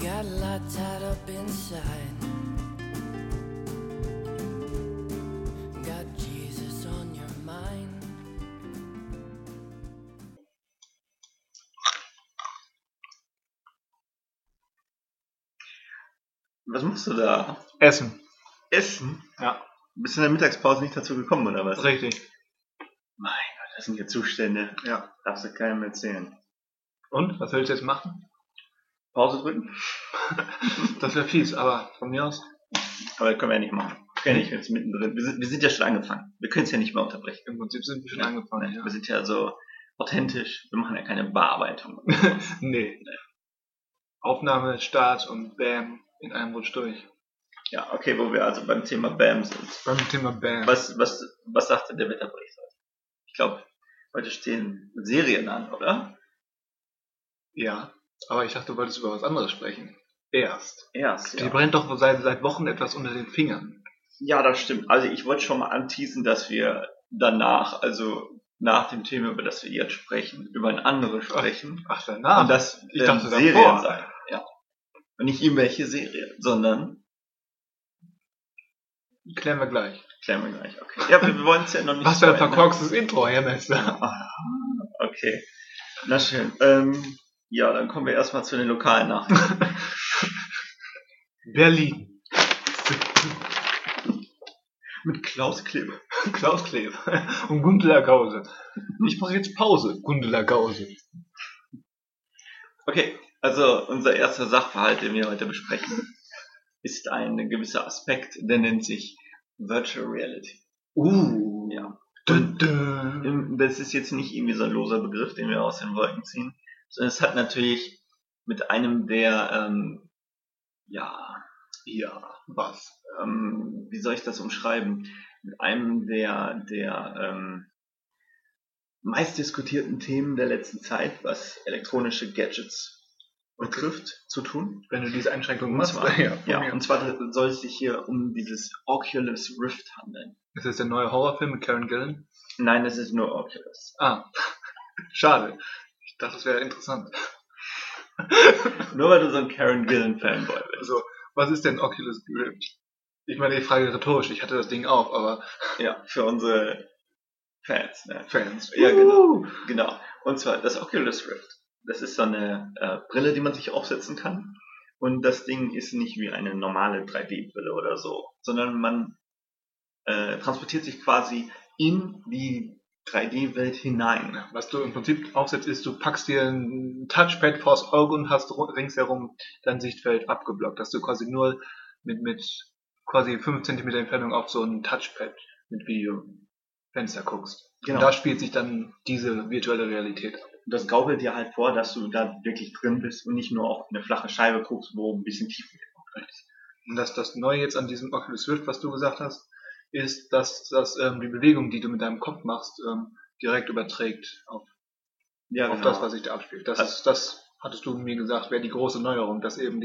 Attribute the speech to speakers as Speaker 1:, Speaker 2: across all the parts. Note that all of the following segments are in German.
Speaker 1: got a lot tied up inside. Got Jesus on your mind.
Speaker 2: Was machst du da?
Speaker 3: Essen.
Speaker 2: Essen?
Speaker 3: Ja.
Speaker 2: Bist du in der Mittagspause nicht dazu gekommen, oder was?
Speaker 3: Richtig.
Speaker 2: Mein Gott, das sind hier Zustände.
Speaker 3: Ja.
Speaker 2: Darfst du keinem erzählen.
Speaker 3: Und? Was willst du jetzt machen?
Speaker 2: Pause drücken?
Speaker 3: Das wäre fies, aber von mir aus.
Speaker 2: Aber das können wir ja nicht machen. Können nicht jetzt mittendrin. Wir sind ja schon angefangen. Wir können es ja nicht mehr unterbrechen.
Speaker 3: Im Prinzip sind wir schon angefangen. Ja.
Speaker 2: Wir sind ja so authentisch. Wir machen ja keine Bearbeitung.
Speaker 3: Nee. Aufnahme, Start und Bam in einem Rutsch durch.
Speaker 2: Ja, okay, wo wir also beim Thema BAM sind.
Speaker 3: Beim Thema Bam.
Speaker 2: Was sagt denn der Wetterbericht heute? Ich glaube, heute stehen Serien an, oder?
Speaker 3: Ja, aber ich dachte, du wolltest über was anderes sprechen. Erst.
Speaker 2: Erst,
Speaker 3: Die
Speaker 2: ja.
Speaker 3: brennt doch seit Wochen etwas unter den Fingern.
Speaker 2: Ja, das stimmt. Also ich wollte schon mal anteasen, dass wir danach, also nach dem Thema, über das wir jetzt sprechen, über ein anderes sprechen.
Speaker 3: Ach, danach?
Speaker 2: Und das
Speaker 3: Ich dachte
Speaker 2: Serien
Speaker 3: davor.
Speaker 2: sein. Ja. Und nicht irgendwelche Serien, sondern
Speaker 3: Klären wir gleich.
Speaker 2: klären wir gleich. Okay. Ja, wir wollen es ja noch nicht.
Speaker 3: Was für ein
Speaker 2: spoilern, ne?
Speaker 3: verkorkstes Intro, Herr Meister.
Speaker 2: Okay. Na schön. Ja, dann kommen wir erstmal zu den lokalen Nachrichten.
Speaker 3: Berlin.
Speaker 2: Mit Klaus Kleber.
Speaker 3: Klaus Kleber und Gundela Gause. Ich mache jetzt Pause, Gundela Gause.
Speaker 2: Okay, also unser erster Sachverhalt, den wir heute besprechen, ist ein gewisser Aspekt, der nennt sich Virtual Reality. Ja.
Speaker 3: Dun, dun.
Speaker 2: Das ist jetzt nicht irgendwie so ein loser Begriff, den wir aus den Wolken ziehen, sondern es hat natürlich mit einem der,
Speaker 3: Was?
Speaker 2: wie soll ich das umschreiben? Mit einem der meistdiskutierten Themen der letzten Zeit, was elektronische Gadgets betrifft, zu tun.
Speaker 3: Wenn du diese Einschränkungen
Speaker 2: Und
Speaker 3: machst,
Speaker 2: zwar,
Speaker 3: ja,
Speaker 2: und zwar soll es sich hier um dieses Oculus Rift handeln.
Speaker 3: Ist das der neue Horrorfilm mit Karen Gillan?
Speaker 2: Nein, es ist nur Oculus.
Speaker 3: Ah, schade. Ich dachte, das wäre interessant.
Speaker 2: Nur weil du so ein Karen Gillan-Fanboy bist.
Speaker 3: Also, was ist denn Oculus Rift? Ich meine, ich frage rhetorisch, ich hatte das Ding auch, aber
Speaker 2: Ja, für unsere Fans. Ne?
Speaker 3: Fans.
Speaker 2: Ja, genau. Und zwar das Oculus Rift. Das ist so eine Brille, die man sich aufsetzen kann. Und das Ding ist nicht wie eine normale 3D-Brille oder so, sondern man transportiert sich quasi in die 3D-Welt hinein.
Speaker 3: Was du im Prinzip aufsetzt, ist, du packst dir ein Touchpad vors Auge und hast ringsherum dein Sichtfeld abgeblockt, dass du quasi nur mit quasi 5 cm Entfernung auf so ein Touchpad mit Videofenster guckst.
Speaker 2: Genau.
Speaker 3: Und da spielt sich dann diese virtuelle Realität ab.
Speaker 2: Und das gaukelt dir halt vor, dass du da wirklich drin bist und nicht nur auf eine flache Scheibe guckst, wo ein bisschen Tiefenwirkung ist.
Speaker 3: Und das Neue jetzt an diesem Oculus Rift, was du gesagt hast, ist, dass die Bewegung, die du mit deinem Kopf machst, direkt überträgt auf das, was sich da abspielt. Das hattest du mir gesagt, wäre die große Neuerung, dass eben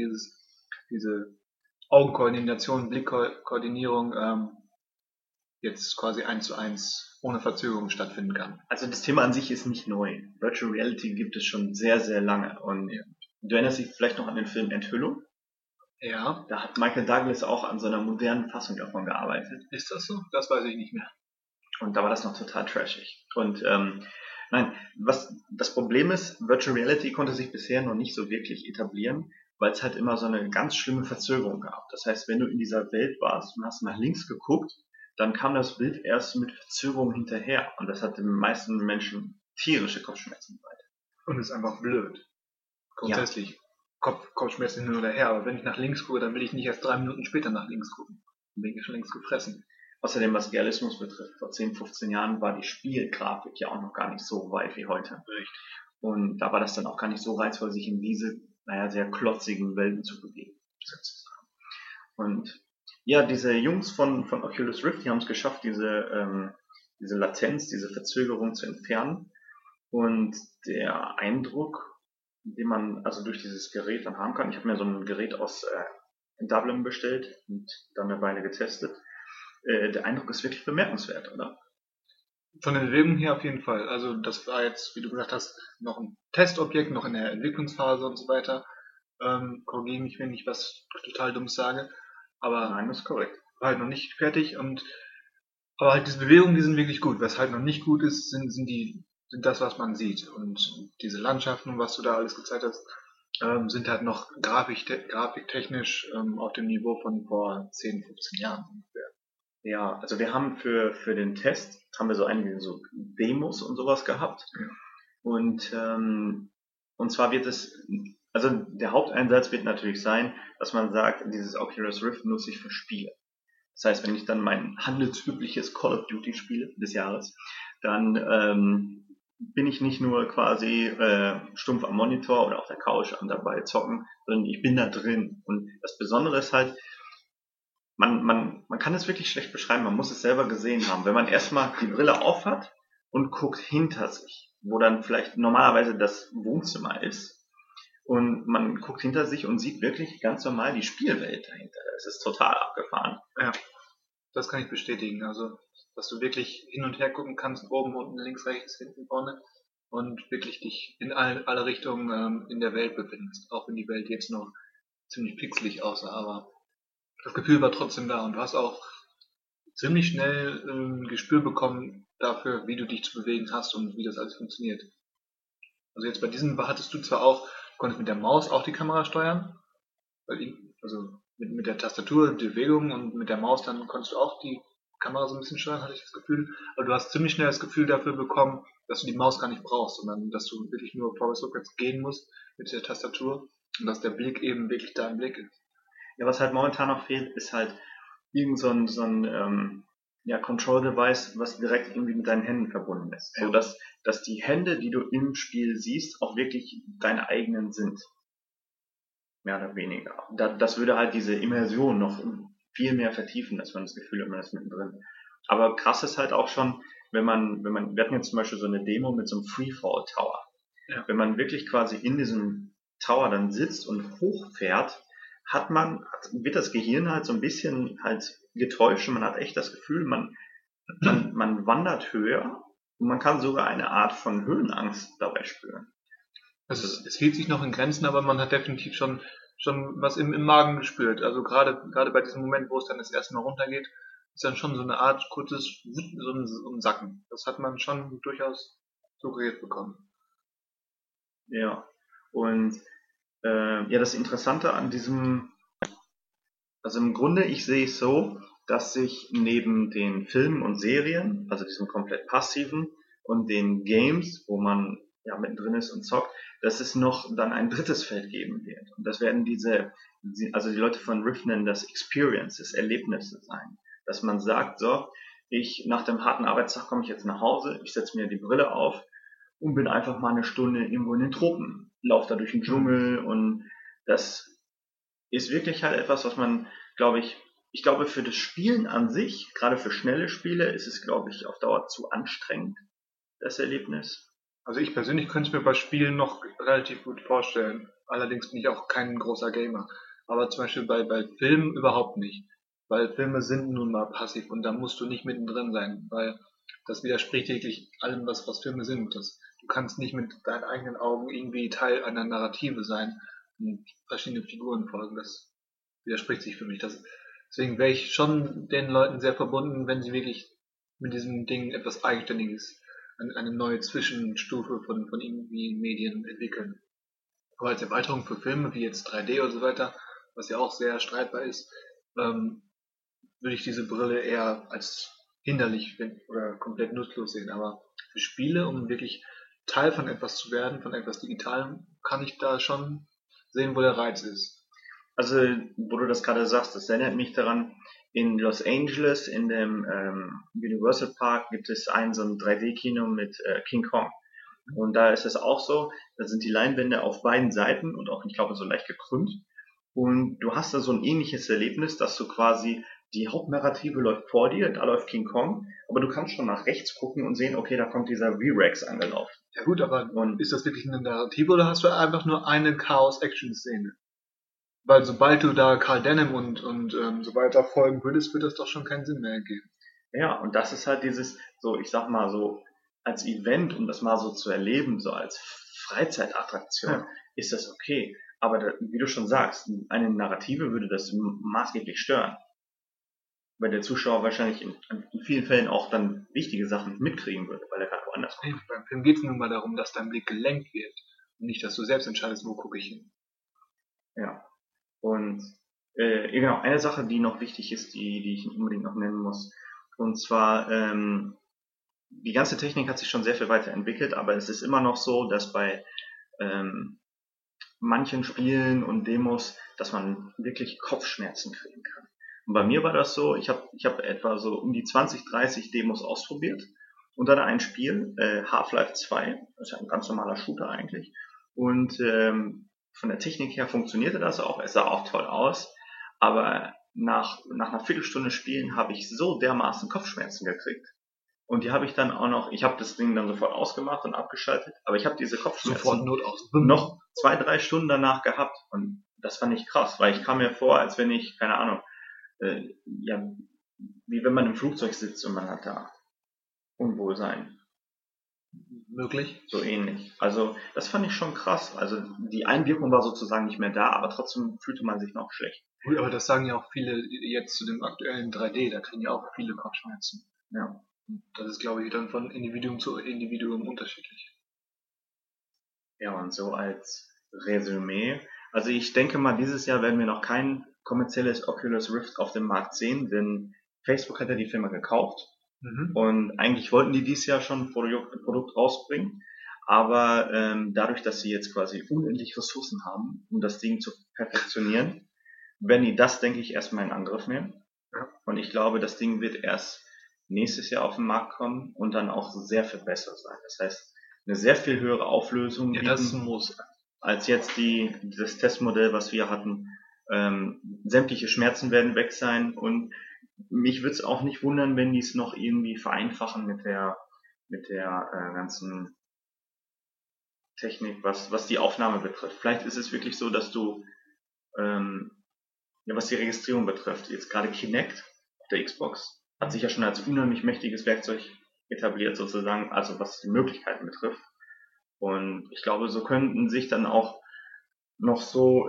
Speaker 3: diese Augenkoordination, Blickkoordinierung jetzt quasi 1:1 ohne Verzögerung stattfinden kann.
Speaker 2: Also das Thema an sich ist nicht neu. Virtual Reality gibt es schon sehr, sehr lange. Und du erinnerst dich vielleicht noch an den Film Enthüllung?
Speaker 3: Ja.
Speaker 2: Da hat Michael Douglas auch an so einer modernen Fassung davon gearbeitet.
Speaker 3: Ist das so? Das weiß ich nicht mehr.
Speaker 2: Und da war das noch total trashig. Und nein, was das Problem ist, Virtual Reality konnte sich bisher noch nicht so wirklich etablieren, weil es halt immer so eine ganz schlimme Verzögerung gab. Das heißt, wenn du in dieser Welt warst und hast nach links geguckt, dann kam das Bild erst mit Verzögerung hinterher. Und das hat den meisten Menschen tierische Kopfschmerzen bereitet.
Speaker 3: Und ist einfach blöd. Grundsätzlich. Kopfschmerzen hin oder her. Aber wenn ich nach links gucke, dann will ich nicht erst 3 Minuten später nach links gucken. Dann bin ich schon längst gefressen.
Speaker 2: Außerdem, was Realismus betrifft, vor 10, 15 Jahren war die Spielgrafik ja auch noch gar nicht so weit wie heute.
Speaker 3: Richtig.
Speaker 2: Und da war das dann auch gar nicht so reizvoll, sich in diese, sehr klotzigen Welten zu bewegen. Und ja, diese Jungs von Oculus Rift, die haben es geschafft, diese Latenz, diese Verzögerung zu entfernen. Und der Eindruck, den man also durch dieses Gerät dann haben kann, ich habe mir so ein Gerät aus Dublin bestellt und dann eine Weile getestet. Der Eindruck ist wirklich bemerkenswert, oder?
Speaker 3: Von den Bewegungen her auf jeden Fall. Also das war jetzt, wie du gesagt hast, noch ein Testobjekt, noch in der Entwicklungsphase und so weiter. Korrigiere mich, wenn ich was total Dummes sage. Aber
Speaker 2: Nein, das ist korrekt.
Speaker 3: war halt noch nicht fertig aber halt diese Bewegungen, die sind wirklich gut. Was halt noch nicht gut ist, sind das, was man sieht. Und diese Landschaften, was du da alles gezeigt hast, sind halt noch grafiktechnisch auf dem Niveau von vor 10, 15 Jahren ungefähr.
Speaker 2: Ja, also wir haben für den Test, haben wir so einige so Demos und sowas gehabt.
Speaker 3: Ja.
Speaker 2: Und zwar wird also der Haupteinsatz wird natürlich sein, dass man sagt, dieses Oculus Rift nutze ich für Spiele. Das heißt, wenn ich dann mein handelsübliches Call of Duty spiele des Jahres, dann bin ich nicht nur quasi stumpf am Monitor oder auf der Couch am dabei zocken, sondern ich bin da drin. Und das Besondere ist halt, man kann es wirklich schlecht beschreiben, man muss es selber gesehen haben. Wenn man erstmal die Brille auf hat und guckt hinter sich, wo dann vielleicht normalerweise das Wohnzimmer ist, und man guckt hinter sich und sieht wirklich ganz normal die Spielwelt dahinter. Es ist total abgefahren.
Speaker 3: Ja, das kann ich bestätigen. Also, dass du wirklich hin und her gucken kannst, oben, unten, links, rechts, hinten, vorne und wirklich dich in alle Richtungen in der Welt befindest. Auch wenn die Welt jetzt noch ziemlich pixelig aussah, aber das Gefühl war trotzdem da und du hast auch ziemlich schnell ein Gespür bekommen dafür, wie du dich zu bewegen hast und wie das alles funktioniert. Also jetzt bei diesem hattest du zwar auch, du konntest mit der Maus auch die Kamera steuern, also mit der Tastatur die Bewegung und mit der Maus dann konntest du auch die Kamera so ein bisschen steuern, hatte ich das Gefühl. Aber du hast ziemlich schnell das Gefühl dafür bekommen, dass du die Maus gar nicht brauchst, sondern dass du wirklich nur vorwärts rückwärts gehen musst mit der Tastatur und dass der Blick eben wirklich da im Blick ist.
Speaker 2: Ja, was halt momentan noch fehlt, ist halt irgend so ein Control-Device, was direkt irgendwie mit deinen Händen verbunden ist.
Speaker 3: Ja.
Speaker 2: So dass die Hände, die du im Spiel siehst, auch wirklich deine eigenen sind. Mehr oder weniger. Das würde halt diese Immersion noch viel mehr vertiefen, dass man das Gefühl hat, man ist mittendrin. Aber krass ist halt auch schon, wir hatten jetzt zum Beispiel so eine Demo mit so einem Freefall Tower.
Speaker 3: Ja.
Speaker 2: Wenn man wirklich quasi in diesem Tower dann sitzt und hochfährt, wird das Gehirn halt so ein bisschen halt getäuscht und man hat echt das Gefühl, man wandert höher und man kann sogar eine Art von Höhenangst dabei spüren.
Speaker 3: Also es hielt sich noch in Grenzen, aber man hat definitiv schon was im Magen gespürt. Also gerade bei diesem Moment, wo es dann das erste Mal runtergeht, ist dann schon so eine Art kurzes so ein Sacken. Das hat man schon durchaus suggeriert bekommen.
Speaker 2: Ja, und das Interessante an also im Grunde, ich sehe es so, dass sich neben den Filmen und Serien, also diesem komplett passiven, und den Games, wo man ja mittendrin ist und zockt, dass es noch dann ein drittes Feld geben wird. Und das werden also die Leute von Rift nennen das Experiences, Erlebnisse sein. Dass man sagt, so, nach dem harten Arbeitstag komme ich jetzt nach Hause, ich setze mir die Brille auf und bin einfach mal eine Stunde irgendwo in den Tropen, laufe da durch den Dschungel und das ist wirklich halt etwas, was man, ich glaube für das Spielen an sich, gerade für schnelle Spiele, ist es, glaube ich, auf Dauer zu anstrengend, das Erlebnis.
Speaker 3: Also ich persönlich könnte es mir bei Spielen noch relativ gut vorstellen. Allerdings bin ich auch kein großer Gamer. Aber zum Beispiel bei Filmen überhaupt nicht. Weil Filme sind nun mal passiv und da musst du nicht mittendrin sein, weil das widerspricht wirklich allem, was Filme sind. Du kannst nicht mit deinen eigenen Augen irgendwie Teil einer Narrative sein und verschiedene Figuren folgen. Das widerspricht sich für mich. Deswegen wäre ich schon den Leuten sehr verbunden, wenn sie wirklich mit diesem Ding etwas Eigenständiges, eine neue Zwischenstufe von irgendwie Medien entwickeln. Aber als Erweiterung für Filme wie jetzt 3D oder so weiter, was ja auch sehr streitbar ist, würde ich diese Brille eher als hinderlich oder komplett nutzlos sehen. Aber für Spiele, um wirklich Teil von etwas zu werden, von etwas Digitalem, kann ich da schon sehen, wo der Reiz ist.
Speaker 2: Also, wo du das gerade sagst, das erinnert mich daran, in Los Angeles, in dem Universal Park, gibt es so ein 3D-Kino mit King Kong. Und da ist es auch so, da sind die Leinwände auf beiden Seiten und auch, ich glaube, so leicht gekrümmt. Und du hast da so ein ähnliches Erlebnis, dass du quasi, die Hauptnarrative läuft vor dir, da läuft King Kong, aber du kannst schon nach rechts gucken und sehen, okay, da kommt dieser V-Rex angelaufen.
Speaker 3: Ja gut, aber ist das wirklich eine Narrative oder hast du einfach nur eine Chaos-Action-Szene? Weil sobald du da Carl Denham und so weiter folgen würdest, wird das doch schon keinen Sinn mehr ergeben.
Speaker 2: Ja, und das ist halt dieses, so, ich sag mal so, als Event, um das mal so zu erleben, so als Freizeitattraktion, ist das okay. Aber wie du schon sagst, eine Narrative würde das maßgeblich stören. Weil der Zuschauer wahrscheinlich in vielen Fällen auch dann wichtige Sachen mitkriegen würde, weil er gerade woanders guckt.
Speaker 3: Beim Film geht es nun mal darum, dass dein Blick gelenkt wird und nicht, dass du selbst entscheidest, wo gucke ich hin.
Speaker 2: Ja. Und genau, eine Sache, die noch wichtig ist, die ich unbedingt noch nennen muss, und zwar die ganze Technik hat sich schon sehr viel weiterentwickelt, aber es ist immer noch so, dass bei manchen Spielen und Demos, dass man wirklich Kopfschmerzen kriegen kann. Und bei mir war das so, ich hab etwa so um die 20, 30 Demos ausprobiert und dann ein Spiel, Half-Life 2, das ist ja ein ganz normaler Shooter eigentlich. Und von der Technik her funktionierte das auch, es sah auch toll aus, aber nach einer Viertelstunde Spielen habe ich so dermaßen Kopfschmerzen gekriegt. Und die habe ich dann auch noch, ich habe das Ding dann sofort ausgemacht und abgeschaltet, aber ich habe diese Kopfschmerzen
Speaker 3: Sofort Not aus.
Speaker 2: noch 2, 3 Stunden danach gehabt. Und das fand ich krass, weil ich kam mir vor, als wenn ich, keine Ahnung, ja, wie wenn man im Flugzeug sitzt und man hat da Unwohlsein.
Speaker 3: Möglich.
Speaker 2: So ähnlich. Also das fand ich schon krass. Also die Einwirkung war sozusagen nicht mehr da, aber trotzdem fühlte man sich noch schlecht.
Speaker 3: Gut, aber das sagen ja auch viele jetzt zu dem aktuellen 3D, da kriegen ja auch viele Kopfschmerzen.
Speaker 2: Ja.
Speaker 3: Das ist, glaube ich, dann von Individuum zu Individuum unterschiedlich.
Speaker 2: Ja, und so als Resümee. Also ich denke mal, dieses Jahr werden wir noch kein kommerzielles Oculus Rift auf dem Markt sehen, denn Facebook hat ja die Firma gekauft. Und eigentlich wollten die dieses Jahr schon ein Produkt rausbringen, aber dadurch, dass sie jetzt quasi unendlich Ressourcen haben, um das Ding zu perfektionieren, werden die das, denke ich, erstmal in Angriff nehmen.
Speaker 3: Ja.
Speaker 2: Und ich glaube, das Ding wird erst nächstes Jahr auf den Markt kommen und dann auch sehr viel besser sein. Das heißt, eine sehr viel höhere Auflösung
Speaker 3: Ja, das muss.
Speaker 2: als jetzt das Testmodell, was wir hatten. Sämtliche Schmerzen werden weg sein und mich würde es auch nicht wundern, wenn die es noch irgendwie vereinfachen mit der ganzen Technik, was die Aufnahme betrifft. Vielleicht ist es wirklich so, dass du, was die Registrierung betrifft, jetzt gerade Kinect auf der Xbox hat sich ja schon als unheimlich mächtiges Werkzeug etabliert sozusagen, also was die Möglichkeiten betrifft. Und ich glaube, so könnten sich dann auch noch so,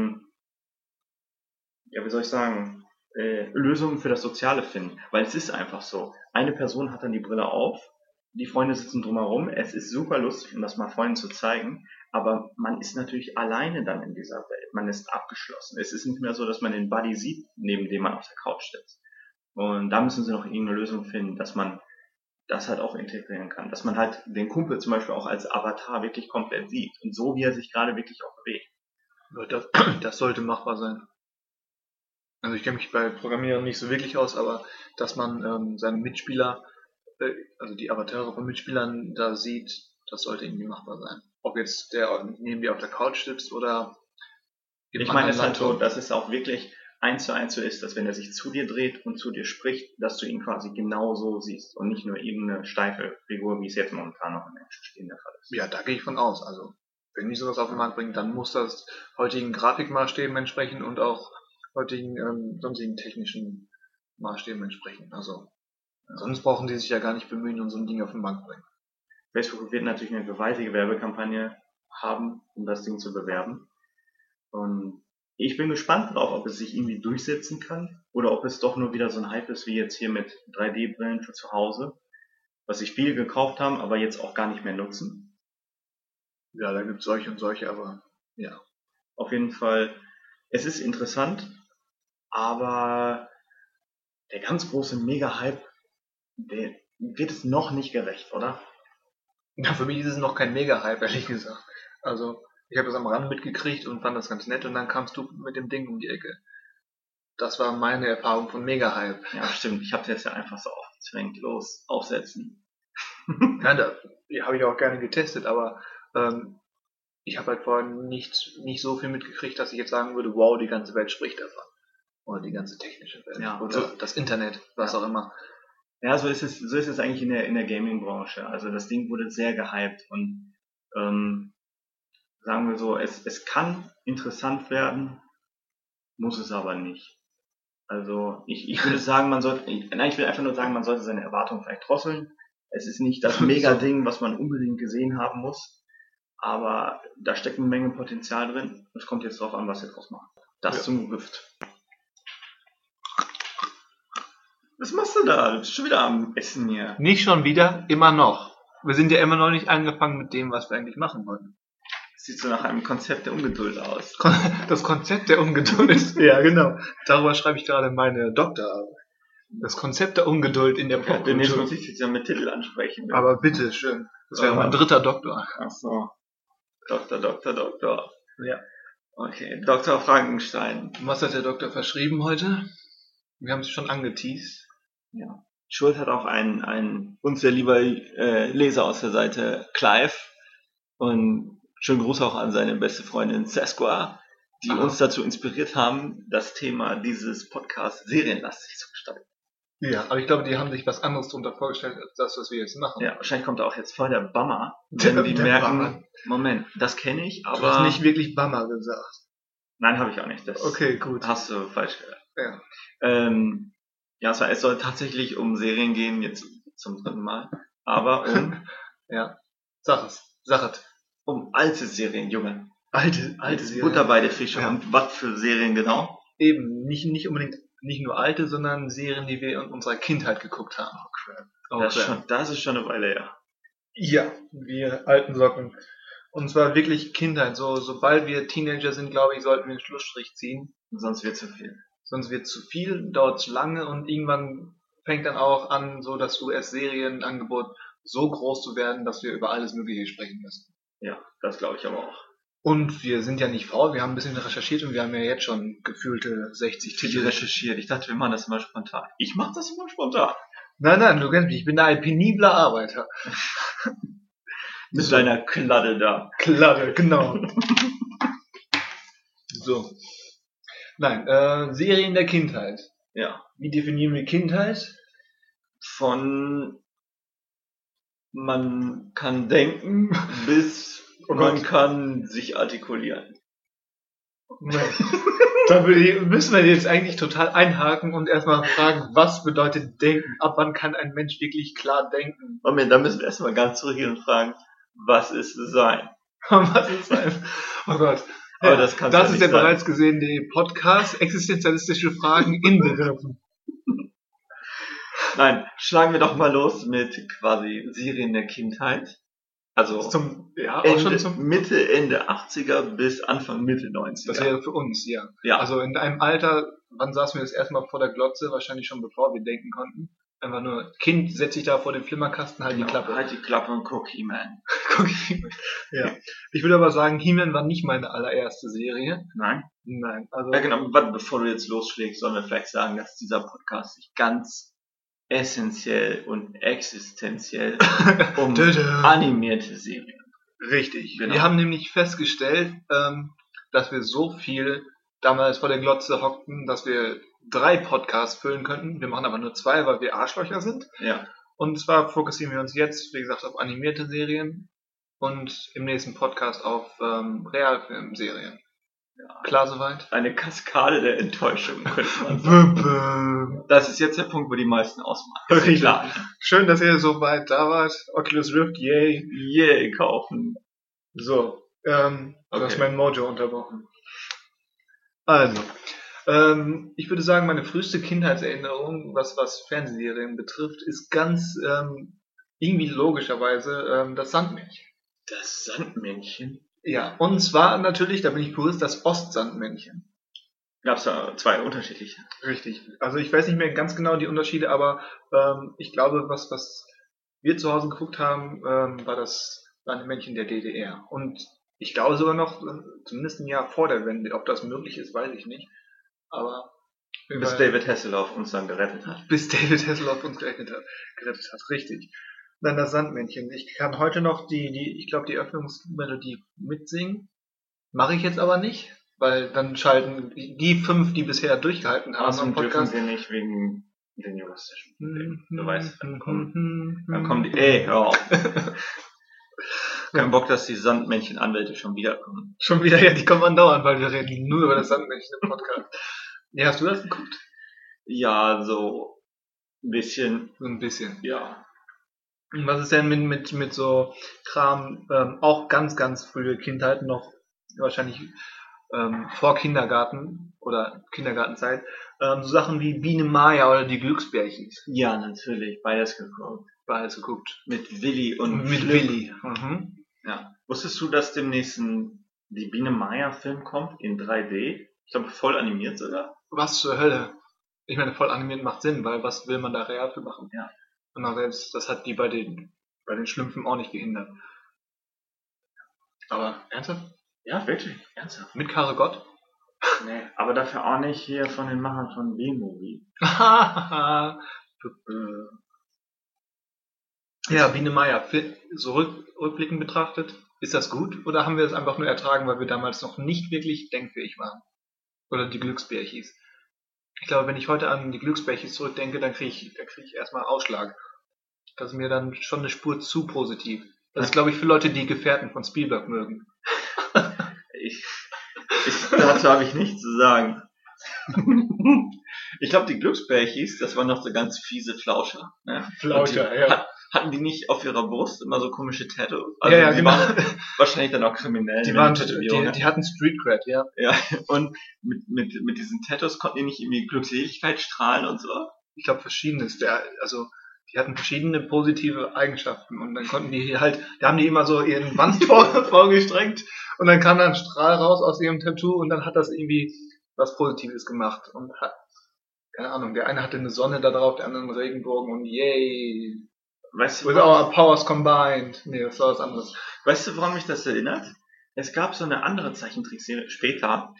Speaker 2: wie soll ich sagen, Lösungen für das Soziale finden. Weil es ist einfach so. Eine Person hat dann die Brille auf, die Freunde sitzen drumherum, es ist super lustig, um das mal Freunden zu zeigen, aber man ist natürlich alleine dann in dieser Welt. Man ist abgeschlossen. Es ist nicht mehr so, dass man den Buddy sieht, neben dem man auf der Couch sitzt. Und da müssen sie noch irgendeine Lösung finden, dass man das halt auch integrieren kann. Dass man halt den Kumpel zum Beispiel auch als Avatar wirklich komplett sieht. Und so, wie er sich gerade wirklich auch bewegt.
Speaker 3: Das sollte machbar sein. Also ich kenne mich bei Programmieren nicht so wirklich aus, aber dass man seine Mitspieler, also die Avatare von Mitspielern da sieht, das sollte irgendwie machbar sein. Ob jetzt der neben dir auf der Couch sitzt oder
Speaker 2: ich meine es halt so, dass es auch wirklich 1:1 so ist, dass wenn er sich zu dir dreht und zu dir spricht, dass du ihn quasi genauso siehst und nicht nur irgendeine steife Figur, wie es jetzt momentan noch im Action-Spiel der Fall ist.
Speaker 3: Ja, da gehe ich von aus. Also wenn die sowas auf den Markt bringen, dann muss das heutigen Grafikmaßstäben entsprechen und auch heutigen sonstigen technischen Maßstäben entsprechen. Also sonst brauchen die sich ja gar nicht bemühen und so ein Ding auf den Markt bringen.
Speaker 2: Facebook wird natürlich eine gewaltige Werbekampagne haben, um das Ding zu bewerben. Und ich bin gespannt darauf, ob es sich irgendwie durchsetzen kann oder ob es doch nur wieder so ein Hype ist wie jetzt hier mit 3D-Brillen für zu Hause, was sich viele gekauft haben, aber jetzt auch gar nicht mehr nutzen.
Speaker 3: Ja, da gibt es solche und solche, aber ja.
Speaker 2: Auf jeden Fall, es ist interessant, aber der ganz große Mega-Hype, der wird es noch nicht gerecht, oder?
Speaker 3: Ja, für mich ist es noch kein Mega-Hype, ehrlich gesagt. Also ich habe das am Rand mitgekriegt und fand das ganz nett und dann kamst du mit dem Ding um die Ecke. Das war meine Erfahrung von Mega-Hype.
Speaker 2: Ja, stimmt. Ich habe das ja einfach so aufgezwängt. Los, aufsetzen.
Speaker 3: Nein, die habe ich auch gerne getestet, aber ich habe halt vorher nicht so viel mitgekriegt, dass ich jetzt sagen würde, wow, die ganze Welt spricht davon. Oder die ganze technische Welt.
Speaker 2: Ja,
Speaker 3: oder so, das Internet, was auch immer.
Speaker 2: Ja, so ist es eigentlich in der Gaming-Branche. Also das Ding wurde sehr gehypt und sagen wir so, es kann interessant werden, muss es aber nicht. Also ich würde sagen, ich will einfach nur sagen, man sollte seine Erwartungen vielleicht drosseln. Es ist nicht das Mega-Ding, was man unbedingt gesehen haben muss. Aber da steckt eine Menge Potenzial drin. Es kommt jetzt drauf an, was ihr draus macht. Das zum Rift. Was machst du da? Du bist schon wieder am Essen hier.
Speaker 3: Nicht schon wieder, immer noch. Wir sind ja immer noch nicht angefangen mit dem, was wir eigentlich machen wollten.
Speaker 2: Das sieht so nach einem Konzept der Ungeduld aus.
Speaker 3: Das Konzept der Ungeduld. Ja, genau. Darüber schreibe ich gerade meine Doktorarbeit. Das Konzept der Ungeduld in der Popkultur.
Speaker 2: Demnächst muss ich jetzt ja mit Titel ansprechen.
Speaker 3: Aber bitte, schön. Das wäre mein 3. Doktor.
Speaker 2: Ach so. Doktor.
Speaker 3: Ja.
Speaker 2: Okay, Dr. Frankenstein.
Speaker 3: Was hat der Doktor verschrieben heute? Wir haben es schon angeteased.
Speaker 2: Ja. Schuld hat auch ein uns sehr lieber Leser aus der Seite Clive. Und schönen Gruß auch an seine beste Freundin Sasqua, die uns dazu inspiriert haben, das Thema dieses Podcasts serienlastig zu gestalten.
Speaker 3: Ja, aber ich glaube, die haben sich was anderes darunter vorgestellt, als das, was wir jetzt machen.
Speaker 2: Ja, wahrscheinlich kommt da auch jetzt voll der Bummer, wenn die merken, Bummer. Moment, das kenne ich, aber...
Speaker 3: Du hast nicht wirklich Bummer gesagt.
Speaker 2: Nein, habe ich auch nicht. Das
Speaker 3: okay, gut.
Speaker 2: Hast du falsch gehört.
Speaker 3: Ja.
Speaker 2: Ja, es soll tatsächlich um Serien gehen, jetzt zum 3. Mal, aber um...
Speaker 3: ja, sag es.
Speaker 2: Um alte Serien, Junge.
Speaker 3: Alte Serien.
Speaker 2: Butter bei der Fische.
Speaker 3: Ja.
Speaker 2: Und was für Serien genau?
Speaker 3: Eben, nicht unbedingt, nicht nur alte, sondern Serien, die wir in unserer Kindheit geguckt haben. Oh, crap.
Speaker 2: Das ist schon eine Weile her.
Speaker 3: Ja, wir alten Socken. Und zwar wirklich Kindheit. Sobald wir Teenager sind, glaube ich, sollten wir einen Schlussstrich ziehen.
Speaker 2: Sonst wird zu viel.
Speaker 3: Sonst wird zu viel, dauert zu lange und irgendwann fängt dann auch an, so das US-Serienangebot so groß zu werden, dass wir über alles Mögliche sprechen müssen.
Speaker 2: Ja, das glaube ich aber auch.
Speaker 3: Und wir sind ja nicht faul, wir haben ein bisschen recherchiert und wir haben ja jetzt schon gefühlte 60
Speaker 2: Titel recherchiert. Ich dachte, wir machen das immer spontan. Ich mache das immer spontan.
Speaker 3: Nein, du kennst mich, ich bin ein penibler Arbeiter.
Speaker 2: Mit deiner Kladde da.
Speaker 3: Kladde, genau. So. Nein, Serien der Kindheit.
Speaker 2: Ja.
Speaker 3: Wie definieren wir Kindheit?
Speaker 2: Von man kann denken bis man kann sich artikulieren.
Speaker 3: Da müssen wir jetzt eigentlich total einhaken und erstmal fragen, was bedeutet denken? Ab wann kann ein Mensch wirklich klar denken?
Speaker 2: Moment, da müssen wir erstmal ganz zurückgehen und fragen, was ist Sein?
Speaker 3: Was ist Sein? Oh Gott.
Speaker 2: Aber
Speaker 3: das ist der bereits gesehene Podcast, existenzialistische Fragen in Begriffen.
Speaker 2: Nein, schlagen wir doch mal los mit quasi Serien der Kindheit. Also Mitte, Ende 80er bis Anfang, Mitte 90er.
Speaker 3: Das wäre für uns, ja.
Speaker 2: Ja.
Speaker 3: Also in einem Alter, wann saßen wir das erstmal vor der Glotze? Wahrscheinlich schon bevor wir denken konnten. Einfach nur, Kind, setz dich da vor den Flimmerkasten, halt die Klappe.
Speaker 2: Halt die Klappe und guck He-Man.
Speaker 3: Ja. Ich würde aber sagen, He-Man war nicht meine allererste Serie.
Speaker 2: Nein?
Speaker 3: Nein. Also
Speaker 2: ja genau, warte, bevor du jetzt losschlägst, sollen wir vielleicht sagen, dass dieser Podcast sich ganz essentiell und existenziell um animierte Serien.
Speaker 3: Richtig. Genau. Wir haben nämlich festgestellt, dass wir so viel damals vor der Glotze hockten, dass wir 3 Podcasts füllen könnten. Wir machen aber nur 2, weil wir Arschlöcher sind.
Speaker 2: Ja.
Speaker 3: Und zwar fokussieren wir uns jetzt, wie gesagt, auf animierte Serien und im nächsten Podcast auf Realfilmserien. Ja. Klar soweit?
Speaker 2: Eine Kaskade der Enttäuschung, könnte man sagen. Das ist jetzt der Punkt, wo die meisten ausmachen.
Speaker 3: Okay, klar. Schön, dass ihr so weit da wart. Oculus Rift, yay.
Speaker 2: Yay, kaufen.
Speaker 3: So, du hast mein Mojo unterbrochen. Also, ich würde sagen, meine früheste Kindheitserinnerung, was Fernsehserien betrifft, ist ganz irgendwie logischerweise das Sandmännchen.
Speaker 2: Das Sandmännchen?
Speaker 3: Ja, und zwar natürlich, da bin ich Purist, das Ostsandmännchen.
Speaker 2: Gab es da 2 unterschiedliche?
Speaker 3: Richtig. Also ich weiß nicht mehr ganz genau die Unterschiede, aber ich glaube, was wir zu Hause geguckt haben, war das Sandmännchen der DDR. Und ich glaube sogar noch, zumindest ein Jahr vor der Wende. Ob das möglich ist, weiß ich nicht. Aber
Speaker 2: bis David Hasselhoff uns dann gerettet hat.
Speaker 3: Bis David Hasselhoff uns gerettet hat, richtig. Dann das Sandmännchen. Ich kann heute noch ich glaube, die Öffnungsmelodie mitsingen. Mache ich jetzt aber nicht, weil dann schalten die 5, die bisher durchgehalten haben
Speaker 2: am Podcast. Dürfen wir nicht wegen den juristischen Problemen. Du weißt, dann kommen die, hör auf. Kein Bock, dass die Sandmännchen-Anwälte schon wiederkommen.
Speaker 3: Schon wieder, ja, die kommen andauernd, weil wir reden nur über das Sandmännchen im Podcast. Ja, hast du das geguckt?
Speaker 2: Ja, so ein bisschen.
Speaker 3: So ein bisschen.
Speaker 2: Ja.
Speaker 3: Und was ist denn mit so Kram, auch ganz, ganz frühe Kindheit noch, wahrscheinlich vor Kindergarten oder Kindergartenzeit, so Sachen wie Biene Maya oder die Glücksbärchis.
Speaker 2: Ja, natürlich. Beides geguckt.
Speaker 3: Beides geguckt.
Speaker 2: Mit Willi und
Speaker 3: Mit
Speaker 2: Flip.
Speaker 3: Willi. Mhm.
Speaker 2: Ja. Wusstest du, dass demnächst die Biene Maya Film kommt in 3D? Ich glaube, voll animiert sogar.
Speaker 3: Was zur Hölle? Ich meine, voll animiert macht Sinn, weil was will man da real für machen?
Speaker 2: Ja.
Speaker 3: Und auch selbst, das hat die bei den Schlümpfen auch nicht gehindert. Aber ernsthaft?
Speaker 2: Ja, wirklich. Ernsthaft.
Speaker 3: Mit Karre Gott?
Speaker 2: Nee, aber dafür auch nicht hier von den Machern von B-Movie.
Speaker 3: Ja, Biene Maya, so rückblickend betrachtet, ist das gut oder haben wir es einfach nur ertragen, weil wir damals noch nicht wirklich denkfähig waren? Oder die Glücksbärchis? Ich glaube, wenn ich heute an die Glücksbärchis zurückdenke, dann kriege ich erstmal Ausschlag. Das ist mir dann schon eine Spur zu positiv. Das ist, glaube ich, für Leute, die Gefährten von Spielberg mögen.
Speaker 2: Dazu habe ich nichts zu sagen. Ich glaube, die Glücksbärchis, das waren noch so ganz fiese Flauscher. Ne?
Speaker 3: Flauscher, ja.
Speaker 2: Hatten die nicht auf ihrer Brust immer so komische Tattoos? Also
Speaker 3: Ja,
Speaker 2: die
Speaker 3: genau.
Speaker 2: waren wahrscheinlich dann auch kriminell.
Speaker 3: Die hatten Street Cred, ja.
Speaker 2: Ja, und mit diesen Tattoos konnten die nicht irgendwie Glückseligkeit strahlen und so?
Speaker 3: Ich glaube, verschiedenes. Die hatten verschiedene positive Eigenschaften und dann konnten da haben die immer so ihren Wanst vorgestreckt und dann kam da ein Strahl raus aus ihrem Tattoo und dann hat das irgendwie was Positives gemacht und keine Ahnung, der eine hatte eine Sonne da drauf, der andere einen Regenbogen und yay.
Speaker 2: Weißt du,
Speaker 3: With our powers combined. Nee, das war was anderes.
Speaker 2: Weißt du, woran mich das erinnert? Es gab so eine andere Zeichentrickserie später.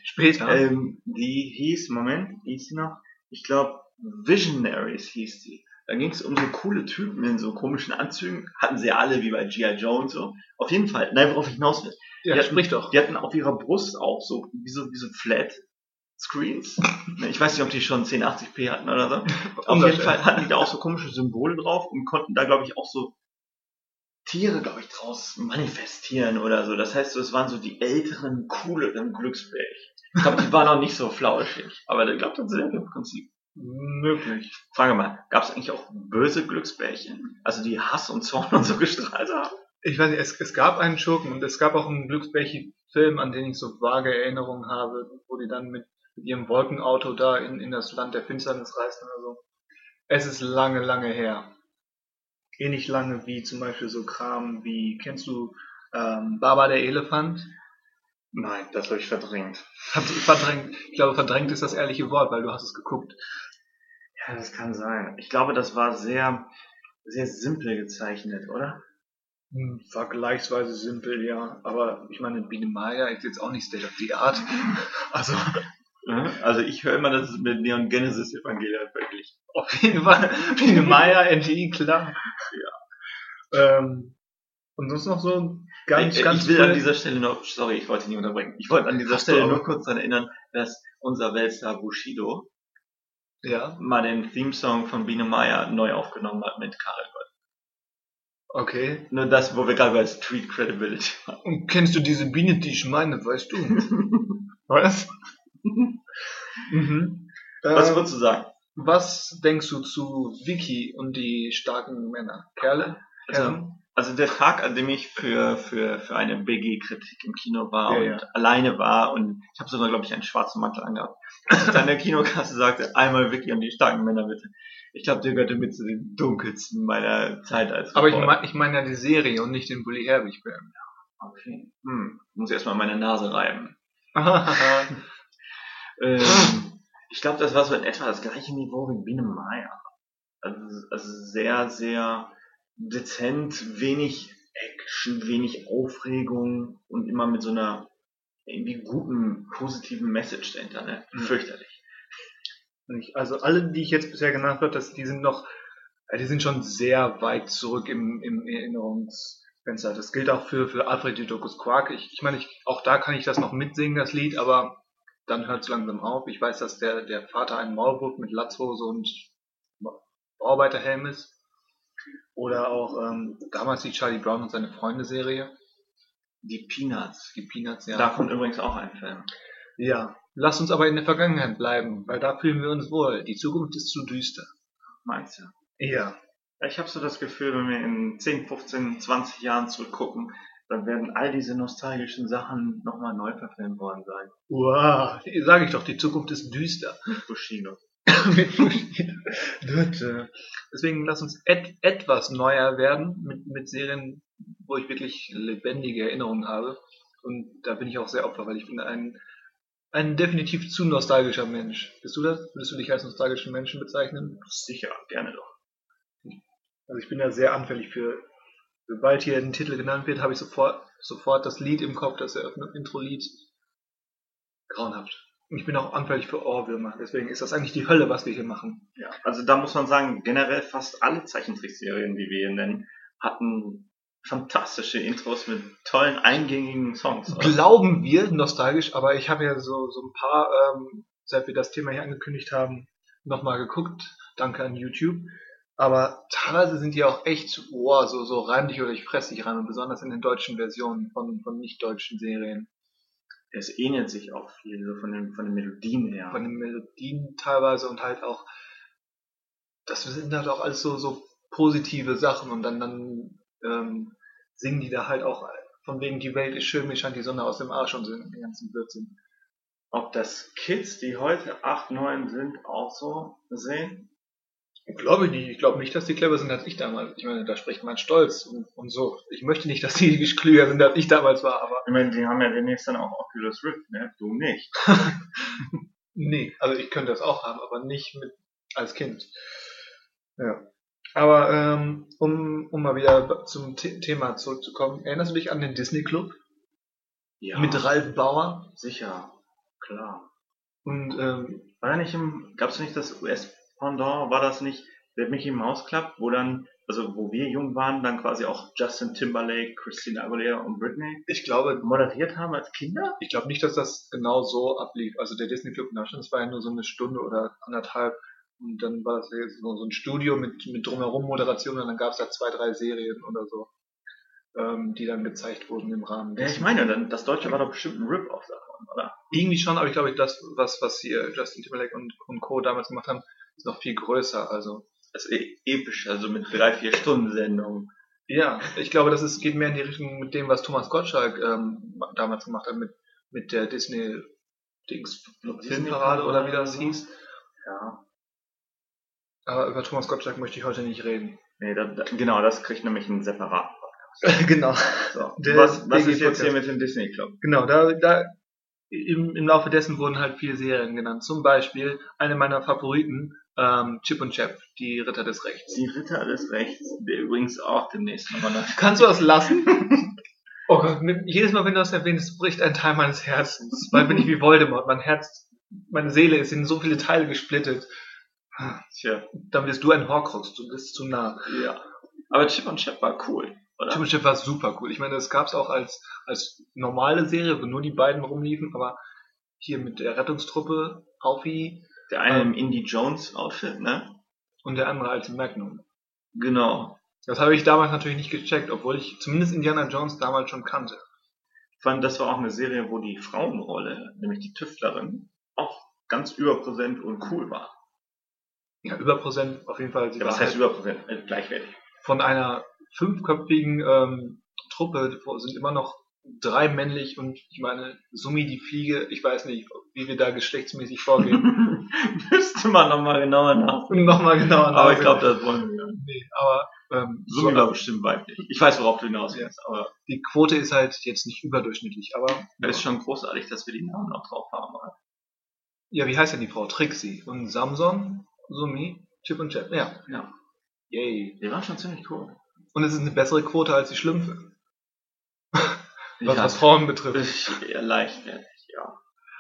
Speaker 2: Die hieß sie noch? Ich glaube, Visionaries hieß sie. Da ging es um so coole Typen in so komischen Anzügen. Hatten sie alle, wie bei G.I. Joe und so. Auf jeden Fall, nein, worauf ich hinaus will.
Speaker 3: Ja, sprich doch.
Speaker 2: Die hatten auf ihrer Brust auch so, wie so Flat Screens. Ich weiß nicht, ob die schon 1080p hatten oder so. Auf jeden Fall hatten die da auch so komische Symbole drauf und konnten da, glaube ich, auch so Tiere, glaube ich, draus manifestieren oder so. Das heißt, es waren so die älteren, cooleren Glücksbärchen. Ich glaube, die waren auch nicht so flauschig. Aber ich glaube, das ist im Prinzip
Speaker 3: möglich.
Speaker 2: Frage mal, gab es eigentlich auch böse Glücksbärchen? Also die Hass und Zorn und so gestrahlt haben?
Speaker 3: Ich weiß nicht, es gab einen Schurken und es gab auch einen Glücksbärchen-Film, an den ich so vage Erinnerungen habe, wo die dann mit ihrem Wolkenauto da in das Land der Finsternis reisten oder so. Es ist lange, lange her. Ähnlich lange wie zum Beispiel so Kram wie, kennst du Baba der Elefant?
Speaker 2: Nein, das habe ich verdrängt.
Speaker 3: Verdrängt. Ich glaube, verdrängt ist das ehrliche Wort, weil du hast es geguckt.
Speaker 2: Ja, das kann sein. Ich glaube, das war sehr, sehr simpel gezeichnet, oder?
Speaker 3: Vergleichsweise simpel, ja. Aber ich meine, Biene Maya ist jetzt auch nicht State of the Art.
Speaker 2: Also ich höre immer, dass es mit Neon Genesis Evangelion wirklich.
Speaker 3: Auf jeden Fall. Biene Maya, NTI, klar. Ja. Und sonst noch so ganz
Speaker 2: ich will an dieser Stelle noch, sorry, ich wollte nicht unterbrechen. Ich wollte an dieser Stelle nur kurz daran erinnern, dass unser Weltstar Bushido mal den Theme-Song von Biene Maya neu aufgenommen hat mit Karel Gott.
Speaker 3: Okay.
Speaker 2: Nur das, wo wir gerade bei Street Credibility waren.
Speaker 3: Und kennst du diese Biene, die ich meine, weißt du? Was?
Speaker 2: Was würdest du sagen?
Speaker 3: Was denkst du zu Vicky und die starken Männer? Kerle?
Speaker 2: Also der Tag, an dem ich für eine BG-Kritik im Kino war und alleine war und ich habe sogar, glaube ich, einen schwarzen Mantel angehabt. Als ich dann in der Kinokasse sagte, einmal Vicky und die starken Männer bitte. Ich glaube, der gehörte mit zu den dunkelsten meiner Zeit als Reporter.
Speaker 3: Aber ich meine ja die Serie und nicht den Bully Herbig-Film.
Speaker 2: Okay. Muss erstmal meine Nase reiben. Ich glaube, das war so in etwa das gleiche Niveau wie Biene Maya. Also sehr, sehr dezent, wenig Action, wenig Aufregung und immer mit so einer irgendwie guten, positiven Message dahinter, ne? Fürchterlich.
Speaker 3: Also alle, die ich jetzt bisher genannt habe, die sind schon sehr weit zurück im Erinnerungsfenster. Das gilt auch für Alfred Hitchcocks Quark. Ich meine, auch da kann ich das noch mitsingen, das Lied, aber dann hört es langsam auf. Ich weiß, dass der Vater ein Maulwurf mit Latzhose und Bauarbeiterhelm ist. Oder auch damals die Charlie Brown und seine Freunde-Serie.
Speaker 2: Die Peanuts, ja.
Speaker 3: Da kommt übrigens auch ein Film. Ja, lass uns aber in der Vergangenheit bleiben, weil da fühlen wir uns wohl. Die Zukunft ist zu düster.
Speaker 2: Meinst du?
Speaker 3: Ja.
Speaker 2: Ich habe so das Gefühl, wenn wir in 10, 15, 20 Jahren zurückgucken, dann werden all diese nostalgischen Sachen nochmal neu verfilmt worden sein.
Speaker 3: Wow, sage ich doch, die Zukunft ist düster.
Speaker 2: Mit Bushido.
Speaker 3: Deswegen lass uns etwas neuer werden mit Serien, wo ich wirklich lebendige Erinnerungen habe. Und da bin ich auch sehr Opfer, weil ich bin ein definitiv zu nostalgischer Mensch. Bist du das? Würdest du dich als nostalgischen Menschen bezeichnen?
Speaker 2: Sicher, gerne doch.
Speaker 3: Also ich bin ja sehr anfällig für, sobald hier ein Titel genannt wird, habe ich sofort das Lied im Kopf, das Intro-Lied. Grauenhaft. Und ich bin auch anfällig für Ohrwürmer, deswegen ist das eigentlich die Hölle, was wir hier machen.
Speaker 2: Ja, also da muss man sagen, generell fast alle Zeichentrickserien, die wir hier nennen, hatten fantastische Intros mit tollen, eingängigen Songs. Oder?
Speaker 3: Glauben wir nostalgisch, aber ich habe ja so ein paar, seit wir das Thema hier angekündigt haben, nochmal geguckt. Danke an YouTube. Aber teilweise sind die auch echt, so reim dich oder ich fress dich rein. Und besonders in den deutschen Versionen von nicht-deutschen Serien.
Speaker 2: Es ähnelt sich auch viel so von den Melodien her.
Speaker 3: Von den Melodien teilweise und halt auch, das sind halt auch alles so positive Sachen und dann singen die da halt auch von wegen die Welt ist schön, mir scheint die Sonne aus dem Arsch und so den ganzen Blödsinn.
Speaker 2: Ob das Kids, die heute 8, 9 sind, auch so sehen?
Speaker 3: Ich glaube nicht, dass die clever sind als ich damals. Ich meine, da spricht mein Stolz und so. Ich möchte nicht, dass die klüger sind, als ich damals war, aber...
Speaker 2: Ich meine, die haben ja demnächst dann auch Oculus Rift, ne? Du nicht.
Speaker 3: Nee, also ich könnte das auch haben, aber nicht als Kind. Ja. Aber um mal wieder zum Thema zurückzukommen, erinnerst du dich an den Disney Club?
Speaker 2: Ja.
Speaker 3: Mit Ralf Bauer?
Speaker 2: Sicher, klar.
Speaker 3: Und
Speaker 2: war da nicht gab es nicht das US-Pendant, war das nicht der Mickey Mouse Club, wo dann, also wo wir jung waren, dann quasi auch Justin Timberlake, Christina Aguilera und Britney
Speaker 3: ich glaube
Speaker 2: moderiert haben als Kinder?
Speaker 3: Ich glaube nicht, dass das genau so ablief. Also der Disney Club in Deutschland, das war ja nur so eine Stunde oder anderthalb. Und dann war das so ein Studio mit drumherum Moderation und dann gab es da 2, 3 Serien oder so, die dann gezeigt wurden im Rahmen.
Speaker 2: Ja, ich meine, dann das Deutsche war doch bestimmt ein Rip-Off davon, oder?
Speaker 3: Irgendwie schon, aber ich glaube, das, was hier Justin Timberlake und Co. damals gemacht haben, ist noch viel größer. Also
Speaker 2: das ist episch, also mit 3, 4 Stunden Sendung.
Speaker 3: Ja, ich glaube, geht mehr in die Richtung mit dem, was Thomas Gottschalk damals gemacht hat, mit der Disney-Filmparade oder wie das hieß.
Speaker 2: Ja.
Speaker 3: Aber über Thomas Gottschalk möchte ich heute nicht reden.
Speaker 2: Nee, genau, das kriegt nämlich einen separaten Podcast.
Speaker 3: Genau.
Speaker 2: So. Was ist jetzt hier mit dem Disney Club?
Speaker 3: Genau, im Laufe dessen wurden halt 4 Serien genannt. Zum Beispiel eine meiner Favoriten, Chip und Chap, die Ritter des Rechts.
Speaker 2: Die Ritter des Rechts, der übrigens auch demnächst nochmal noch.
Speaker 3: Kannst du das lassen? Oh Gott, jedes Mal, wenn du das erwähnst, bricht ein Teil meines Herzens. Weil bin ich wie Voldemort. Meine Seele ist in so viele Teile gesplittet.
Speaker 2: Tja.
Speaker 3: Dann bist du ein Horcrux, du bist zu nah.
Speaker 2: Ja. Aber Chip und Chap war cool, oder?
Speaker 3: Chip und Chap war super cool. Ich meine, das gab es auch als normale Serie, wo nur die beiden rumliefen, aber hier mit der Rettungstruppe, Aufi.
Speaker 2: Der eine im Indie Jones Outfit, ne?
Speaker 3: Und der andere als Magnum.
Speaker 2: Genau.
Speaker 3: Das habe ich damals natürlich nicht gecheckt, obwohl ich zumindest Indiana Jones damals schon kannte.
Speaker 2: Ich fand, das war auch eine Serie, wo die Frauenrolle, nämlich die Tüftlerin, auch ganz überpräsent und cool war.
Speaker 3: Ja, überpräsent auf jeden Fall.
Speaker 2: Ja, was heißt überpräsent? Gleichwertig.
Speaker 3: Von einer 5-köpfigen Truppe sind immer noch 3 männlich und ich meine, Sumi die Fliege, ich weiß nicht, wie wir da geschlechtsmäßig vorgehen.
Speaker 2: Müsste man nochmal genauer nachsehen.
Speaker 3: Aber
Speaker 2: ich glaube, das wollen wir.
Speaker 3: Nee, aber
Speaker 2: Sumi war bestimmt weiblich. Ich weiß, worauf du hinaus willst, aber
Speaker 3: die Quote ist halt jetzt nicht überdurchschnittlich, aber
Speaker 2: es ist schon großartig, dass wir die Namen noch drauf haben.
Speaker 3: Ja, wie heißt denn die Frau? Trixie und Samson, Sumi, Chip und Chap. Ja. Yay.
Speaker 2: Die waren schon ziemlich cool.
Speaker 3: Und es ist eine bessere Quote als die Schlümpfe. Was Frauen betrifft.
Speaker 2: Ist eher leichtfertig, ja.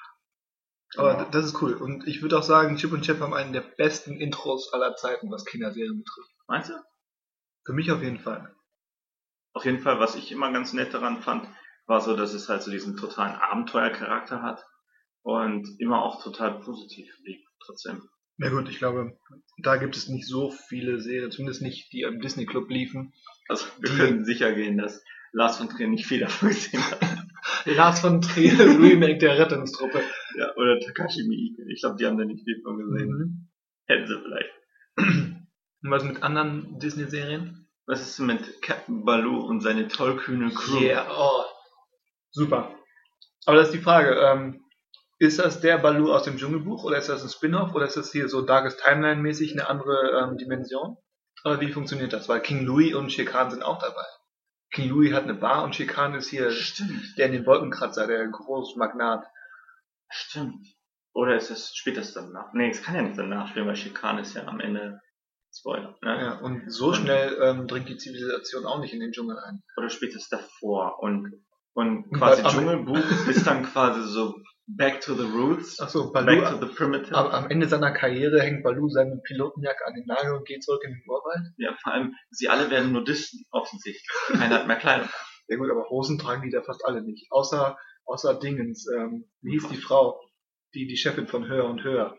Speaker 3: Aber das ist cool. Und ich würde auch sagen, Chip und Chap haben einen der besten Intros aller Zeiten, was Kinderserien betrifft.
Speaker 2: Meinst du?
Speaker 3: Für mich auf jeden Fall.
Speaker 2: Auf jeden Fall, was ich immer ganz nett daran fand, war so, dass es halt so diesen totalen Abenteuercharakter hat und immer auch total positiv blieb, trotzdem.
Speaker 3: Na gut, ich glaube, da gibt es nicht so viele Serien, zumindest nicht, die im Disney Club liefen.
Speaker 2: Also wir können sicher gehen, dass Lars von Trier nicht viel davon gesehen hat.
Speaker 3: Lars von Trier, Remake der Rettungstruppe.
Speaker 2: Ja, oder Takashi Miike. Ich glaube, die haben da nicht viel von gesehen. Hätten sie vielleicht.
Speaker 3: Und was mit anderen Disney-Serien?
Speaker 2: Was ist mit Captain Baloo und seine tollkühne Crew?
Speaker 3: Oh, super. Aber das ist die Frage, ist das der Baloo aus dem Dschungelbuch oder ist das ein Spin-off oder ist das hier so Darkest Timeline-mäßig eine andere Dimension? Oder wie funktioniert das? Weil King Louie und Shere Khan sind auch dabei. King Louie hat eine Bar und Shere Khan ist hier der in den Wolkenkratzer, der Großmagnat.
Speaker 2: Stimmt. Oder spielt das danach? Nee, es kann ja nicht danach spielen, weil Shere Khan ist ja am Ende Spoiler. Ne?
Speaker 3: Ja, und so schnell dringt die Zivilisation auch nicht in den Dschungel ein.
Speaker 2: Oder spielt es davor? Und quasi Dschungelbuch ist dann quasi so back to the roots.
Speaker 3: Achso, Baloo,
Speaker 2: back to the primitive.
Speaker 3: am Ende seiner Karriere hängt Baloo seine Pilotenjacke an den Nagel und geht zurück in den Urwald.
Speaker 2: Ja, vor allem, sie alle werden Nudisten, offensichtlich. Keiner hat mehr Kleidung.
Speaker 3: Ja gut, aber Hosen tragen die da fast alle nicht. Außer Dingens, wie hieß die Frau? Die Chefin von Höher und Höher.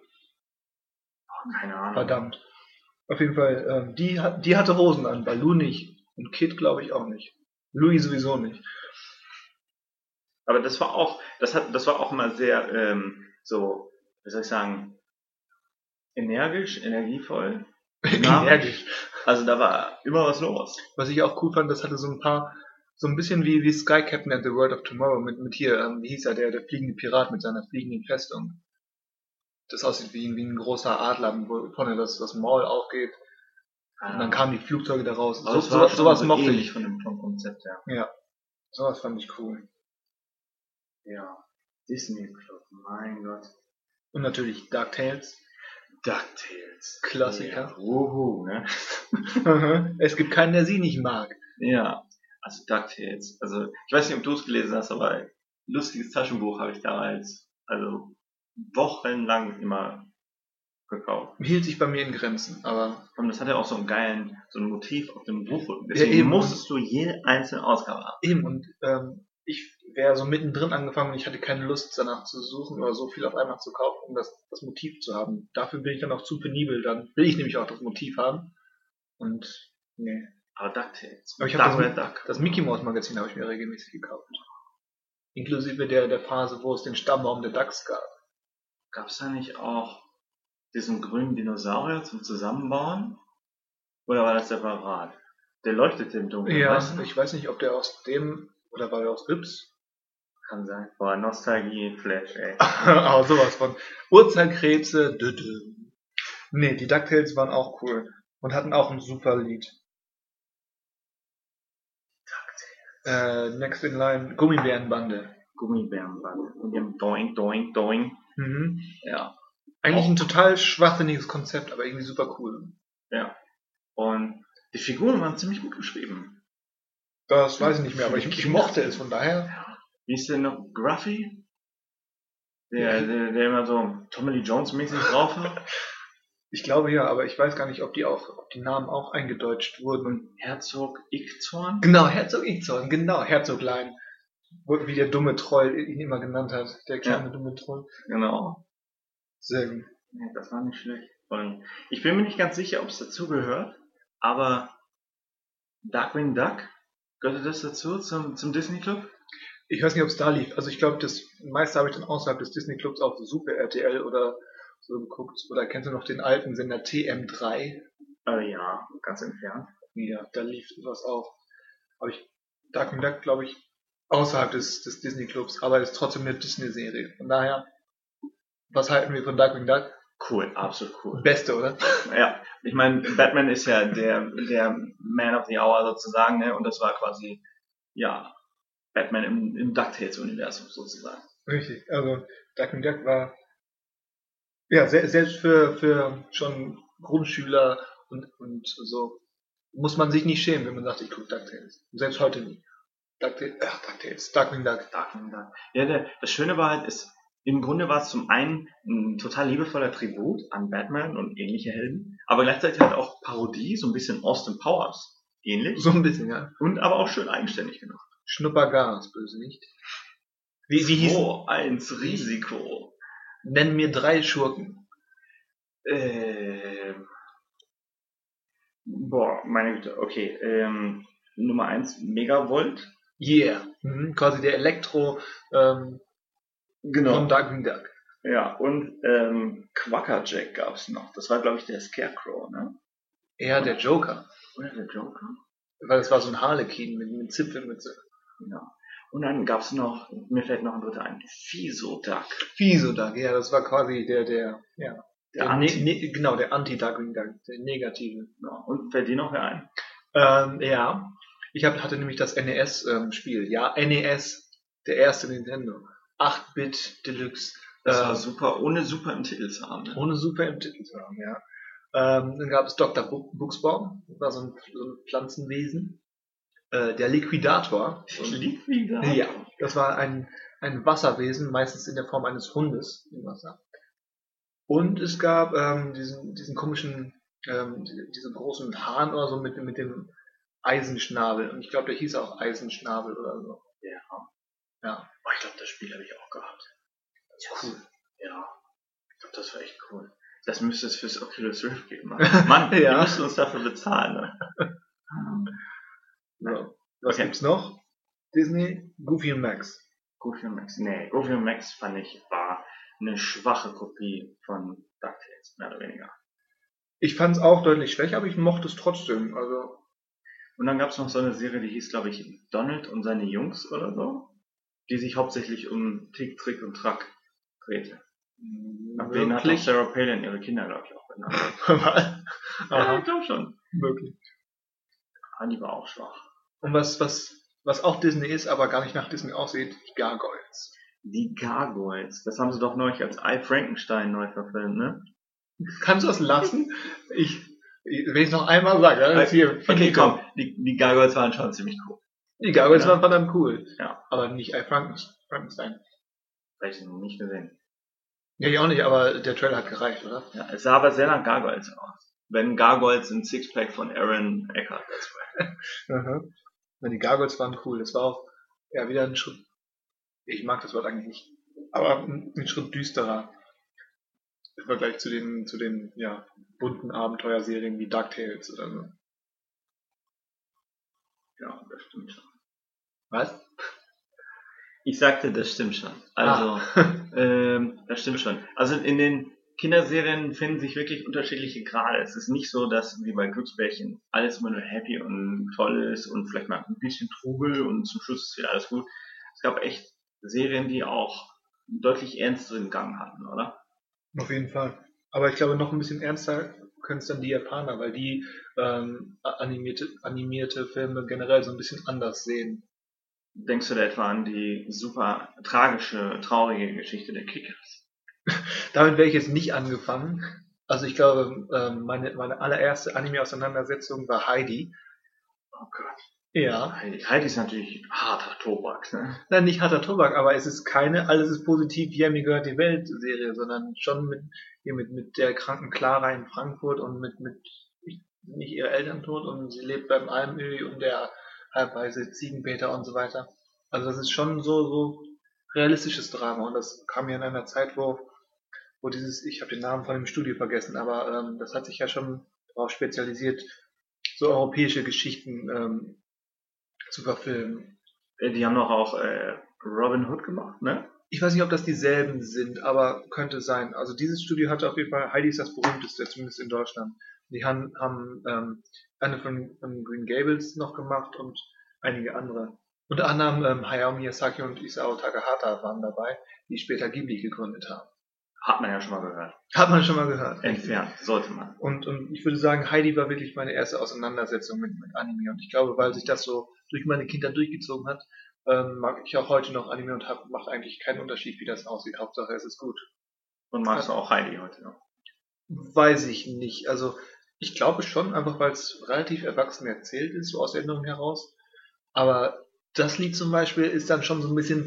Speaker 2: Oh, keine Ahnung.
Speaker 3: Verdammt. Auf jeden Fall, die hatte Hosen an, Baloo nicht. Und Kid glaube ich auch nicht. Louis sowieso nicht.
Speaker 2: Aber das war auch immer sehr, so, wie soll ich sagen, energisch, energievoll.
Speaker 3: Energisch.
Speaker 2: Also da war immer was los.
Speaker 3: Was ich auch cool fand, das hatte so ein bisschen wie Sky Captain and the World of Tomorrow mit hier, wie hieß er, der fliegende Pirat mit seiner fliegenden Festung. Das aussieht wie ein großer Adler, wo vorne das Maul aufgeht. Und dann kamen die Flugzeuge da raus. Sowas mochte ich.
Speaker 2: Von dem Konzept, ja.
Speaker 3: Ja, sowas fand ich cool.
Speaker 2: Ja, Disney Club, mein Gott.
Speaker 3: Und natürlich DuckTales. Klassiker.
Speaker 2: Ja, ne?
Speaker 3: Es gibt keinen, der sie nicht mag.
Speaker 2: Ja, also DuckTales. Also, ich weiß nicht, ob du es gelesen hast, aber ein lustiges Taschenbuch habe ich damals, also wochenlang immer gekauft.
Speaker 3: Hielt sich bei mir in Grenzen, aber...
Speaker 2: Und das hatte auch so ein Motiv auf dem Buch.
Speaker 3: Deswegen eben
Speaker 2: musstest du jede einzelne Ausgabe haben.
Speaker 3: Eben, und ich wäre so mittendrin angefangen und ich hatte keine Lust danach zu suchen oder so viel auf einmal zu kaufen, um das Motiv zu haben. Dafür bin ich dann auch zu penibel, dann will ich nämlich auch das Motiv haben. Und, nee.
Speaker 2: Aber DuckTales.
Speaker 3: Aber ich habe das Mickey Mouse Magazin habe ich mir regelmäßig gekauft. Inklusive der Phase, wo es den Stammbaum der Ducks gab.
Speaker 2: Gab es da nicht auch diesen grünen Dinosaurier zum Zusammenbauen? Oder war das separat? Der leuchtete im Dunkeln.
Speaker 3: Ja, ich weiß nicht, ob der aus dem, oder war der aus Yps?
Speaker 2: Kann sein. Boah, Nostalgie, Flash, ey.
Speaker 3: Aber sowas von. Urzeitkrebse, Nee, die DuckTales waren auch cool. Und hatten auch ein super Lied. Next in Line, Gummibärenbande.
Speaker 2: Und dem Doing, Doing, Doing.
Speaker 3: Mhm.
Speaker 2: Ja.
Speaker 3: Eigentlich ein total schwachsinniges Konzept, aber irgendwie super cool.
Speaker 2: Ja. Und die Figuren waren ziemlich gut geschrieben.
Speaker 3: Das weiß ich nicht mehr, aber ich mochte es, von daher.
Speaker 2: Wie ist denn noch Gruffy? Der immer so Tommy Lee Jones mäßig drauf hat.
Speaker 3: Ich glaube ja, aber ich weiß gar nicht, ob die Namen auch eingedeutscht wurden.
Speaker 2: Und Herzog Ickzorn?
Speaker 3: Genau, Herzog Ickzorn, genau, Herzoglein. Wie der dumme Troll ihn immer genannt hat. Der kleine dumme Troll.
Speaker 2: Genau.
Speaker 3: Sehr gut.
Speaker 2: Ja, das war nicht schlecht. Und ich bin mir nicht ganz sicher, ob es dazu gehört, aber Darkwing Duck, gehörte das dazu zum Disney Club?
Speaker 3: Ich weiß nicht, ob es da lief. Also ich glaube, das meiste habe ich dann außerhalb des Disney Clubs auf Super RTL oder so geguckt. Oder kennst du noch den alten Sender TM3?
Speaker 2: Ja, ganz entfernt.
Speaker 3: Ja, da lief sowas auch. Aber Darkwing Duck, glaube ich, außerhalb des Disney Clubs, aber ist trotzdem eine Disney-Serie. Von daher, was halten wir von Darkwing Duck?
Speaker 2: Cool, absolut cool.
Speaker 3: Beste, oder?
Speaker 2: Ja, ich meine, Batman ist ja der Man of the Hour sozusagen, ne? Und das war quasi, ja, Batman im DuckTales-Universum sozusagen.
Speaker 3: Richtig, also Darkwing Duck war, ja, selbst für schon Grundschüler und so, muss man sich nicht schämen, wenn man sagt, ich gucke DuckTales. Selbst heute nicht. DuckTales, Darkwing Duck.
Speaker 2: Ja, das Schöne war halt, im Grunde war es zum einen ein total liebevoller Tribut an Batman und ähnliche Helden, aber gleichzeitig halt auch Parodie, so ein bisschen Austin Powers ähnlich.
Speaker 3: So ein bisschen, ja.
Speaker 2: Und aber auch schön eigenständig gemacht.
Speaker 3: Schnuppergas, böse nicht. Wie hieß
Speaker 2: 2-1 Risiko.
Speaker 3: Nenn mir 3 Schurken.
Speaker 2: Meine Güte, okay. Nummer 1, Megavolt.
Speaker 3: Yeah. Quasi der Elektro
Speaker 2: Genau.
Speaker 3: von Darkwing Duck.
Speaker 2: Ja, und Quackerjack gab es noch. Das war, glaube ich, der Scarecrow, ne?
Speaker 3: Eher der Joker.
Speaker 2: Oder der Joker?
Speaker 3: Weil es war so ein Harlekin mit Zipfelmütze.
Speaker 2: Ja. Und dann gab's noch, mir fällt noch ein dritter ein, Fisodak.
Speaker 3: Fisodak, ja, das war quasi der
Speaker 2: Der Anti.
Speaker 3: genau, der Anti-Darkwing Duck, der negative.
Speaker 2: Ja. Und fällt dir noch wer ein?
Speaker 3: Ja, hatte nämlich das NES-Spiel. Ja, NES, der erste Nintendo. 8-Bit Deluxe.
Speaker 2: Das war super, ohne Super im Titel zu haben. Ne?
Speaker 3: Ohne Super im Titel zu haben, ja. Dann gab es Dr. Buchsbaum, das war so ein Pflanzenwesen. Der Liquidator.
Speaker 2: Liquidator?
Speaker 3: Ja, das war ein Wasserwesen, meistens in der Form eines Hundes im Wasser. Und es gab diesen komischen, diese großen Hahn oder so mit dem Eisenschnabel. Und ich glaube, der hieß auch Eisenschnabel oder so. Ja.
Speaker 2: Oh, ich glaube, das Spiel habe ich auch gehabt.
Speaker 3: Das ist cool.
Speaker 2: Ja, ich glaube, das war echt cool. Das müsste es fürs Oculus Rift geben. Mann,
Speaker 3: Ja.
Speaker 2: wir müssen uns dafür bezahlen. Ne?
Speaker 3: Ja. Was
Speaker 2: Okay.
Speaker 3: gibt's noch? Disney, Goofy und Max.
Speaker 2: Goofy und Max. Nee, Goofy und Max fand ich war eine schwache Kopie von DuckTales, mehr oder weniger.
Speaker 3: Ich fand es auch deutlich schwächer, aber ich mochte es trotzdem. Also
Speaker 2: Und dann gab es noch so eine Serie, die hieß, glaube ich, Donald und seine Jungs oder so, die sich hauptsächlich um Tick, Trick und Track drehte. Nach denen hat auch Sarah Palin ihre Kinder, glaube ich, auch benannt. Ja, ich glaube schon.
Speaker 3: Möglich.
Speaker 2: Ah, die war auch schwach.
Speaker 3: Und was auch Disney ist, aber gar nicht nach Disney aussieht, die Gargoyles.
Speaker 2: Die Gargoyles, das haben sie doch neulich als I, Frankenstein neu verfilmt, ne?
Speaker 3: Kannst du das lassen? Wenn ich es noch einmal sage, dann ist hier.
Speaker 2: Okay, komm, die Gargoyles waren schon ziemlich cool.
Speaker 3: Die Gargoyles
Speaker 2: Ja.
Speaker 3: waren verdammt cool.
Speaker 2: Ja.
Speaker 3: Aber nicht I, Frankenstein.
Speaker 2: Vielleicht nicht gesehen.
Speaker 3: Ja, ich auch nicht, aber der Trailer hat gereicht, oder?
Speaker 2: Ja, es sah aber sehr nach Gargoyles aus. Wenn Gargoyles ein Sixpack von Aaron Eckhart dazu wäre.
Speaker 3: Ja, die Gargoyles waren cool. Das war auch wieder ein Schritt. Ich mag das Wort eigentlich nicht. Aber ein Schritt düsterer. Im Vergleich zu den bunten Abenteuerserien wie DuckTales oder so.
Speaker 2: Ja, das stimmt schon.
Speaker 3: Was?
Speaker 2: Ich sagte, das stimmt schon. Also, das stimmt schon. Also in den Kinderserien finden sich wirklich unterschiedliche Grade. Es ist nicht so, dass wie bei Glücksbärchen alles immer nur happy und toll ist und vielleicht mal ein bisschen Trubel und zum Schluss ist wieder alles gut. Es gab echt Serien, die auch einen deutlich ernsteren Gang hatten, oder?
Speaker 3: Auf jeden Fall. Aber ich glaube, noch ein bisschen ernster können es dann die Japaner, weil die animierte Filme generell so ein bisschen anders sehen.
Speaker 2: Denkst du da etwa an die super tragische, traurige Geschichte der Kickers?
Speaker 3: Damit wäre ich jetzt nicht angefangen. Also ich glaube, meine allererste Anime-Auseinandersetzung war Heidi.
Speaker 2: Oh Gott.
Speaker 3: Ja.
Speaker 2: Heidi ist natürlich harter Tobak, ne?
Speaker 3: Nein, nicht harter Tobak, aber es ist keine Alles ist positiv, ja, mir gehört die Welt Serie, sondern schon mit der kranken Clara in Frankfurt und mit nicht ihre Eltern tot und sie lebt beim Almöhi und der halbweise Ziegenpeter und so weiter. Also das ist schon so realistisches Drama und das kam ja in einer Zeit, wo ich habe den Namen von dem Studio vergessen, aber das hat sich ja schon darauf spezialisiert, so europäische Geschichten zu verfilmen.
Speaker 2: Die haben doch auch Robin Hood gemacht, ne?
Speaker 3: Ich weiß nicht, ob das dieselben sind, aber könnte sein. Also dieses Studio hatte auf jeden Fall, Heidi ist das berühmteste, zumindest in Deutschland. Die haben eine von Green Gables noch gemacht und einige andere. Unter anderem Hayao Miyazaki und Isao Takahata waren dabei, die später Ghibli gegründet haben.
Speaker 2: Hat man ja schon mal gehört.
Speaker 3: Hat man schon mal gehört.
Speaker 2: Entfernt, sollte man.
Speaker 3: Und ich würde sagen, Heidi war wirklich meine erste Auseinandersetzung mit Anime. Und ich glaube, weil sich das so durch meine Kindheit durchgezogen hat, mag ich auch heute noch Anime und macht eigentlich keinen Unterschied, wie das aussieht. Hauptsache, es ist gut.
Speaker 2: Und magst du auch Heidi heute noch?
Speaker 3: Weiß ich nicht. Also, ich glaube schon, einfach weil es relativ erwachsen erzählt ist, so aus Erinnerung heraus. Aber das Lied zum Beispiel ist dann schon so ein bisschen,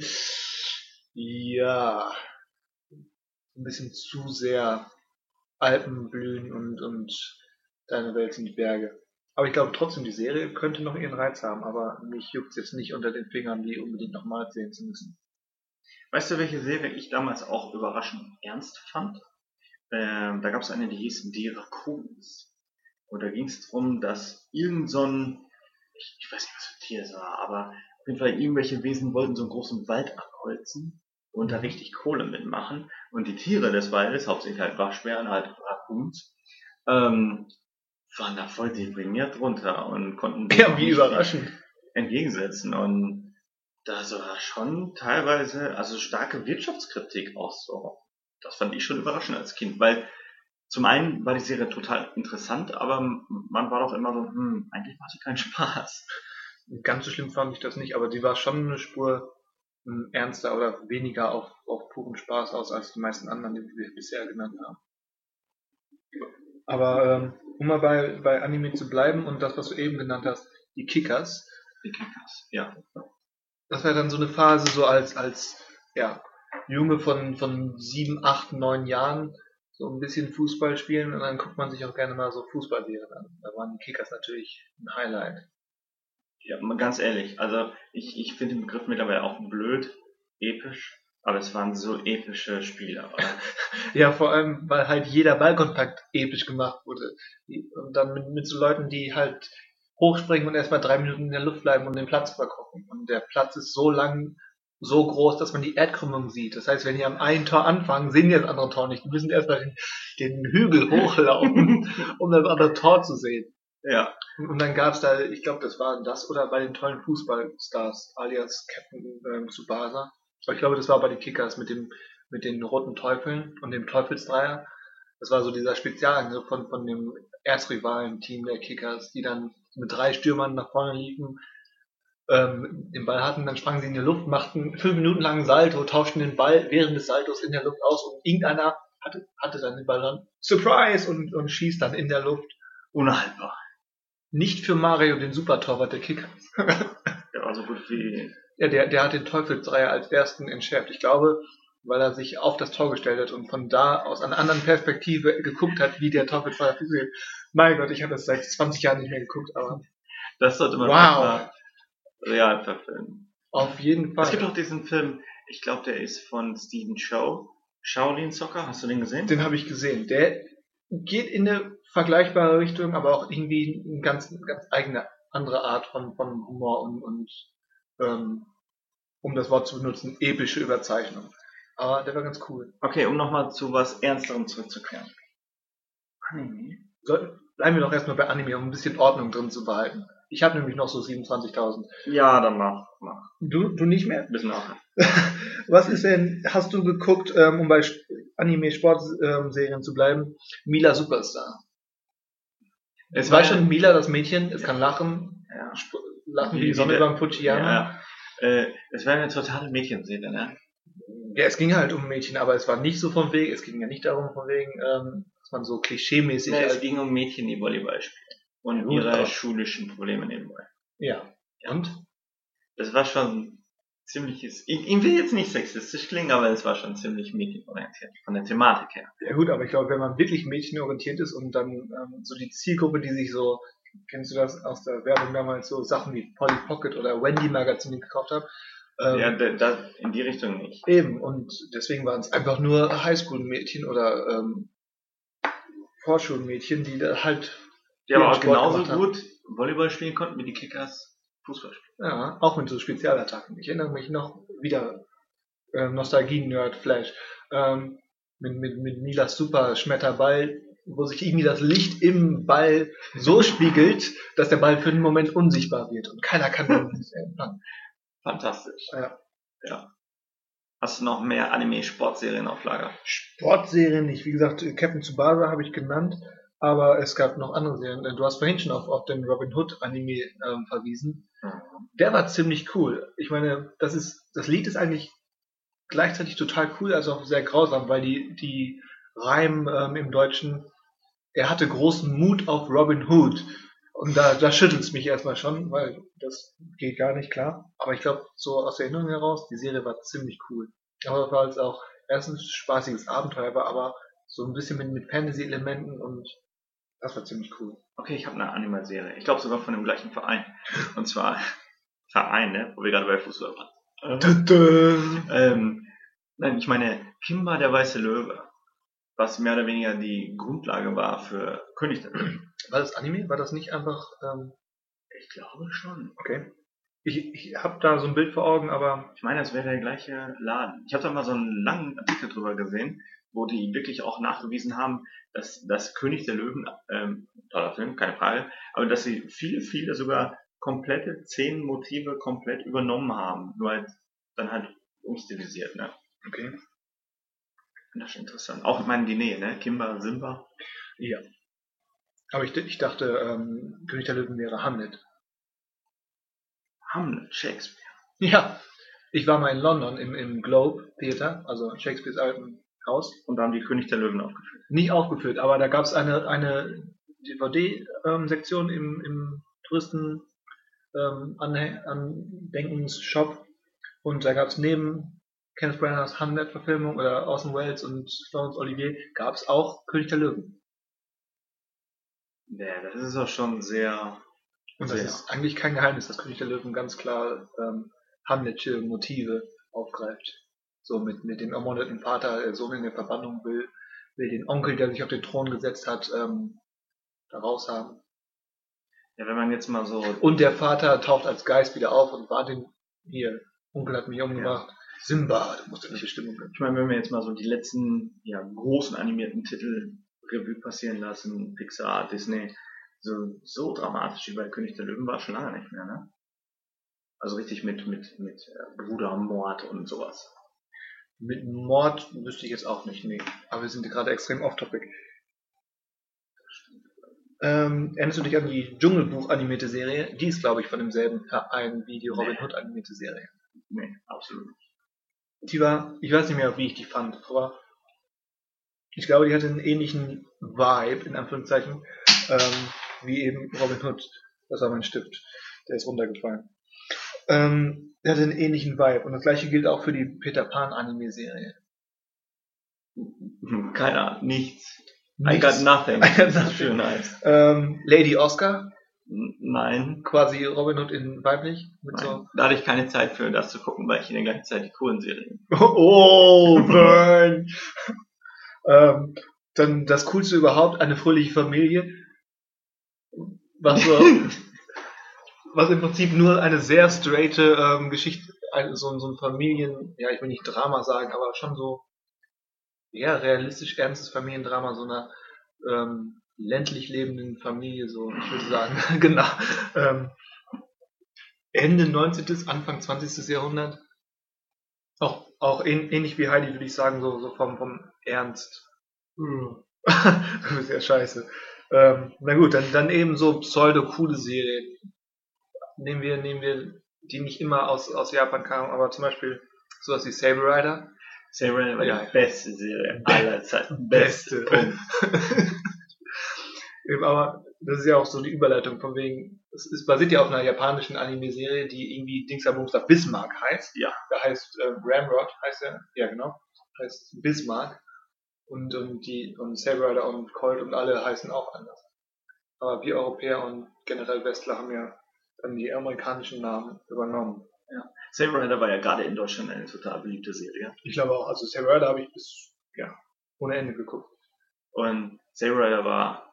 Speaker 3: ja, ein bisschen zu sehr Alpen blühen und deine Welt sind die Berge. Aber ich glaube trotzdem, die Serie könnte noch ihren Reiz haben, aber mich juckt es jetzt nicht unter den Fingern, die unbedingt nochmal sehen zu müssen.
Speaker 2: Weißt du, welche Serie ich damals auch überraschend ernst fand? Da gab es eine, die hieß Die Raccoons. Und da ging es darum, dass irgend so ein, ich weiß nicht, was für ein Tier es war, aber auf jeden Fall irgendwelche Wesen wollten so einen großen Wald abholzen und da richtig Kohle mitmachen. Und die Tiere des Waldes, hauptsächlich halt Waschbären, halt Raccoons, waren da voll deprimiert drunter und konnten
Speaker 3: Ja, wie überraschend.
Speaker 2: entgegensetzen. Und da war schon teilweise, also starke Wirtschaftskritik auch so. Das fand ich schon überraschend als Kind, weil zum einen war die Serie total interessant, aber man war doch immer so, eigentlich macht sie keinen Spaß.
Speaker 3: Ganz so schlimm fand ich das nicht, aber die war schon eine Spur ernster oder weniger auf puren Spaß aus als die meisten anderen, die wir bisher genannt haben. Aber um mal bei Anime zu bleiben und das, was du eben genannt hast, die Kickers.
Speaker 2: Die Kickers, ja.
Speaker 3: Das war dann so eine Phase, so als ja, Junge von 7, 8, 9 Jahren, so ein bisschen Fußball spielen und dann guckt man sich auch gerne mal so Fußballserien an. Da waren die Kickers natürlich ein Highlight.
Speaker 2: Ja, mal ganz ehrlich, also ich finde den Begriff mittlerweile auch blöd, episch, aber es waren so epische Spiele. Oder?
Speaker 3: Ja, vor allem, weil halt jeder Ballkontakt episch gemacht wurde. Und dann mit so Leuten, die halt hochspringen und erstmal 3 Minuten in der Luft bleiben und den Platz übergucken. Und der Platz ist so lang, so groß, dass man die Erdkrümmung sieht. Das heißt, wenn die am einen Tor anfangen, sehen die das andere Tor nicht. Die müssen erstmal den Hügel hochlaufen, um das andere Tor zu sehen.
Speaker 2: Ja.
Speaker 3: Und dann gab's da, ich glaube, das war das oder bei den tollen Fußballstars, alias Captain Tsubasa. Aber ich glaube, das war bei den Kickers mit den roten Teufeln und dem Teufelsdreier. Das war so dieser Spezialangriff von dem Erzrivalen-Team der Kickers, die dann mit 3 Stürmern nach vorne liefen, den Ball hatten, dann sprangen sie in die Luft, machten 5 Minuten lang einen Salto, tauschten den Ball während des Saltos in der Luft aus und irgendeiner hatte dann den Ball dann Surprise und schießt dann in der Luft.
Speaker 2: Unhaltbar.
Speaker 3: Nicht für Mario, den Supertorwart der Kickers.
Speaker 2: Der war so gut wie...
Speaker 3: Ja, der hat den Teufelsdreier als ersten entschärft. Ich glaube, weil er sich auf das Tor gestellt hat und von da aus einer anderen Perspektive geguckt hat, wie der Teufelsdreier funktioniert. Mein Gott, ich habe das seit 20 Jahren nicht mehr geguckt, aber...
Speaker 2: Das sollte man
Speaker 3: wow.
Speaker 2: Real verfilmen.
Speaker 3: Auf jeden Fall.
Speaker 2: Es gibt auch diesen Film, ich glaube, der ist von Stephen Chow, Shaolin Soccer, hast du den gesehen?
Speaker 3: Den habe ich gesehen. Der geht in eine vergleichbare Richtung, aber auch irgendwie eine ganz eigene andere Art von Humor und um das Wort zu benutzen, epische Überzeichnung. Aber der war ganz cool.
Speaker 2: Okay, um nochmal zu was Ernsterem zurückzukehren.
Speaker 3: Anime? Bleiben wir doch erstmal bei Anime, um ein bisschen Ordnung drin zu behalten. Ich habe nämlich noch so 27.000.
Speaker 2: Ja, dann mach.
Speaker 3: Du nicht mehr?
Speaker 2: Bis nachher.
Speaker 3: Was ist denn, hast du geguckt, um bei Anime-Sportserien zu bleiben, Mila Superstar? Es war schon Mila, das Mädchen, es kann lachen, lachen wie die Sonne beim Fujiyama.
Speaker 2: Es war eine totale Mädchenserie, ne?
Speaker 3: Ja, es ging halt um Mädchen, aber es war nicht so von wegen, es ging ja nicht darum von wegen, dass man so klischeemäßig...
Speaker 2: Es ging um Mädchen, die Volleyball spielen. Und ihre schulischen Probleme nebenbei.
Speaker 3: Ja. Und?
Speaker 2: Das war schon ziemliches... Ich will jetzt nicht sexistisch klingen, aber es war schon ziemlich mädchenorientiert, von der Thematik her.
Speaker 3: Ja gut, aber ich glaube, wenn man wirklich mädchenorientiert ist und dann so die Zielgruppe, die sich so... Kennst du das aus der Werbung damals, so Sachen wie Polly Pocket oder Wendy Magazine gekauft habe?
Speaker 2: Ja, in die Richtung nicht.
Speaker 3: Eben, und deswegen waren es einfach nur Highschool-Mädchen oder Vorschulmädchen, die da halt...
Speaker 2: Die aber auch genauso gut Volleyball spielen konnten wie die Kickers Fußball spielen.
Speaker 3: Ja, auch mit so Spezialattacken. Ich erinnere mich noch wieder, Nostalgie-Nerd-Flash, mit Milas super Schmetterball, wo sich irgendwie das Licht im Ball so spiegelt, dass der Ball für einen Moment unsichtbar wird und keiner kann den nicht empfangen.
Speaker 2: Fantastisch.
Speaker 3: Ja.
Speaker 2: Hast du noch mehr Anime-Sportserien auf Lager?
Speaker 3: Sportserien nicht. Wie gesagt, Captain Tsubasa habe ich genannt, aber es gab noch andere Serien. Du hast vorhin schon auf den Robin Hood Anime verwiesen. Der war ziemlich cool. Ich meine, das Lied ist eigentlich gleichzeitig total cool, als auch sehr grausam, weil die Reim im Deutschen, er hatte großen Mut auf Robin Hood. Und da schüttelt es mich erstmal schon, weil das geht gar nicht klar. Aber ich glaube, so aus der Erinnerung heraus, die Serie war ziemlich cool. Aber weil es auch erstens ein spaßiges Abenteuer war, aber so ein bisschen mit Fantasy-Elementen und das war ziemlich cool.
Speaker 2: Okay, ich habe eine Anime-Serie. Ich glaube sogar von dem gleichen Verein. Und zwar Verein, ne? Wo wir gerade bei Fußball waren. Nein, ich meine Kimba der weiße Löwe. Was mehr oder weniger die Grundlage war für König der Löwen.
Speaker 3: War das Anime? War das nicht einfach...
Speaker 2: Ich glaube schon.
Speaker 3: Okay. Ich habe da so ein Bild vor Augen, aber...
Speaker 2: Ich meine, das wäre der gleiche Laden. Ich habe da mal so einen langen Artikel drüber gesehen, wo die wirklich auch nachgewiesen haben, dass das König der Löwen, toller Film, keine Frage, aber dass sie viele sogar komplette Szenenmotive komplett übernommen haben, nur halt dann halt umstilisiert, ne?
Speaker 3: Okay.
Speaker 2: Das ist interessant. Auch, ich meine, die Nähe, ne? Kimba, Simba.
Speaker 3: Ja. Aber ich dachte, König der Löwen wäre Hamlet.
Speaker 2: Hamlet, Shakespeare.
Speaker 3: Ja. Ich war mal in London im Globe Theater, also Shakespeares alten Haus.
Speaker 2: Und da haben die König der Löwen aufgeführt.
Speaker 3: Nicht aufgeführt, aber da gab es eine DVD-Sektion im Touristen Andenkensshop und da gab es neben Kenneth Branaghs Hamlet-Verfilmung oder Orson Welles und Laurence Olivier gab es auch König der Löwen.
Speaker 2: Ja, das ist auch schon sehr...
Speaker 3: Und das ist eigentlich kein Geheimnis, dass König der Löwen ganz klar Hamletsche Motive aufgreift. So mit dem ermordeten Vater, der Sohn in der Verbannung will den Onkel, der sich auf den Thron gesetzt hat, da raus haben.
Speaker 2: Ja, wenn man jetzt mal so...
Speaker 3: Und der Vater taucht als Geist wieder auf und warnt ihn, hier, Onkel hat mich umgebracht. Ja. Simba, du musst in die Bestimmung gehen.
Speaker 2: Ich meine, wenn wir jetzt mal so die letzten großen animierten Titel Revue passieren lassen, Pixar, Disney, so dramatisch wie bei König der Löwen war schon lange nicht mehr, ne? Also richtig mit Brudermord und sowas.
Speaker 3: Mit Mord wüsste ich jetzt auch nicht, nee. Aber wir sind gerade extrem off-topic. Erinnerst du dich an die Dschungelbuch animierte Serie? Die ist, glaube ich, von demselben Verein wie die Robin Hood animierte Serie.
Speaker 2: Nee, absolut nicht.
Speaker 3: Die war, ich weiß nicht mehr, wie ich die fand, aber ich glaube, die hatte einen ähnlichen Vibe, in Anführungszeichen, wie eben Robin Hood. Das war mein Stift, der ist runtergefallen. Der hatte einen ähnlichen Vibe. Und das gleiche gilt auch für die Peter Pan Anime-Serie.
Speaker 2: Keine Ahnung, nichts. I got nothing. Schön nice.
Speaker 3: Lady Oscar?
Speaker 2: Nein.
Speaker 3: Quasi Robin Hood in weiblich? Mit
Speaker 2: Nein.
Speaker 3: So
Speaker 2: Da hatte ich keine Zeit für das zu gucken, weil ich in der ganzen Zeit die Kurenserien.
Speaker 3: Oh, burn! Dann das Coolste überhaupt, eine fröhliche Familie. Was im Prinzip nur eine sehr straighte Geschichte, so ein Familien, ja, ich will nicht Drama sagen, aber schon so eher realistisch ernstes Familiendrama, so einer ländlich lebenden Familie, so, ich würde sagen, genau. Ende 19., Anfang 20. Jahrhundert. Auch ähnlich wie Heidi, würde ich sagen, so vom Ernst. Das ist ja scheiße. Na gut, dann eben so pseudo-coole Serien. Nehmen wir, die nicht immer aus Japan kamen, aber zum Beispiel sowas wie Saber Rider.
Speaker 2: Saber Rider war die beste Serie aller Zeiten. Beste.
Speaker 3: Aber das ist ja auch so die Überleitung von wegen, es basiert ja auf einer japanischen Anime-Serie, die irgendwie Dingsabumster Bismarck heißt.
Speaker 2: Ja.
Speaker 3: Da heißt Ramrod, heißt er. Ja, genau. Heißt Bismarck. Und Saber Rider und Colt und alle heißen auch anders. Aber wir Europäer und generell Westler haben ja dann die amerikanischen Namen übernommen.
Speaker 2: Ja. Saber Rider war ja gerade in Deutschland eine total beliebte Serie.
Speaker 3: Ich glaube auch, also Saber Rider habe ich bis ohne Ende geguckt.
Speaker 2: Und Saber Rider war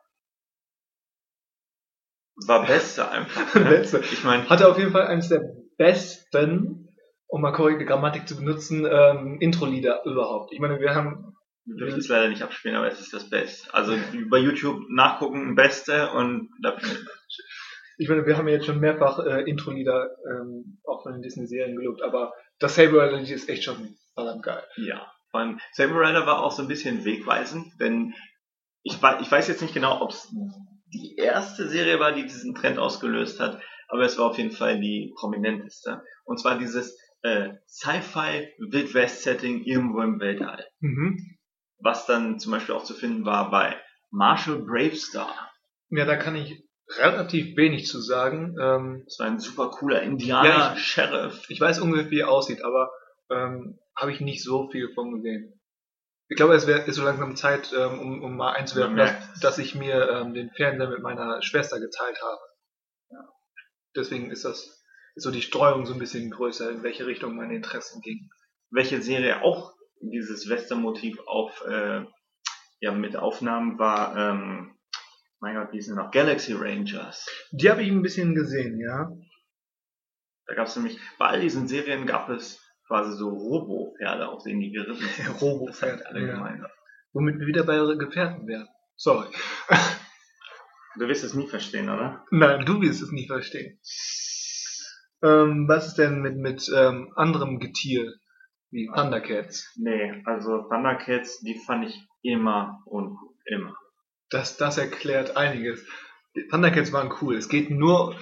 Speaker 2: Beste einfach. Ne?
Speaker 3: Beste.
Speaker 2: Ich meine,
Speaker 3: hatte auf jeden Fall eines der besten, um mal korrekte Grammatik zu benutzen, Intro-Lieder überhaupt. Ich meine, wir
Speaker 2: dürfen es leider nicht abspielen, aber es ist das Beste. Also bei YouTube nachgucken, Beste und da
Speaker 3: ich meine, wir haben ja jetzt schon mehrfach Intro-Lieder auch von den Disney-Serien gelobt, aber das Saber Rider ist echt schon verdammt geil.
Speaker 2: Ja, vor allem Saber Rider war auch so ein bisschen wegweisend, denn ich weiß jetzt nicht genau, ob es die erste Serie war, die diesen Trend ausgelöst hat, aber es war auf jeden Fall die prominenteste. Und zwar dieses Sci-Fi Wild-West-Setting irgendwo im Weltall.
Speaker 3: Mhm.
Speaker 2: Was dann zum Beispiel auch zu finden war bei Marshall Bravestar.
Speaker 3: Ja, da kann ich relativ wenig zu sagen.
Speaker 2: Das war ein super cooler Indianer-Sheriff.
Speaker 3: Ich weiß ungefähr, wie er aussieht, aber habe ich nicht so viel von gesehen. Ich glaube, es ist so langsam Zeit, um mal einzuwerfen, dass ich mir den Fernseher mit meiner Schwester geteilt habe. Ja. Deswegen ist so die Streuung so ein bisschen größer, in welche Richtung meine Interessen gingen.
Speaker 2: Welche Serie auch dieses Western-Motiv mit Aufnahmen war, mein Gott, wie ist denn noch? Galaxy Rangers.
Speaker 3: Die habe ich ein bisschen gesehen, ja.
Speaker 2: Da gab es nämlich, bei all diesen Serien gab es quasi so Robo-Pferde, auf denen die geritten sind.
Speaker 3: Robo-Pferd,
Speaker 2: alle gemeinsam.
Speaker 3: Womit wir wieder bei Gefährten wären. Sorry.
Speaker 2: Du wirst es nie verstehen, oder?
Speaker 3: Nein, du wirst es nicht verstehen. Was ist denn mit anderem Getier, wie Thundercats?
Speaker 2: Nee, also Thundercats, die fand ich immer uncool. Immer.
Speaker 3: Das erklärt einiges. Die Thundercats waren cool. Es geht nur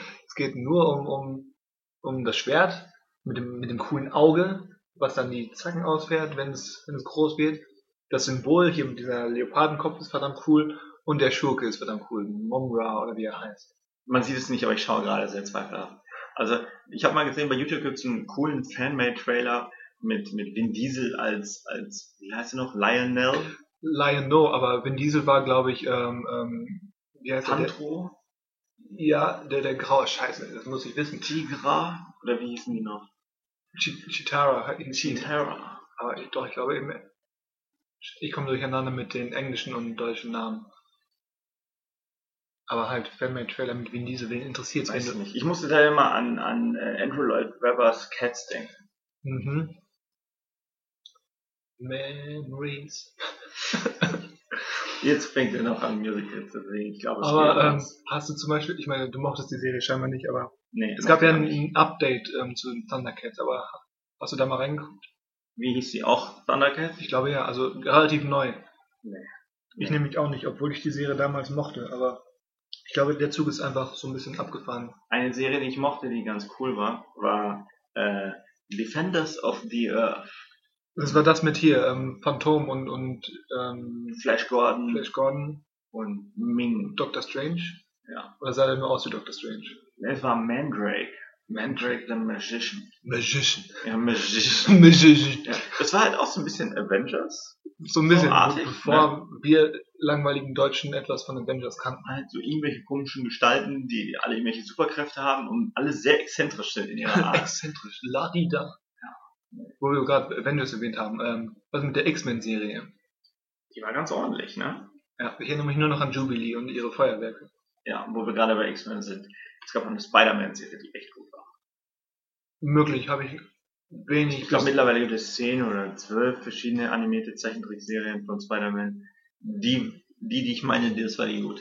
Speaker 3: um das Schwert mit dem coolen Auge, was dann die Zacken ausfährt, wenn es groß wird. Das Symbol hier mit dieser Leopardenkopf ist verdammt cool. Und der Schurke ist verdammt cool. Momra oder wie er heißt.
Speaker 2: Man sieht es nicht, aber ich schaue gerade sehr zweifelhaft. Also, ich habe mal gesehen, bei YouTube gibt es einen coolen Fanmade-Trailer mit Vin Diesel als, wie heißt er noch, Lionel?
Speaker 3: Lionel, aber Vin Diesel war, glaube ich, wie heißt
Speaker 2: Pantro?
Speaker 3: Ja, der graue Scheiße, das muss ich wissen.
Speaker 2: Tigra? Oder wie hießen die noch?
Speaker 3: Chitara.
Speaker 2: Chitara.
Speaker 3: Aber ich glaube eben, ich komme durcheinander mit den englischen und deutschen Namen. Aber halt, Fanmade-Trailer mit Vin Diesel, wen interessiert
Speaker 2: es? Nicht. Ich musste da immer an Andrew Lloyd Webbers Cats denken.
Speaker 3: Mhm. Memories.
Speaker 2: Jetzt fängt er noch an, Musicals zu singen. Ich glaube, es
Speaker 3: aber hast du zum Beispiel, ich meine, du mochtest die Serie scheinbar nicht, aber
Speaker 2: nee,
Speaker 3: es gab ja ein Update zu Thundercats, aber hast du da mal reingeguckt?
Speaker 2: Wie hieß sie auch? Thundercats?
Speaker 3: Ich glaube ja, also relativ neu.
Speaker 2: Nee.
Speaker 3: Ich nämlich auch nicht, obwohl ich die Serie damals mochte, aber ich glaube, der Zug ist einfach so ein bisschen abgefahren.
Speaker 2: Eine Serie, die ich mochte, die ganz cool war Defenders of the Earth.
Speaker 3: Das war das mit hier, Phantom und
Speaker 2: Flash Gordon.
Speaker 3: Flash Gordon
Speaker 2: und Ming.
Speaker 3: Dr. Strange?
Speaker 2: Ja.
Speaker 3: Oder sah der nur aus wie Dr. Strange?
Speaker 2: Es war Mandrake. Mandrake the Magician.
Speaker 3: Magician.
Speaker 2: Ja, Magician.
Speaker 3: Magician.
Speaker 2: Ja. Das war halt auch so ein bisschen Avengers.
Speaker 3: So ein bisschen,
Speaker 2: artig,
Speaker 3: bevor wir langweiligen Deutschen etwas von Avengers kannten.
Speaker 2: Halt so irgendwelche komischen Gestalten, die alle irgendwelche Superkräfte haben und alle sehr exzentrisch sind in ihrer Art.
Speaker 3: Exzentrisch. Ladida. Ja. Wo wir gerade Avengers erwähnt haben. Was mit der X-Men-Serie?
Speaker 2: Die war ganz ordentlich, ne?
Speaker 3: Ja, ich erinnere mich nur noch an Jubilee und ihre Feuerwerke.
Speaker 2: Ja, wo wir gerade bei X-Men sind. Es gab eine Spider-Man-Serie, die echt gut war.
Speaker 3: Möglich, habe ich wenig.
Speaker 2: Ich glaube, mittlerweile gibt es 10 oder 12 verschiedene animierte Zeichentrickserien von Spider-Man. Die ich meine, das war die gute.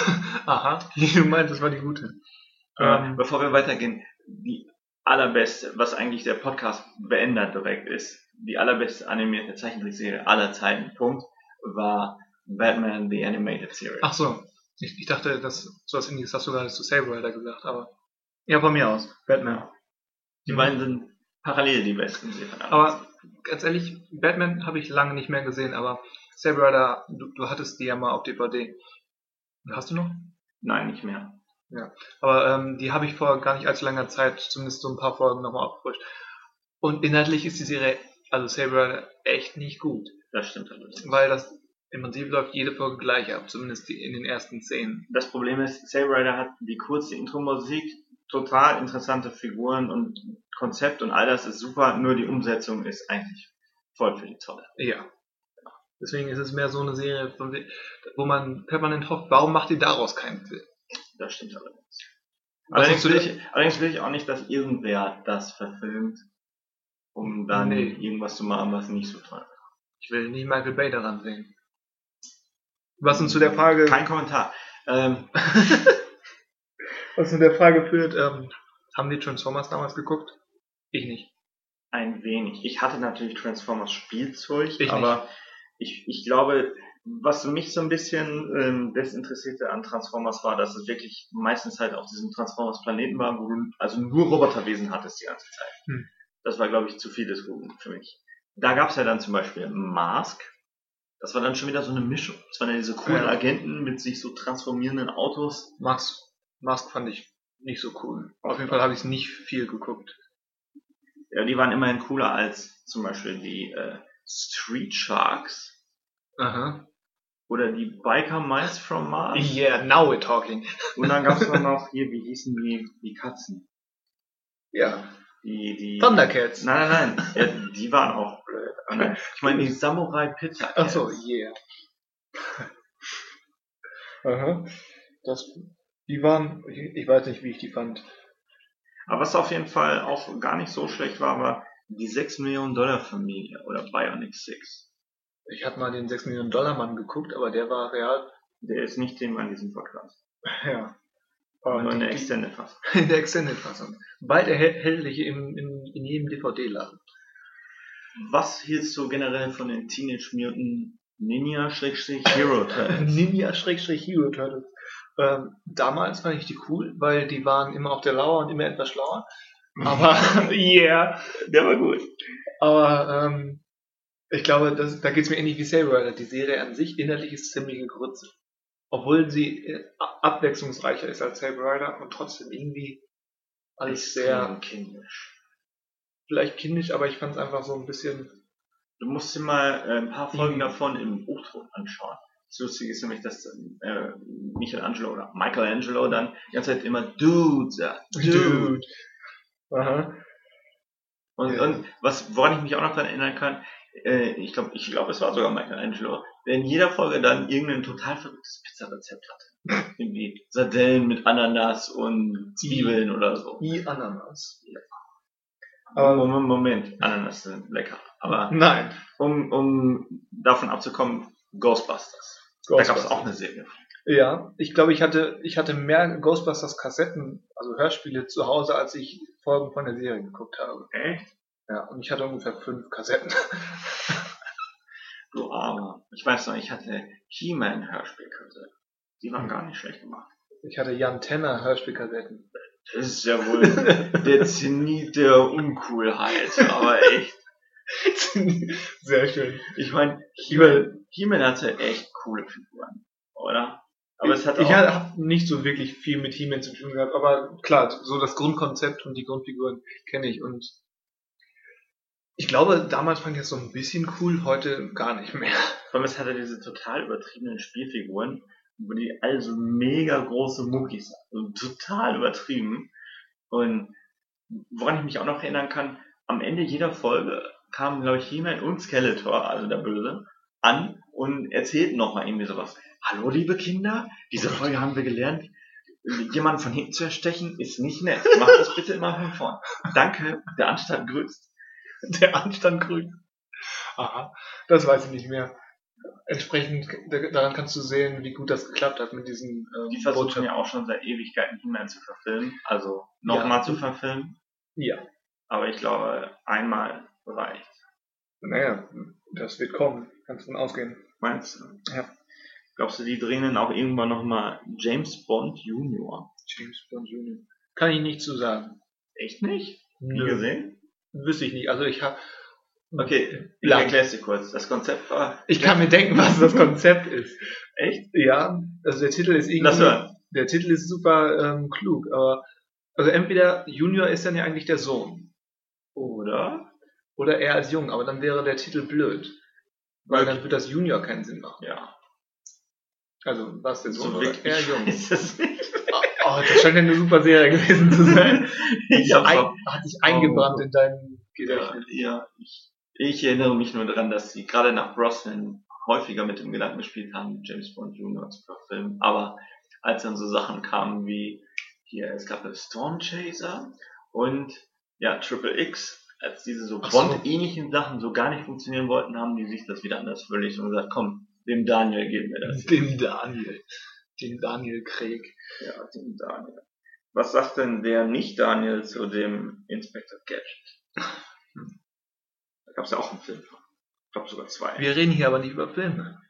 Speaker 3: Aha, die du meinst, das war die gute.
Speaker 2: Bevor wir weitergehen, die allerbeste, was eigentlich der Podcast beendet direkt ist, die allerbeste animierte Zeichentrickserie aller Zeiten, Punkt, war Batman The Animated Series.
Speaker 3: Ach so, ich dachte, dass sowas ähnliches hast du gerade zu Saber Rider gesagt, aber ja, von mir aus, Batman.
Speaker 2: Die beiden sind parallel die besten Serien.
Speaker 3: Aber ganz ehrlich, Batman habe ich lange nicht mehr gesehen, aber Saber Rider, du hattest die ja mal auf DVD. Hast du noch?
Speaker 2: Nein, nicht mehr.
Speaker 3: Ja, aber die habe ich vor gar nicht allzu langer Zeit, zumindest so ein paar Folgen nochmal aufgefrischt. Und inhaltlich ist die Serie, also Saber Rider, echt nicht gut.
Speaker 2: Das stimmt allerdings.
Speaker 3: Weil das im Prinzip läuft jede Folge gleich ab, zumindest in den ersten Szenen.
Speaker 2: Das Problem ist, Saber Rider hat die kurze Intro-Musik, total interessante Figuren und Konzept und all das ist super, nur die Umsetzung ist eigentlich voll für die Tonne.
Speaker 3: Ja. Deswegen ist es mehr so eine Serie, wo man permanent hofft, warum macht ihr daraus keinen Film?
Speaker 2: Das stimmt allerdings. Allerdings will ich auch nicht, dass irgendwer das verfilmt, um dann irgendwas zu machen, was nicht so toll ist.
Speaker 3: Ich will nicht Michael Bay daran sehen. Was uns zu der Frage...
Speaker 2: Kein Kommentar.
Speaker 3: Was zu der Frage führt, haben die Transformers damals geguckt? Ich nicht.
Speaker 2: Ein wenig. Ich hatte natürlich Transformers Spielzeug, aber ich glaube, was mich so ein bisschen desinteressierte an Transformers war, dass es wirklich meistens halt auf diesem Transformers Planeten war, wo du also nur Roboterwesen hattest die ganze Zeit. Das war, glaube ich, zu viel des Guten für mich. Da gab es ja dann zum Beispiel Mask. Das war dann schon wieder so eine Mischung. Das waren ja diese coolen Agenten mit sich so transformierenden Autos.
Speaker 3: Mask fand ich nicht so cool. Auf jeden Fall habe ich nicht viel geguckt.
Speaker 2: Ja, die waren immerhin cooler als zum Beispiel die Street Sharks.
Speaker 3: Aha.
Speaker 2: Oder die Biker Mice from Mars.
Speaker 3: Yeah, now we're talking.
Speaker 2: Und dann gab es noch hier, wie hießen die Katzen?
Speaker 3: Ja.
Speaker 2: Die
Speaker 3: Thundercats.
Speaker 2: Nein. Ja, die waren auch blöd. Ich meine die Samurai Pizza Cats.
Speaker 3: Achso, yeah. Aha. Die waren, ich weiß nicht, wie ich die fand.
Speaker 2: Aber was auf jeden Fall auch gar nicht so schlecht war die $6 Millionen Familie oder Bionic 6.
Speaker 3: Ich habe mal den 6 Millionen Dollar Mann geguckt, aber der war real.
Speaker 2: Der ist nicht Thema in diesem Podcast.
Speaker 3: Ja.
Speaker 2: Aber nur in der Extended-Fassung.
Speaker 3: In der Extended-Fassung. Bald erhältlich in jedem DVD-Laden.
Speaker 2: Was hielst du generell von den Teenage Mutant Ninja-Hero Turtles?
Speaker 3: Ninja-Hero Turtles. Damals fand ich die cool, weil die waren immer auf der Lauer und immer etwas schlauer. Aber, yeah,
Speaker 2: der war gut.
Speaker 3: Aber, ich glaube, da geht es mir ähnlich wie Saber Rider. Die Serie an sich inhaltlich ist ziemlich Grütze. Obwohl sie abwechslungsreicher ist als Saber Rider und trotzdem irgendwie alles sehr
Speaker 2: kindisch.
Speaker 3: Vielleicht kindisch, aber ich fand es einfach so ein bisschen.
Speaker 2: Du musst dir mal ein paar Folgen davon im O-Ton anschauen. Das Lustige ist nämlich, dass Michelangelo dann die ganze Zeit immer Dude sagt. Dude.
Speaker 3: Aha.
Speaker 2: Und woran ich mich auch noch daran erinnern kann, ich glaube, es war sogar Michelangelo, der in jeder Folge dann irgendein total verrücktes Pizzarezept hatte. Irgendwie Sardellen mit Ananas und Zwiebeln oder so.
Speaker 3: Wie Ananas.
Speaker 2: Ja. Aber Moment, Ananas sind lecker. Aber
Speaker 3: nein.
Speaker 2: Um davon abzukommen, Ghostbusters. Da gab es auch eine Serie.
Speaker 3: Ja, ich glaube, ich hatte mehr Ghostbusters Kassetten, also Hörspiele zu Hause, als ich Folgen von der Serie geguckt habe.
Speaker 2: Echt?
Speaker 3: Ja, und ich hatte ungefähr 5 Kassetten.
Speaker 2: Du Armer. Ich weiß noch, ich hatte He-Man Hörspielkassetten. Die waren gar nicht schlecht gemacht.
Speaker 3: Ich hatte Jan Tenner Hörspielkassetten.
Speaker 2: Das ist ja wohl der Zenit der Uncoolheit, aber echt.
Speaker 3: Sehr schön.
Speaker 2: Ich meine, He-Man hatte echt coole Figuren, oder? Aber
Speaker 3: ich habe nicht so wirklich viel mit He-Man zu tun gehabt, aber klar, so das Grundkonzept und die Grundfiguren kenne ich und ich glaube, damals fand ich das so ein bisschen cool, heute gar nicht mehr.
Speaker 2: Vor allem, es hatte diese total übertriebenen Spielfiguren, wo die alle so mega große Muckis sind. Also total übertrieben. Und woran ich mich auch noch erinnern kann, am Ende jeder Folge kamen, glaube ich, He-Man und Skeletor, also der Böse, an und erzählten nochmal irgendwie sowas. Hallo, liebe Kinder, diese Folge haben wir gelernt, jemanden von hinten zu erstechen ist nicht nett. Macht das bitte immer von vorn. Danke, der Anstand grüßt.
Speaker 3: Der Anstand grüßt. Aha, das weiß ich nicht mehr. Entsprechend daran kannst du sehen, wie gut das geklappt hat mit diesen
Speaker 2: die versuchen ja auch schon seit Ewigkeiten He-Man zu verfilmen, also nochmal zu verfilmen.
Speaker 3: Ja.
Speaker 2: Aber ich glaube, einmal reicht.
Speaker 3: Naja, das wird kommen, kannst du davon ausgehen.
Speaker 2: Meinst du?
Speaker 3: Ja.
Speaker 2: Glaubst du, die drehen dann auch irgendwann nochmal James Bond Junior?
Speaker 3: James Bond Junior. Kann ich nicht zu sagen.
Speaker 2: Echt nicht? Nie
Speaker 3: Nö.
Speaker 2: gesehen?
Speaker 3: Wüsste ich nicht. Also ich habe.
Speaker 2: Okay, ich erkläre es dir kurz. Das Konzept war.
Speaker 3: Ich kann mir denken, was das Konzept ist.
Speaker 2: Echt?
Speaker 3: Ja, also der Titel ist irgendwie.
Speaker 2: Lass hören.
Speaker 3: Der Titel ist super klug, aber also entweder Junior ist dann ja eigentlich der Sohn.
Speaker 2: Oder
Speaker 3: er als Jung, aber dann wäre der Titel blöd. Weil dann wird das Junior keinen Sinn machen.
Speaker 2: Ja.
Speaker 3: Also was der Sohn
Speaker 2: so
Speaker 3: oder er Jung?
Speaker 2: Ist das nicht?
Speaker 3: Oh, das scheint ja eine super Serie gewesen zu sein.
Speaker 2: Hat
Speaker 3: sich eingebrannt in deinem Gedächtnis.
Speaker 2: Ja, ich erinnere mich nur daran, dass sie gerade nach Brosnan häufiger mit dem Gedanken gespielt haben, James Bond Junior zu verfilmen. Aber als dann so Sachen kamen wie hier, es gab Storm Chaser und ja, Triple X, als diese so Bond-ähnlichen Sachen so gar nicht funktionieren wollten, haben die sich das wieder anders überlegt und gesagt, komm, dem Daniel geben wir das.
Speaker 3: Dem Daniel Craig.
Speaker 2: Ja, dem Daniel. Was sagt denn der Nicht-Daniel zu dem Inspector Gadget? Da gab es ja auch einen Film von. Ich glaube sogar 2.
Speaker 3: Wir reden hier aber nicht über Filme.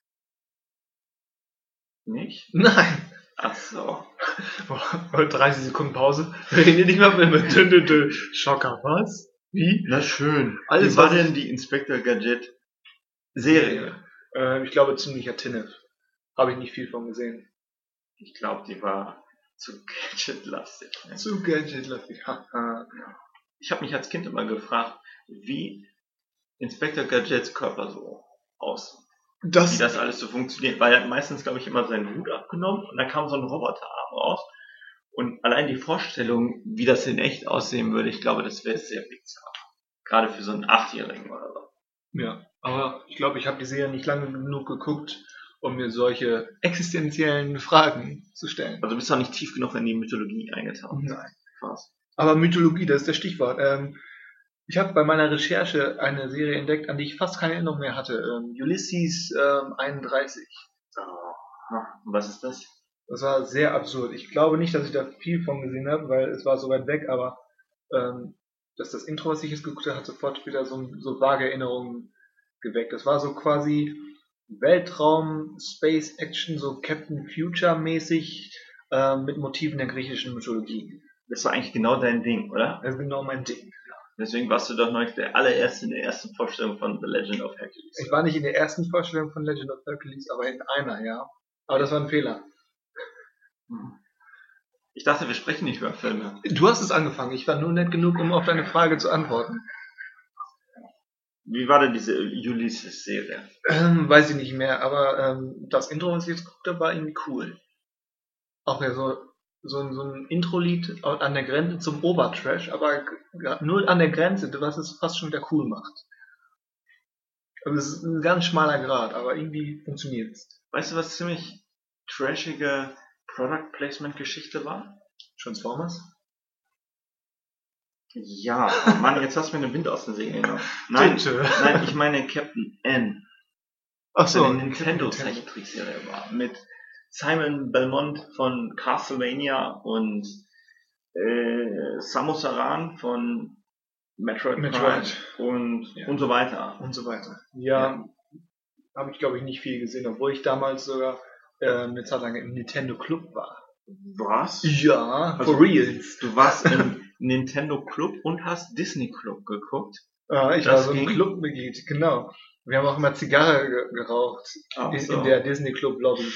Speaker 2: Nicht?
Speaker 3: Nein.
Speaker 2: Ach so.
Speaker 3: 30 Sekunden Pause. Wir reden hier nicht über Filme. Schocker, was? Wie?
Speaker 2: Na schön.
Speaker 3: Alles
Speaker 2: Wie war denn die Inspector Gadget Serie?
Speaker 3: Ich glaube ziemlicher Tinnef. Habe ich nicht viel von gesehen.
Speaker 2: Ich glaube, die war zu Gadget-lastig. Ne?
Speaker 3: Zu Gadget-lastig.
Speaker 2: Ich habe mich als Kind immer gefragt, wie Inspector Gadgets Körper so aussieht. Wie das alles so funktioniert. Weil er hat meistens, glaube ich, immer seinen Hut abgenommen und da kam so ein Roboterarm raus. Und allein die Vorstellung, wie das in echt aussehen würde, ich glaube, das wäre sehr bizarr. Gerade für so einen 8-Jährigen oder so.
Speaker 3: Ja, aber ich glaube, ich habe die Serie nicht lange genug geguckt, um mir solche existenziellen Fragen zu stellen.
Speaker 2: Also du bist auch nicht tief genug in die Mythologie eingetaucht.
Speaker 3: Nein.
Speaker 2: Krass.
Speaker 3: Aber Mythologie, das ist das Stichwort. Ich habe bei meiner Recherche eine Serie entdeckt, an die ich fast keine Erinnerung mehr hatte. Ulysses 31.
Speaker 2: Was ist das?
Speaker 3: Das war sehr absurd. Ich glaube nicht, dass ich da viel von gesehen habe, weil es war so weit weg, aber das Intro, was ich jetzt geguckt habe, hat sofort wieder so vage Erinnerungen geweckt. Das war so quasi Weltraum, Space Action, so Captain Future mäßig, mit Motiven der griechischen Mythologie.
Speaker 2: Das war eigentlich genau dein Ding, oder?
Speaker 3: Das ist genau mein Ding.
Speaker 2: Deswegen warst du doch neulich der allererste in der ersten Vorstellung von The Legend of Hercules.
Speaker 3: Ich war nicht in der ersten Vorstellung von Legend of Hercules, aber in einer, ja. Aber das war ein Fehler.
Speaker 2: Ich dachte, wir sprechen nicht über Filme.
Speaker 3: Du hast es angefangen. Ich war nur nett genug, um auf deine Frage zu antworten.
Speaker 2: Wie war denn diese Ulysses-Serie?
Speaker 3: Weiß ich nicht mehr, aber das Intro, was ich jetzt geguckt habe, war irgendwie cool. Auch ja so ein Intro-Lied an der Grenze zum Obertrash, aber nur an der Grenze, was es fast schon wieder cool macht. Also es ist ein ganz schmaler Grad, aber irgendwie funktioniert es.
Speaker 2: Weißt du, was ziemlich trashige Product Placement Geschichte war?
Speaker 3: Transformers?
Speaker 2: Ja, oh Mann, jetzt hast du mir den Wind aus den Segeln genommen. Nein, ich meine Captain N.
Speaker 3: Ach so,
Speaker 2: eine Nintendo-Zeichentrickserie war. Mit Simon Belmont von Castlevania und Samus Aran von Metroid Prime und so weiter.
Speaker 3: Und so weiter. Ja. Habe ich, glaube ich, nicht viel gesehen, obwohl ich damals sogar eine Zeit lang im Nintendo Club war.
Speaker 2: Was?
Speaker 3: Ja,
Speaker 2: also,
Speaker 3: for reals.
Speaker 2: Du warst im Nintendo Club und hast Disney Club geguckt?
Speaker 3: Ich war so ein Clubmitglied, genau. Wir haben auch immer Zigarre geraucht in der Disney Club Lobby.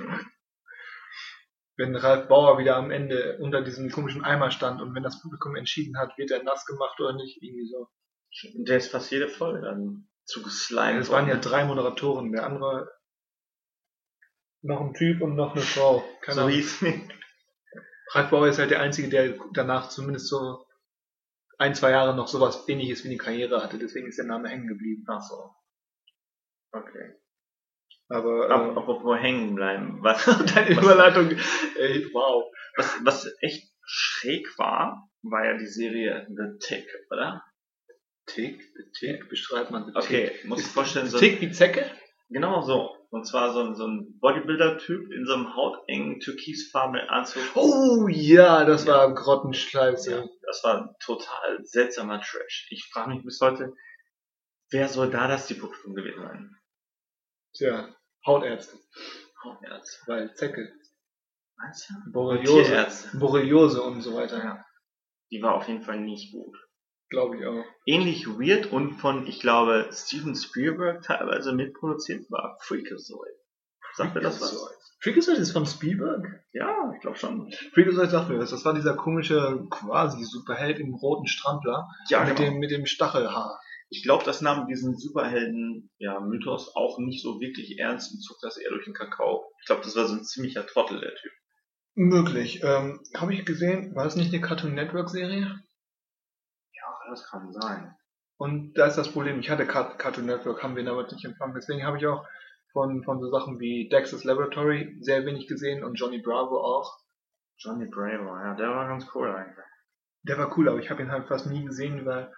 Speaker 3: Wenn Ralf Bauer wieder am Ende unter diesem komischen Eimer stand und wenn das Publikum entschieden hat, wird er nass gemacht oder nicht, irgendwie so.
Speaker 2: Der ist fast jede Folge dann zugeslimed.
Speaker 3: Es waren ja 3 Moderatoren, der andere noch ein Typ und noch eine Frau.
Speaker 2: So hieß es.
Speaker 3: Ralf Bauer ist halt der Einzige, der danach zumindest so 1-2 Jahre noch sowas Ähnliches wie eine Karriere hatte, deswegen ist der Name hängen geblieben.
Speaker 2: Ach so. Okay.
Speaker 3: Aber
Speaker 2: apropos hängen bleiben.
Speaker 3: Deine Überleitung, ey, wow.
Speaker 2: Was echt schräg war ja die Serie The Tick, oder?
Speaker 3: The Tick? Beschreibt man The Tick?
Speaker 2: Okay, muss ich vorstellen.
Speaker 3: The Tick wie Zecke?
Speaker 2: Genau so. Und zwar so ein Bodybuilder-Typ in so einem hautengen türkisfarbenen Anzug.
Speaker 3: Oh ja, das war Grottenschleife.
Speaker 2: Ja, das war ein total seltsamer Trash. Ich frage mich bis heute, wer soll da das Publikum gewesen sein?
Speaker 3: Tja, Hautärzte. Weil Zecke.
Speaker 2: Meinst du?
Speaker 3: Borreliose und so weiter.
Speaker 2: Ja. Die war auf jeden Fall nicht gut.
Speaker 3: Glaube ich auch.
Speaker 2: Ähnlich weird und von, ich glaube, Steven Spielberg teilweise mitproduziert war Freakazoid. Sagt mir das was?
Speaker 3: Freakazoid ist von Spielberg?
Speaker 2: Ja, ich glaube schon.
Speaker 3: Freakazoid sagt mir was. Das war dieser komische quasi Superheld im roten Strampler mit dem Stachelhaar.
Speaker 2: Ich glaube, das nahm diesen Superhelden-Mythos auch nicht so wirklich ernst und zog das eher durch den Kakao. Ich glaube, das war so ein ziemlicher Trottel, der Typ.
Speaker 3: Möglich. Habe ich gesehen, war das nicht eine Cartoon Network Serie?
Speaker 2: Ja, das kann sein.
Speaker 3: Und da ist das Problem, ich hatte Cartoon Network, haben wir damals nicht empfangen. Deswegen habe ich auch von so Sachen wie Dexter's Laboratory sehr wenig gesehen und Johnny Bravo auch.
Speaker 2: Johnny Bravo, ja, der war ganz cool eigentlich.
Speaker 3: Der war cool, aber ich habe ihn halt fast nie gesehen, weil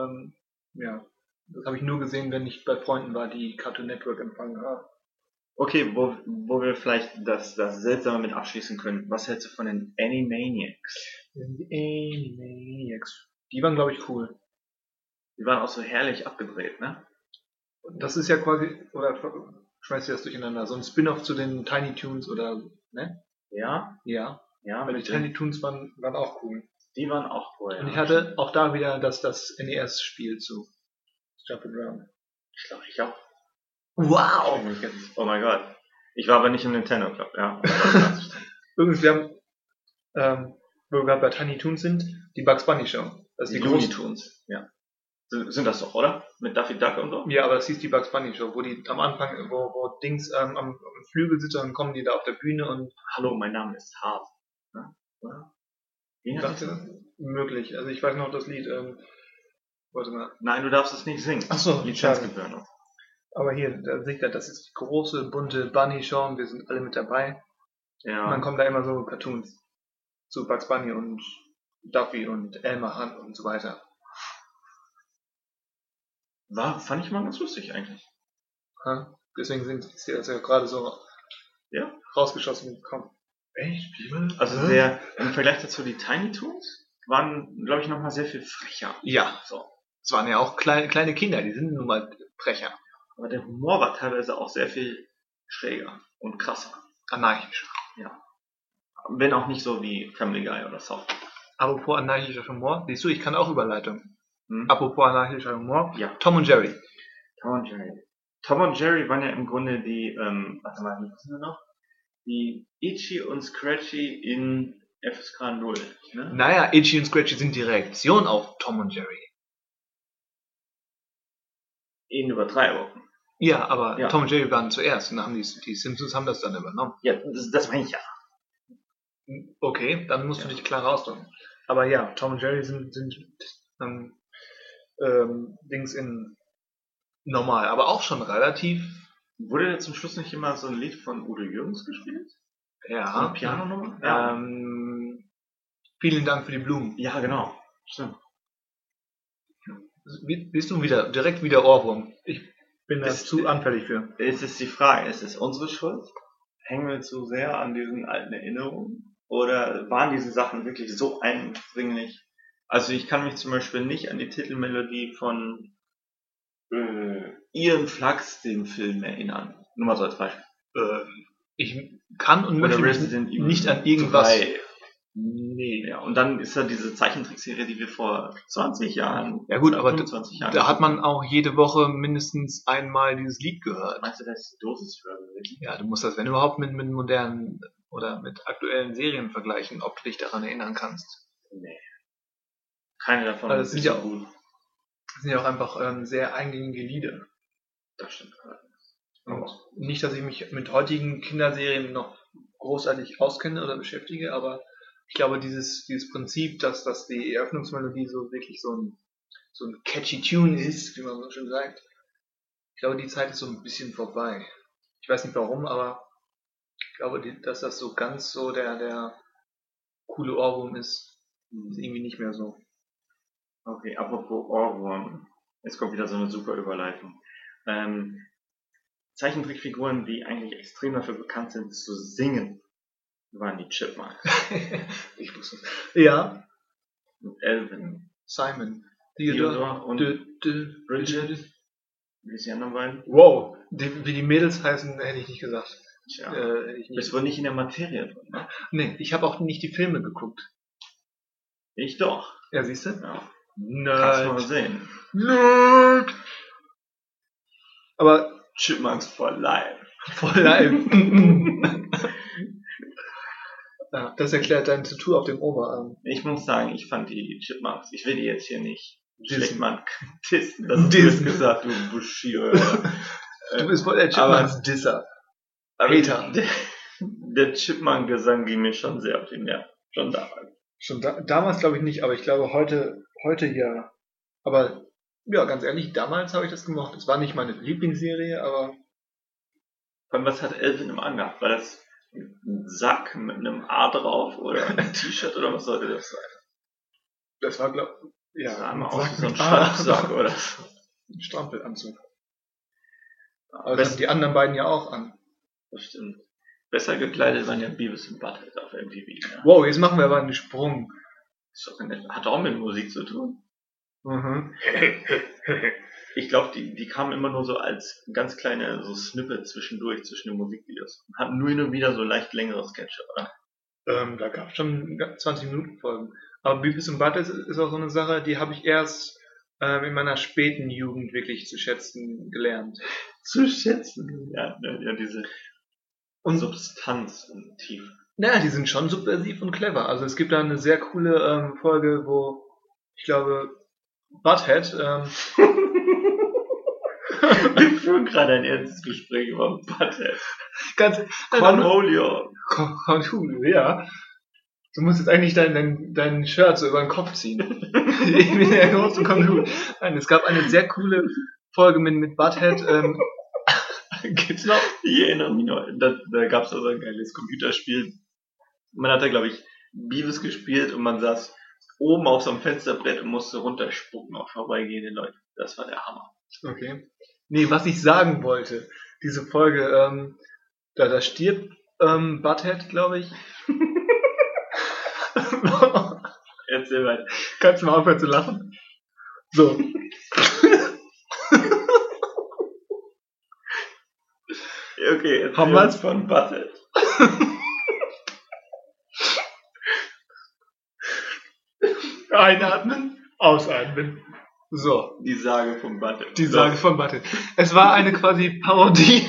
Speaker 3: das habe ich nur gesehen, wenn ich bei Freunden war, die Cartoon Network empfangen haben.
Speaker 2: Okay, wo wir vielleicht das Seltsame mit abschließen können. Was hältst du von den Animaniacs?
Speaker 3: Die Animaniacs. Die waren, glaube ich, cool.
Speaker 2: Die waren auch so herrlich abgedreht, ne?
Speaker 3: Das ist ja quasi, oder schmeißt du das durcheinander, so ein Spin-off zu den Tiny Toons oder, ne?
Speaker 2: Ja?
Speaker 3: Ja. Weil die Tiny Toons waren auch cool.
Speaker 2: Die waren auch cool, ja.
Speaker 3: Und ich hatte auch da wieder das NES-Spiel zu Jump and Run.
Speaker 2: Ich glaube, ich auch.
Speaker 3: Wow!
Speaker 2: Oh mein Gott. Ich war aber nicht im Nintendo Club, ja.
Speaker 3: Übrigens, wir haben, wo wir gerade bei Tiny Toons sind, die Bugs Bunny Show. Das ist
Speaker 2: die Looney Tunes, ja. Sind das doch, oder? Mit Daffy Duck und so?
Speaker 3: Ja, aber das hieß die Bugs Bunny Show, wo die am Anfang, wo Dings am Flügel sitzen, dann kommen die da auf der Bühne und...
Speaker 2: Hallo, mein Name ist Hart. Ja? Oder? Wie heißt das?
Speaker 3: Möglich. Also ich weiß noch das Lied, warte mal.
Speaker 2: Nein, du darfst es nicht singen.
Speaker 3: Achso,
Speaker 2: Lizenzgebühren.
Speaker 3: Aber hier, da singt er, das ist die große, bunte Bunny Show und wir sind alle mit dabei.
Speaker 2: Ja.
Speaker 3: Und dann kommen da immer so Cartoons zu Bugs Bunny und Duffy und Elmer Hunt und so weiter.
Speaker 2: Fand ich mal ganz lustig eigentlich.
Speaker 3: Ja? Deswegen ist jetzt ja gerade so rausgeschossen gekommen.
Speaker 2: Echt? Also im Vergleich dazu die Tiny Toons waren, glaube ich, nochmal sehr viel frecher.
Speaker 3: Ja, so. Es waren ja auch kleine Kinder, die sind nun mal Brecher.
Speaker 2: Aber der Humor war teilweise auch sehr viel schräger und krasser.
Speaker 3: Anarchisch.
Speaker 2: Ja. Wenn auch nicht so wie Family Guy oder South Park.
Speaker 3: Apropos anarchischer Humor, siehst du, ich kann auch Überleitung. Apropos anarchischer Humor,
Speaker 2: ja.
Speaker 3: Tom und Jerry.
Speaker 2: Tom und Jerry waren ja im Grunde die, warte mal, wie wissen wir noch? Die Itchy und Scratchy in FSK 0. Ne?
Speaker 3: Naja, Itchy und Scratchy sind die Reaktion auf Tom und Jerry.
Speaker 2: In Übertreibung.
Speaker 3: Ja, aber Tom und Jerry waren zuerst und dann haben die Simpsons haben das dann übernommen.
Speaker 2: Ja, das meine ich ja.
Speaker 3: Okay, dann musst du dich klar rausdrücken. Aber ja, Tom und Jerry sind Dings in normal, aber auch schon relativ.
Speaker 2: Wurde da zum Schluss nicht immer so ein Lied von Udo Jürgens gespielt?
Speaker 3: Ja.
Speaker 2: So eine Pianonummer?
Speaker 3: Ja. Vielen Dank für die Blumen.
Speaker 2: Ja, genau. Stimmt.
Speaker 3: Bist du direkt wieder Ohrwurm? Ich bin da zu anfällig für.
Speaker 2: Ist es die Frage, ist es unsere Schuld? Hängen wir zu sehr an diesen alten Erinnerungen? Oder waren diese Sachen wirklich so eindringlich? Also ich kann mich zum Beispiel nicht an die Titelmelodie von Ian Flux, dem Film, erinnern. Nur mal so als Beispiel.
Speaker 3: Ich kann und möchte mich nicht an irgendwas...
Speaker 2: 3. Nee. Ja, und dann ist ja diese Zeichentrickserie, die wir vor 20 Jahren...
Speaker 3: Ja gut, aber
Speaker 2: 25 Jahren
Speaker 3: da hat man auch jede Woche mindestens einmal dieses Lied gehört.
Speaker 2: Meinst du, das ist die Dosis für?
Speaker 3: Ja, du musst das, wenn überhaupt, mit modernen oder mit aktuellen Serien vergleichen, ob du dich daran erinnern kannst.
Speaker 2: Nee. Keine davon.
Speaker 3: Also das sind ja auch einfach sehr eingängige Lieder.
Speaker 2: Das stimmt.
Speaker 3: Und nicht, dass ich mich mit heutigen Kinderserien noch großartig auskenne oder beschäftige, aber ich glaube, dieses Prinzip, dass die Eröffnungsmelodie so wirklich so ein catchy Tune ist, wie man so schön sagt, ich glaube, die Zeit ist so ein bisschen vorbei. Ich weiß nicht warum, aber ich glaube, dass das so ganz so der coole Ohrwurm ist irgendwie nicht mehr so.
Speaker 2: Okay, apropos Ohrwurm. Jetzt kommt wieder so eine super Überleitung. Zeichentrickfiguren, die eigentlich extrem dafür bekannt sind, zu singen, waren die Chipmunks.
Speaker 3: Ich wusste es. Ja.
Speaker 2: Und Elvin.
Speaker 3: Simon.
Speaker 2: Theodore und Bridget. Wie ist die anderen beiden?
Speaker 3: Wow. Wie die Mädels heißen, hätte ich nicht gesagt.
Speaker 2: Tja. Bist wohl nicht in der Materie drin, ne?
Speaker 3: Nee, ich habe auch nicht die Filme geguckt.
Speaker 2: Ich doch.
Speaker 3: Ja, siehst du?
Speaker 2: Ja.
Speaker 3: Nerd.
Speaker 2: Kannst du mal sehen.
Speaker 3: Nerd. Aber
Speaker 2: Chipmunks for life.
Speaker 3: For life. Ja, das erklärt dein Tattoo auf dem Oberarm.
Speaker 2: Ich muss sagen, ich fand die Chipmunks, ich will die jetzt hier nicht schlecht machen.
Speaker 3: Dissen.
Speaker 2: Das ist gesagt, du Buschier.
Speaker 3: Du bist voll der Chipmunks-Disser.
Speaker 2: Hater. Der Chipmunk-Gesang ging mir schon sehr auf den Nerv. Schon damals.
Speaker 3: Damals glaube ich nicht, aber ich glaube heute ja. Aber ja, ganz ehrlich, damals habe ich das gemocht. Es war nicht meine Lieblingsserie, aber...
Speaker 2: Von was hat Elvin im angehabt? War das ein Sack mit einem A drauf oder ein T-Shirt oder was sollte das sein?
Speaker 3: Das war, glaube ich, ja,
Speaker 2: das sah mal aus wie so ein Schlafsack oder so.
Speaker 3: Ein Strampelanzug. Aber das haben die anderen beiden ja auch an.
Speaker 2: Das stimmt. Besser gekleidet waren ja Beavis und Butthead auf MTV. Ja.
Speaker 3: Wow, jetzt machen wir aber einen Sprung.
Speaker 2: Hat auch mit Musik zu tun.
Speaker 3: Mhm.
Speaker 2: Ich glaube, die kamen immer nur so als ganz kleine so Snippet zwischendurch zwischen den Musikvideos. Hatten nur wieder so leicht längere Sketche, oder?
Speaker 3: Da gab es schon 20 Minuten Folgen. Aber Beavis und Butthead ist auch so eine Sache, die habe ich erst in meiner späten Jugend wirklich zu schätzen gelernt.
Speaker 2: Zu schätzen? Ja, diese Substanz und Tiefe.
Speaker 3: Naja, die sind schon subversiv und clever. Also es gibt da eine sehr coole Folge, wo ich glaube Butthead
Speaker 2: wir führen gerade ein ernstes Gespräch über Butthead.
Speaker 3: Cornholio, ja. Du musst jetzt eigentlich dein Shirt so über den Kopf ziehen. Ich bin ja groß und Cornholio. Nein, es gab eine sehr coole Folge mit Butthead. Gibt's noch?
Speaker 2: Ich erinnere mich noch. Da gab es so ein geiles Computerspiel. Man hat da, glaube ich, Beavis gespielt und man saß oben auf so einem Fensterbrett und musste runterspucken auf vorbeigehende Leute. Das war der Hammer.
Speaker 3: Okay. Nee, was ich sagen wollte, diese Folge, da stirbt Butthead, glaube ich.
Speaker 2: Erzähl weiter.
Speaker 3: Kannst du mal aufhören zu lachen? So.
Speaker 2: Okay, erzähl
Speaker 3: Haben wir's?
Speaker 2: uns von Butthead.
Speaker 3: Einatmen, ausatmen. So.
Speaker 2: Die Sage von Butthead.
Speaker 3: Die Sage von Butthead. Es war eine quasi Parodie.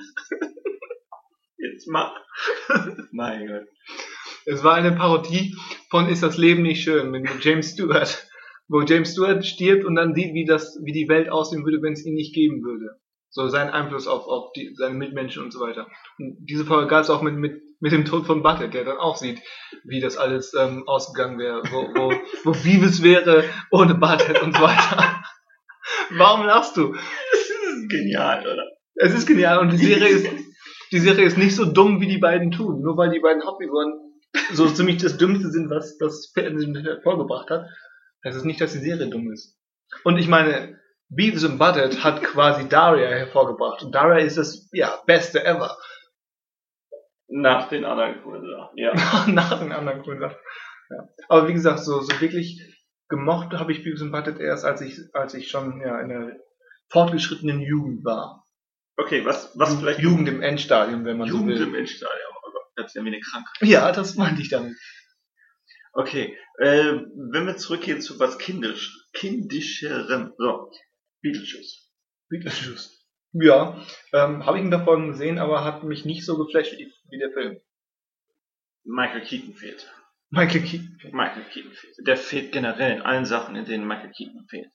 Speaker 2: Jetzt mach. Mein Gott.
Speaker 3: Es war eine Parodie von Ist das Leben nicht schön mit James Stewart. Wo James Stewart stirbt und dann sieht, wie die Welt aussehen würde, wenn es ihn nicht geben würde. So sein Einfluss auf seine Mitmenschen und so weiter. Und diese Folge gab es auch mit dem Tod von Butthead, der dann auch sieht, wie das alles ausgegangen wäre, wo Beavis wäre ohne Butthead und so weiter. Warum lachst du?
Speaker 2: Das ist genial, oder?
Speaker 3: Es ist genial und die Serie ist nicht so dumm, wie die beiden tun. Nur weil die beiden Hauptfiguren so ziemlich das Dümmste sind, was das Fernsehen hervorgebracht hat, heißt es nicht, dass die Serie dumm ist. Und ich meine, Beavis und Butthead hat quasi Daria hervorgebracht. Und Daria ist das, beste ever.
Speaker 2: Nach den anderen Gründen, ja.
Speaker 3: Nach den anderen Gründen. Ja. Aber wie gesagt, so wirklich gemocht habe ich Beavis und Butthead erst, als ich schon in der fortgeschrittenen Jugend war.
Speaker 2: Okay, was vielleicht...
Speaker 3: Jugend im Endstadium, wenn man
Speaker 2: Jugend
Speaker 3: so will.
Speaker 2: im Endstadium, oh Gott, das ist ja wie eine Krankheit.
Speaker 3: Ja, das meinte ich damit.
Speaker 2: Okay, wenn wir zurückgehen zu was Kindischerem. So,
Speaker 3: Beetlejuice. Ja, habe ich ihn davon gesehen, aber hat mich nicht so geflasht wie der Film.
Speaker 2: Michael Keaton fehlt.
Speaker 3: Michael Keaton.
Speaker 2: Der fehlt generell in allen Sachen, in denen Michael Keaton fehlt.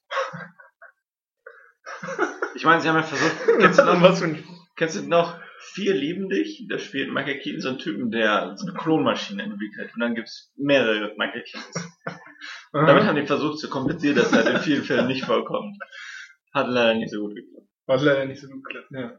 Speaker 2: Ich meine, sie haben ja versucht, kennst du noch 4 lieben dich? Da spielt Michael Keaton so einen Typen, der so eine Klonmaschine entwickelt. Und dann gibt es mehrere Michael Keatons. Damit haben die versucht zu kompensieren, dass er in vielen Fällen nicht vorkommt. Hat leider nicht so gut geklappt.
Speaker 3: Ja.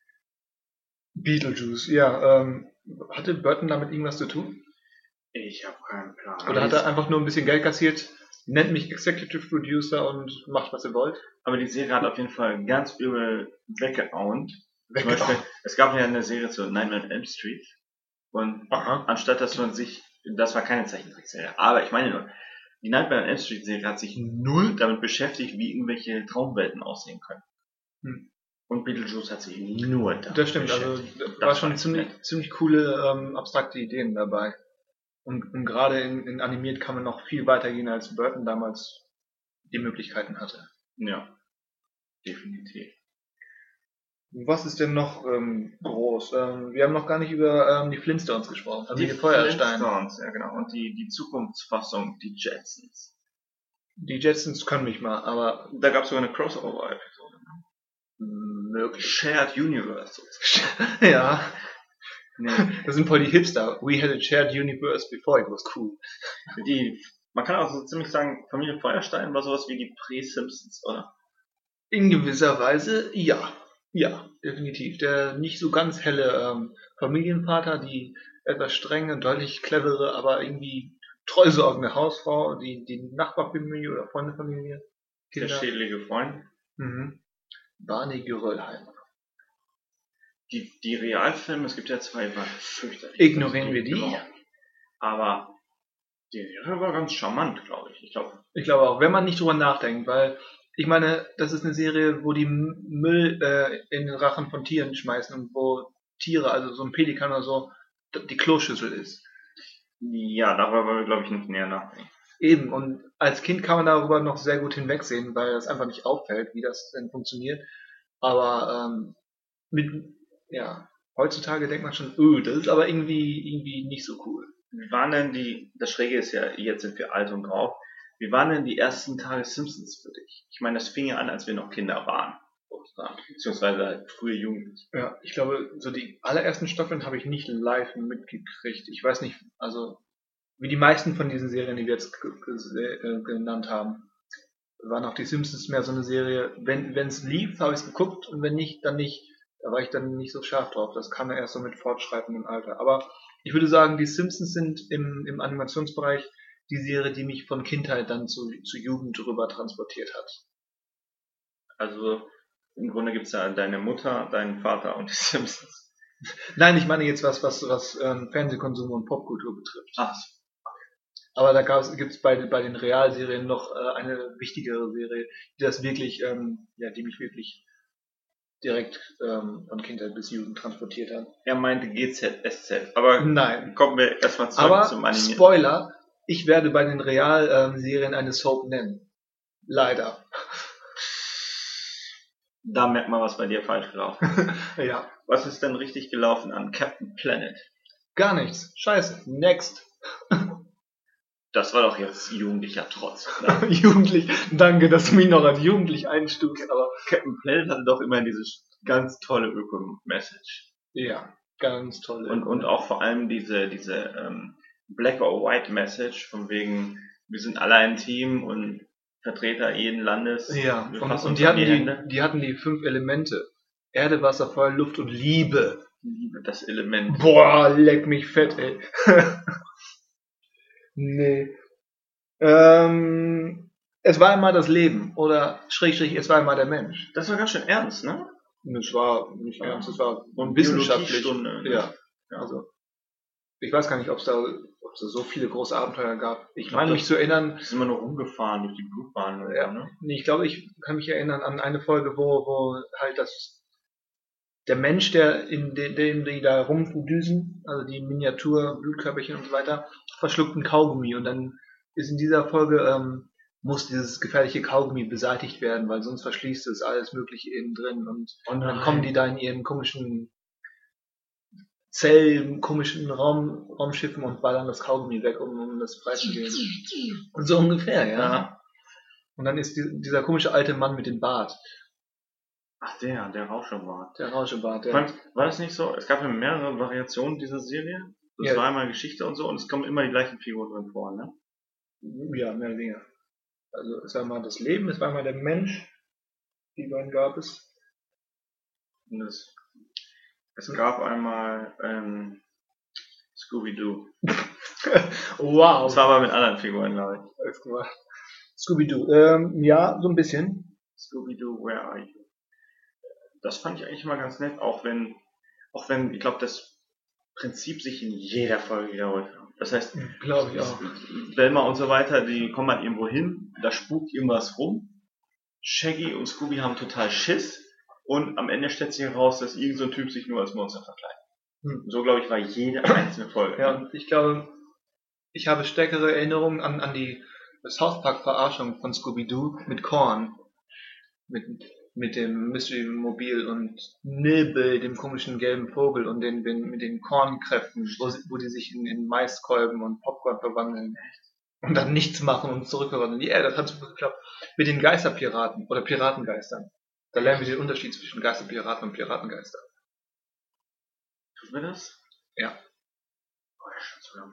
Speaker 3: Beetlejuice, ja. Hatte Burton damit irgendwas zu tun?
Speaker 2: Ich habe keinen Plan.
Speaker 3: Oder hat er einfach nur ein bisschen Geld kassiert, nennt mich Executive Producer und macht, was ihr wollt?
Speaker 2: Aber die Serie hat auf jeden Fall ganz übel weggeaunt. Zum Beispiel, es gab ja eine Serie zu Nightmare on Elm Street. Und anstatt dass man sich, das war keine Zeichentrickserie, aber ich meine nur, die Nightmare on Elm Street Serie hat sich null damit beschäftigt, wie irgendwelche Traumwelten aussehen können. Und Beetlejuice hat sich nur damit
Speaker 3: Das stimmt,
Speaker 2: beschäftigt.
Speaker 3: also da war schon ziemlich coole abstrakte Ideen dabei. Und gerade in animiert kann man noch viel weiter gehen, als Burton damals die Möglichkeiten hatte.
Speaker 2: Ja, definitiv.
Speaker 3: Was ist denn noch groß? Wir haben noch gar nicht über die Flintstones gesprochen. Also
Speaker 2: Die
Speaker 3: Feuersteine.
Speaker 2: Flintstones, ja genau. Und die Zukunftsfassung, die Jetsons.
Speaker 3: Die Jetsons können mich mal, aber
Speaker 2: Da gab es sogar eine Crossover-Episode.
Speaker 3: möglich.
Speaker 2: Shared Universe.
Speaker 3: Ja. Nee. Das sind voll die Hipster. We had a shared universe before it was cool.
Speaker 2: Man kann auch so ziemlich sagen, Familie Feuerstein war sowas wie die Pre-Simpsons, oder?
Speaker 3: In gewisser Weise, ja. Ja, definitiv. Der nicht so ganz helle Familienvater, die etwas strenge, deutlich clevere, aber irgendwie treusorgende Hausfrau, die Nachbarfamilie oder Freundefamilie.
Speaker 2: Der schädliche Freund.
Speaker 3: Barney Geröllheimer.
Speaker 2: Die Realfilme, es gibt ja 2, waren fürchterlich.
Speaker 3: Ignorieren wir die.
Speaker 2: Genau. Aber die Serie war ganz charmant, glaube ich.
Speaker 3: Ich glaube auch, wenn man nicht drüber nachdenkt, weil ich meine, das ist eine Serie, wo die Müll in den Rachen von Tieren schmeißen und wo Tiere, also so ein Pelikan oder so, die Kloschüssel ist.
Speaker 2: Ja, darüber wollen wir, glaube ich, nicht näher nachdenken.
Speaker 3: Eben, und als Kind kann man darüber noch sehr gut hinwegsehen, weil es einfach nicht auffällt, wie das denn funktioniert. Aber heutzutage denkt man schon, das ist aber irgendwie nicht so cool.
Speaker 2: Wie waren denn das Schräge ist ja, jetzt sind wir alt und grau, wie waren denn die ersten Tage Simpsons für dich? Ich meine, das fing ja an, als wir noch Kinder waren, beziehungsweise halt frühe Jugendliche.
Speaker 3: Ja, ich glaube, so die allerersten Staffeln habe ich nicht live mitgekriegt. Ich weiß nicht, also wie die meisten von diesen Serien, die wir jetzt genannt haben, waren auch die Simpsons mehr so eine Serie, wenn es lief, habe ich es geguckt und wenn nicht, dann nicht. Da war ich dann nicht so scharf drauf. Das kam ja erst so mit fortschreitendem Alter. Aber ich würde sagen, die Simpsons sind im Animationsbereich die Serie, die mich von Kindheit dann zu Jugend rüber transportiert hat.
Speaker 2: Also im Grunde gibt es ja deine Mutter, deinen Vater und die Simpsons.
Speaker 3: Nein, ich meine jetzt was Fernsehkonsum und Popkultur betrifft.
Speaker 2: Ach,
Speaker 3: Aber da gibt es bei den Realserien noch eine wichtigere Serie, die das wirklich, die mich wirklich direkt von Kindheit bis Jugend transportiert hat.
Speaker 2: er meinte GZSZ. Aber
Speaker 3: Nein.
Speaker 2: kommen wir erstmal zurück
Speaker 3: Aber
Speaker 2: zum Anime.
Speaker 3: Spoiler, ich werde bei den Realserien eine Soap nennen. Leider.
Speaker 2: Da merkt man, was bei dir falsch gelaufen ist.
Speaker 3: Ja.
Speaker 2: Was ist denn richtig gelaufen an Captain Planet?
Speaker 3: Gar nichts. Scheiße. Next.
Speaker 2: Das war doch jetzt jugendlicher Trotz. Ne?
Speaker 3: Jugendlich. Danke, dass du mich noch als jugendlich einstufst, aber
Speaker 2: Captain Planet hatte doch immer diese ganz tolle Öko-Message.
Speaker 3: ja, ganz toll.
Speaker 2: Und auch vor allem diese Black or White Message, von wegen, wir sind alle ein Team und Vertreter jeden Landes.
Speaker 3: ja,
Speaker 2: wir
Speaker 3: und
Speaker 2: fassen uns
Speaker 3: die
Speaker 2: an
Speaker 3: hatten
Speaker 2: die Hände.
Speaker 3: die hatten die 5 Elemente. Erde, Wasser, Feuer, Luft und Liebe.
Speaker 2: Liebe das Element.
Speaker 3: Boah, leck mich fett, ey. Nee. Es war einmal das Leben oder Schrägstrich, es war einmal der Mensch.
Speaker 2: Das war ganz schön ernst, ne?
Speaker 3: Es war nicht ernst, es war
Speaker 2: Und
Speaker 3: wissenschaftlich.
Speaker 2: Biologiestunde, ne?
Speaker 3: Ja,
Speaker 2: Ja.
Speaker 3: also ich weiß gar nicht, ob es da so viele große Abenteuer gab. Ich
Speaker 2: glaub,
Speaker 3: meine mich zu erinnern,
Speaker 2: Wir sind immer nur rumgefahren durch die Blutbahn. Und
Speaker 3: ja,
Speaker 2: so, ne?
Speaker 3: nee, ich glaube, ich kann mich erinnern an eine Folge, wo halt der Mensch, der in dem die da rumdüsen, also die Miniatur, Blutkörperchen und so weiter, verschluckt ein Kaugummi und dann ist in dieser Folge muss dieses gefährliche Kaugummi beseitigt werden, weil sonst verschließt es alles Mögliche innen drin und dann kommen die da in ihren komischen Zellen, komischen Raumschiffen und ballern das Kaugummi weg, um das freizugeben. Und so ungefähr, ja.
Speaker 2: Ja.
Speaker 3: Und dann ist dieser komische alte Mann mit dem Bart,
Speaker 2: Ach, der Rauscherbart.
Speaker 3: der Rauschebart,
Speaker 2: War das nicht so? Es gab ja mehrere Variationen dieser Serie. Das
Speaker 3: Ja.
Speaker 2: war einmal Geschichte und so und es kommen immer die gleichen Figuren drin vor, ne?
Speaker 3: Ja, mehr oder weniger. Also es war mal das Leben, es war mal der Mensch, die beiden gab es.
Speaker 2: Und es gab einmal Scooby-Doo.
Speaker 3: Wow.
Speaker 2: Das war aber mit anderen Figuren, glaube ich.
Speaker 3: Scooby-Doo. Ja, so ein bisschen.
Speaker 2: Scooby-Doo, where are you? Das fand ich eigentlich mal ganz nett, auch wenn ich glaube, das Prinzip sich in jeder Folge wiederholt hat. Das heißt,
Speaker 3: Glaube ich auch.
Speaker 2: Velma und so weiter, die kommen halt irgendwo hin, da spukt irgendwas rum. Shaggy und Scooby haben total Schiss und am Ende stellt sich heraus, dass irgend so ein Typ sich nur als Monster verkleidet. So, glaube ich, war jede einzelne Folge.
Speaker 3: Ja, und ich glaube, ich habe stärkere Erinnerungen an die South Park Verarschung von Scooby-Doo mit Korn. Mit dem Mystery Mobil und Nibble, dem komischen gelben Vogel und mit den Kornkräften, wo die sich in Maiskolben und Popcorn verwandeln und dann nichts machen und zurückverwandeln. Ja, das hat super geklappt. Mit den Geisterpiraten oder Piratengeistern. Da lernen wir den Unterschied zwischen Geisterpiraten und Piratengeistern.
Speaker 2: Tut mir das?
Speaker 3: Ja.
Speaker 2: Oh, das ist schon so lange.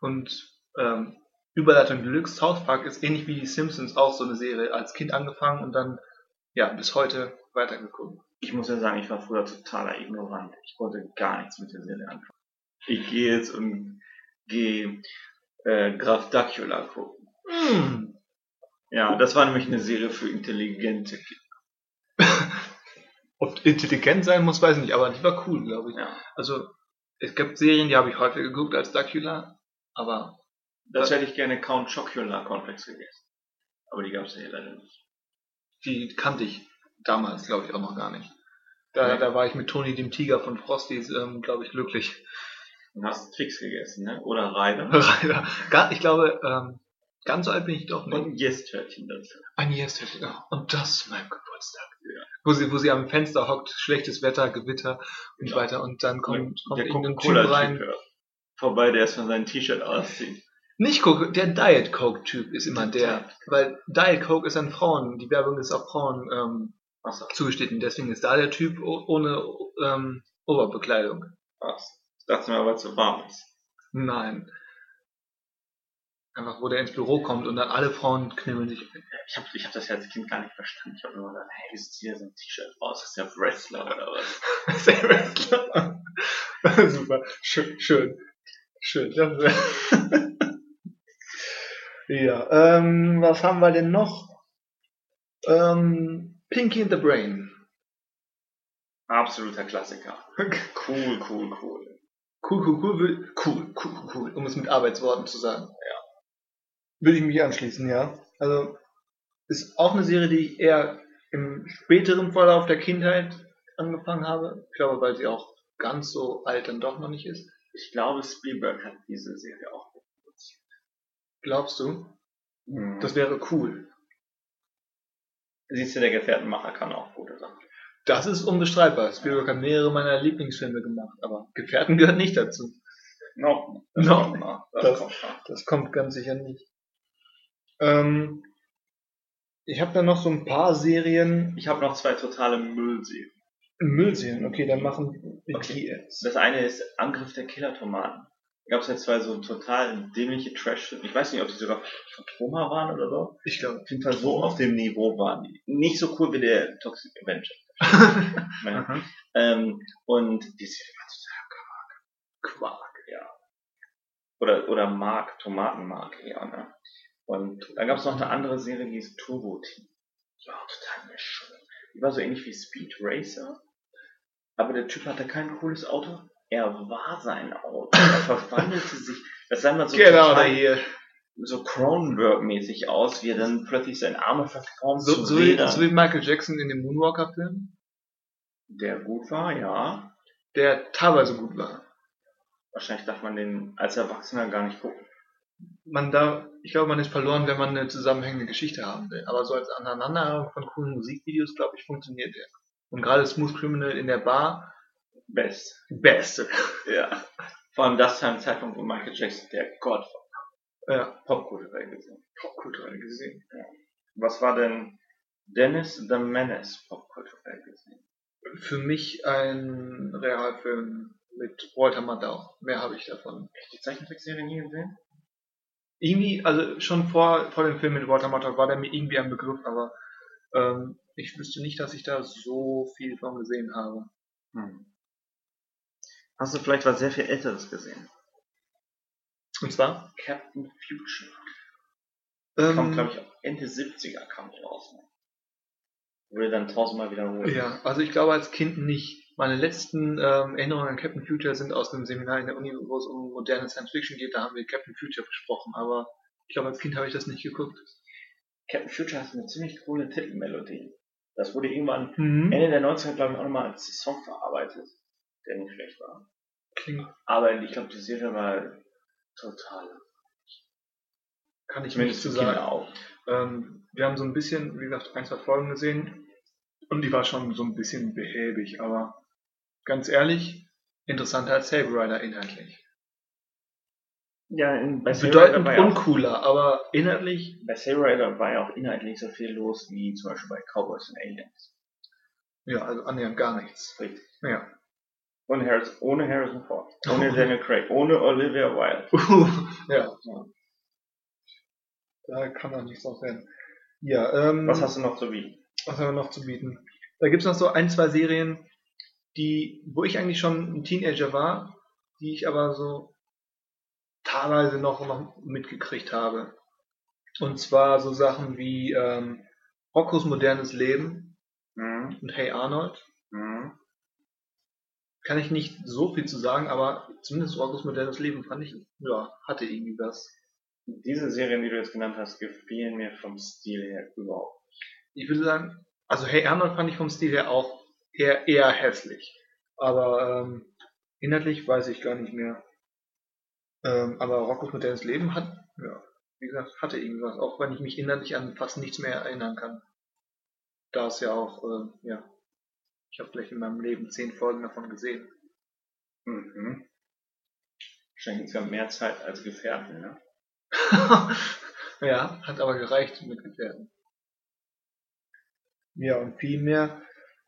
Speaker 3: Und Überleitung Deluxe, South Park ist ähnlich wie die Simpsons auch so eine Serie. Als Kind angefangen und dann bis heute weitergeguckt.
Speaker 2: Ich muss ja sagen, ich war früher totaler Ignorant. Ich wollte gar nichts mit der Serie anfangen. Ich gehe jetzt und gehe Graf Dracula gucken. Ja, das war nämlich eine Serie für intelligente Kinder.
Speaker 3: Ob intelligent sein muss, weiß ich nicht, aber die war cool, glaube ich.
Speaker 2: Ja.
Speaker 3: Also, es gibt Serien, die habe ich häufiger geguckt als Dracula, aber
Speaker 2: Das hätte ich gerne Count Chocula Cornflakes gegessen. Aber die gab es ja hier leider nicht.
Speaker 3: die kannte ich damals, glaube ich, auch noch gar nicht. Da war ich mit Toni dem Tiger von Frosties, glaube ich, glücklich.
Speaker 2: Du hast Twix gegessen, ne? Oder Reibe.
Speaker 3: Ich glaube, ganz so alt bin ich doch nicht.
Speaker 2: Und ein Yes-Törtchen dazu.
Speaker 3: Ein Yes-Törtchen, ja. Und das zu meinem Geburtstag.
Speaker 2: Ja.
Speaker 3: Wo sie am Fenster hockt, schlechtes Wetter, Gewitter und so weiter. Und dann kommt
Speaker 2: der
Speaker 3: irgendein Typ rein.
Speaker 2: Vorbei, der erstmal sein T-Shirt auszieht.
Speaker 3: Nicht Coke, der Diet Coke-Typ ist immer der. Weil Diet Coke ist an Frauen, die Werbung ist auf Frauen zugeschnitten. Deswegen ist da der Typ ohne Oberbekleidung.
Speaker 2: Was? Ich dachte mir aber zu warm ist.
Speaker 3: Nein. Einfach, wo der ins Büro kommt und dann alle Frauen knimmeln sich.
Speaker 2: Ich hab das ja als Kind gar nicht verstanden. Ich habe nur gedacht, hey, wie sieht hier so ein T-Shirt aus? Ist der Wrestler oder was?
Speaker 3: Das ist der Wrestler. Super. Schön. Ja, was haben wir denn noch? Pinky and the Brain.
Speaker 2: Absoluter Klassiker. Cool.
Speaker 3: Cool, um es mit Arbeitsworten zu sagen. Ja. Will ich mich anschließen, ja. Also, ist auch eine Serie, die ich eher im späteren Verlauf der Kindheit angefangen habe. Ich glaube, weil sie auch ganz so alt dann doch noch nicht ist.
Speaker 2: Ich glaube, Spielberg hat diese Serie auch produziert.
Speaker 3: Glaubst du? Das wäre cool.
Speaker 2: Siehst du, der Gefährtenmacher kann auch gute Sachen.
Speaker 3: Das ist unbestreitbar. Spielberg hat mehrere meiner Lieblingsfilme gemacht, aber Gefährten gehört nicht dazu. Das kommt ganz sicher nicht. Ich habe da noch so ein paar Serien.
Speaker 2: Ich habe noch 2 totale Müllserien.
Speaker 3: Müllserien, okay, dann machen wir die jetzt.
Speaker 2: Das eine ist Angriff der Killer-Tomaten. Da gab es ja 2 so total dämliche Trash-Filme. Ich weiß nicht, ob die sogar von Troma waren oder so.
Speaker 3: Ich glaube.
Speaker 2: Auf jeden Fall so auf dem Niveau waren die. Nicht so cool wie der Toxic Avenger. Und die Serie war total Quark, ja. Oder Mark, Tomatenmark, ja, ne? Und dann gab es noch eine andere Serie, die hieß Turbo Team. Ja, total mischung. Die war so ähnlich wie Speed Racer. Aber der Typ hatte kein cooles Auto. Er war sein Auto. Er verwandelte sich. Das sah mal so total so Cronenberg-mäßig aus, wie er dann plötzlich seine Arme verformt.
Speaker 3: So wie Michael Jackson in dem Moonwalker-Film.
Speaker 2: Der gut war, ja.
Speaker 3: Der teilweise gut war.
Speaker 2: Wahrscheinlich darf man den als Erwachsener gar nicht gucken.
Speaker 3: Ich glaube, man ist verloren, wenn man eine zusammenhängende Geschichte haben will. Aber so als Aneinanderreihung von coolen Musikvideos, glaube ich, funktioniert der. Und gerade Smooth Criminal in der Bar, Beste.
Speaker 2: Ja. Vor allem das zu einem Zeitpunkt, wo Michael Jackson der Gott war.
Speaker 3: Ja.
Speaker 2: Popkulturell gesehen.
Speaker 3: Ja.
Speaker 2: Was war denn Dennis the Menace popkulturell gesehen?
Speaker 3: Für mich ein Realfilm mit Walter Matthau. Mehr habe ich davon.
Speaker 2: Echt die Zeichentrickserie nie gesehen?
Speaker 3: Irgendwie, also schon vor dem Film mit Walter Matthau war der mir irgendwie ein Begriff, aber ich wüsste nicht, dass ich da so viel von gesehen habe.
Speaker 2: Hast du vielleicht was sehr viel Älteres gesehen?
Speaker 3: Und zwar?
Speaker 2: Captain Future. Kam, glaube ich, Ende 70er kam die raus. Ne? Wurde dann 1000-mal wiederholt.
Speaker 3: Ja, also ich glaube als Kind nicht. Meine letzten Erinnerungen an Captain Future sind aus einem Seminar in der Uni, wo es um moderne Science Fiction geht. Da haben wir Captain Future besprochen, aber ich glaube als Kind habe ich das nicht geguckt.
Speaker 2: Captain Future hat eine ziemlich coole Titelmelodie. Das wurde irgendwann Ende der 90er, glaube ich, auch nochmal als Song verarbeitet, der nicht schlecht war. Aber ich glaube, die Serie war total.
Speaker 3: Kann ich nicht zu sagen. Auch. Wir haben so ein bisschen, wie gesagt, 1, 2 Folgen gesehen und die war schon so ein bisschen behäbig, aber ganz ehrlich, interessanter als Saber Rider inhaltlich.
Speaker 2: Ja,
Speaker 3: bedeutend uncooler, aber inhaltlich.
Speaker 2: Bei Saber Rider war ja auch inhaltlich so viel los wie zum Beispiel bei Cowboys and Aliens.
Speaker 3: Ja, also annähernd gar nichts.
Speaker 2: Richtig.
Speaker 3: Ja.
Speaker 2: Ohne Harrison Ford, ohne Daniel Craig, ohne Olivia Wilde.
Speaker 3: Ja. Da kann doch nichts draus werden. Ja,
Speaker 2: was hast du noch zu bieten?
Speaker 3: Was haben wir noch zu bieten? Da gibt es noch so 1, 2 Serien, wo ich eigentlich schon ein Teenager war, die ich aber so teilweise noch mitgekriegt habe. Und zwar so Sachen wie Roccos modernes Leben und Hey Arnold. Kann ich nicht so viel zu sagen, aber zumindest Roccos modernes Leben fand ich, ja, hatte irgendwie was.
Speaker 2: Diese Serien, die du jetzt genannt hast, gefielen mir vom Stil her überhaupt nicht.
Speaker 3: Ich würde sagen, also Hey Arnold fand ich vom Stil her auch eher hässlich. Aber inhaltlich weiß ich gar nicht mehr. Aber Roccos modernes Leben hat, ja, wie gesagt, hatte irgendwas, auch wenn ich mich inhaltlich an fast nichts mehr erinnern kann. Da ist ja auch, ja, ich habe vielleicht in meinem Leben 10 Folgen davon gesehen.
Speaker 2: Wahrscheinlich insgesamt mehr Zeit als Gefährten, ne?
Speaker 3: Ja, hat aber gereicht mit Gefährten. Ja, und viel mehr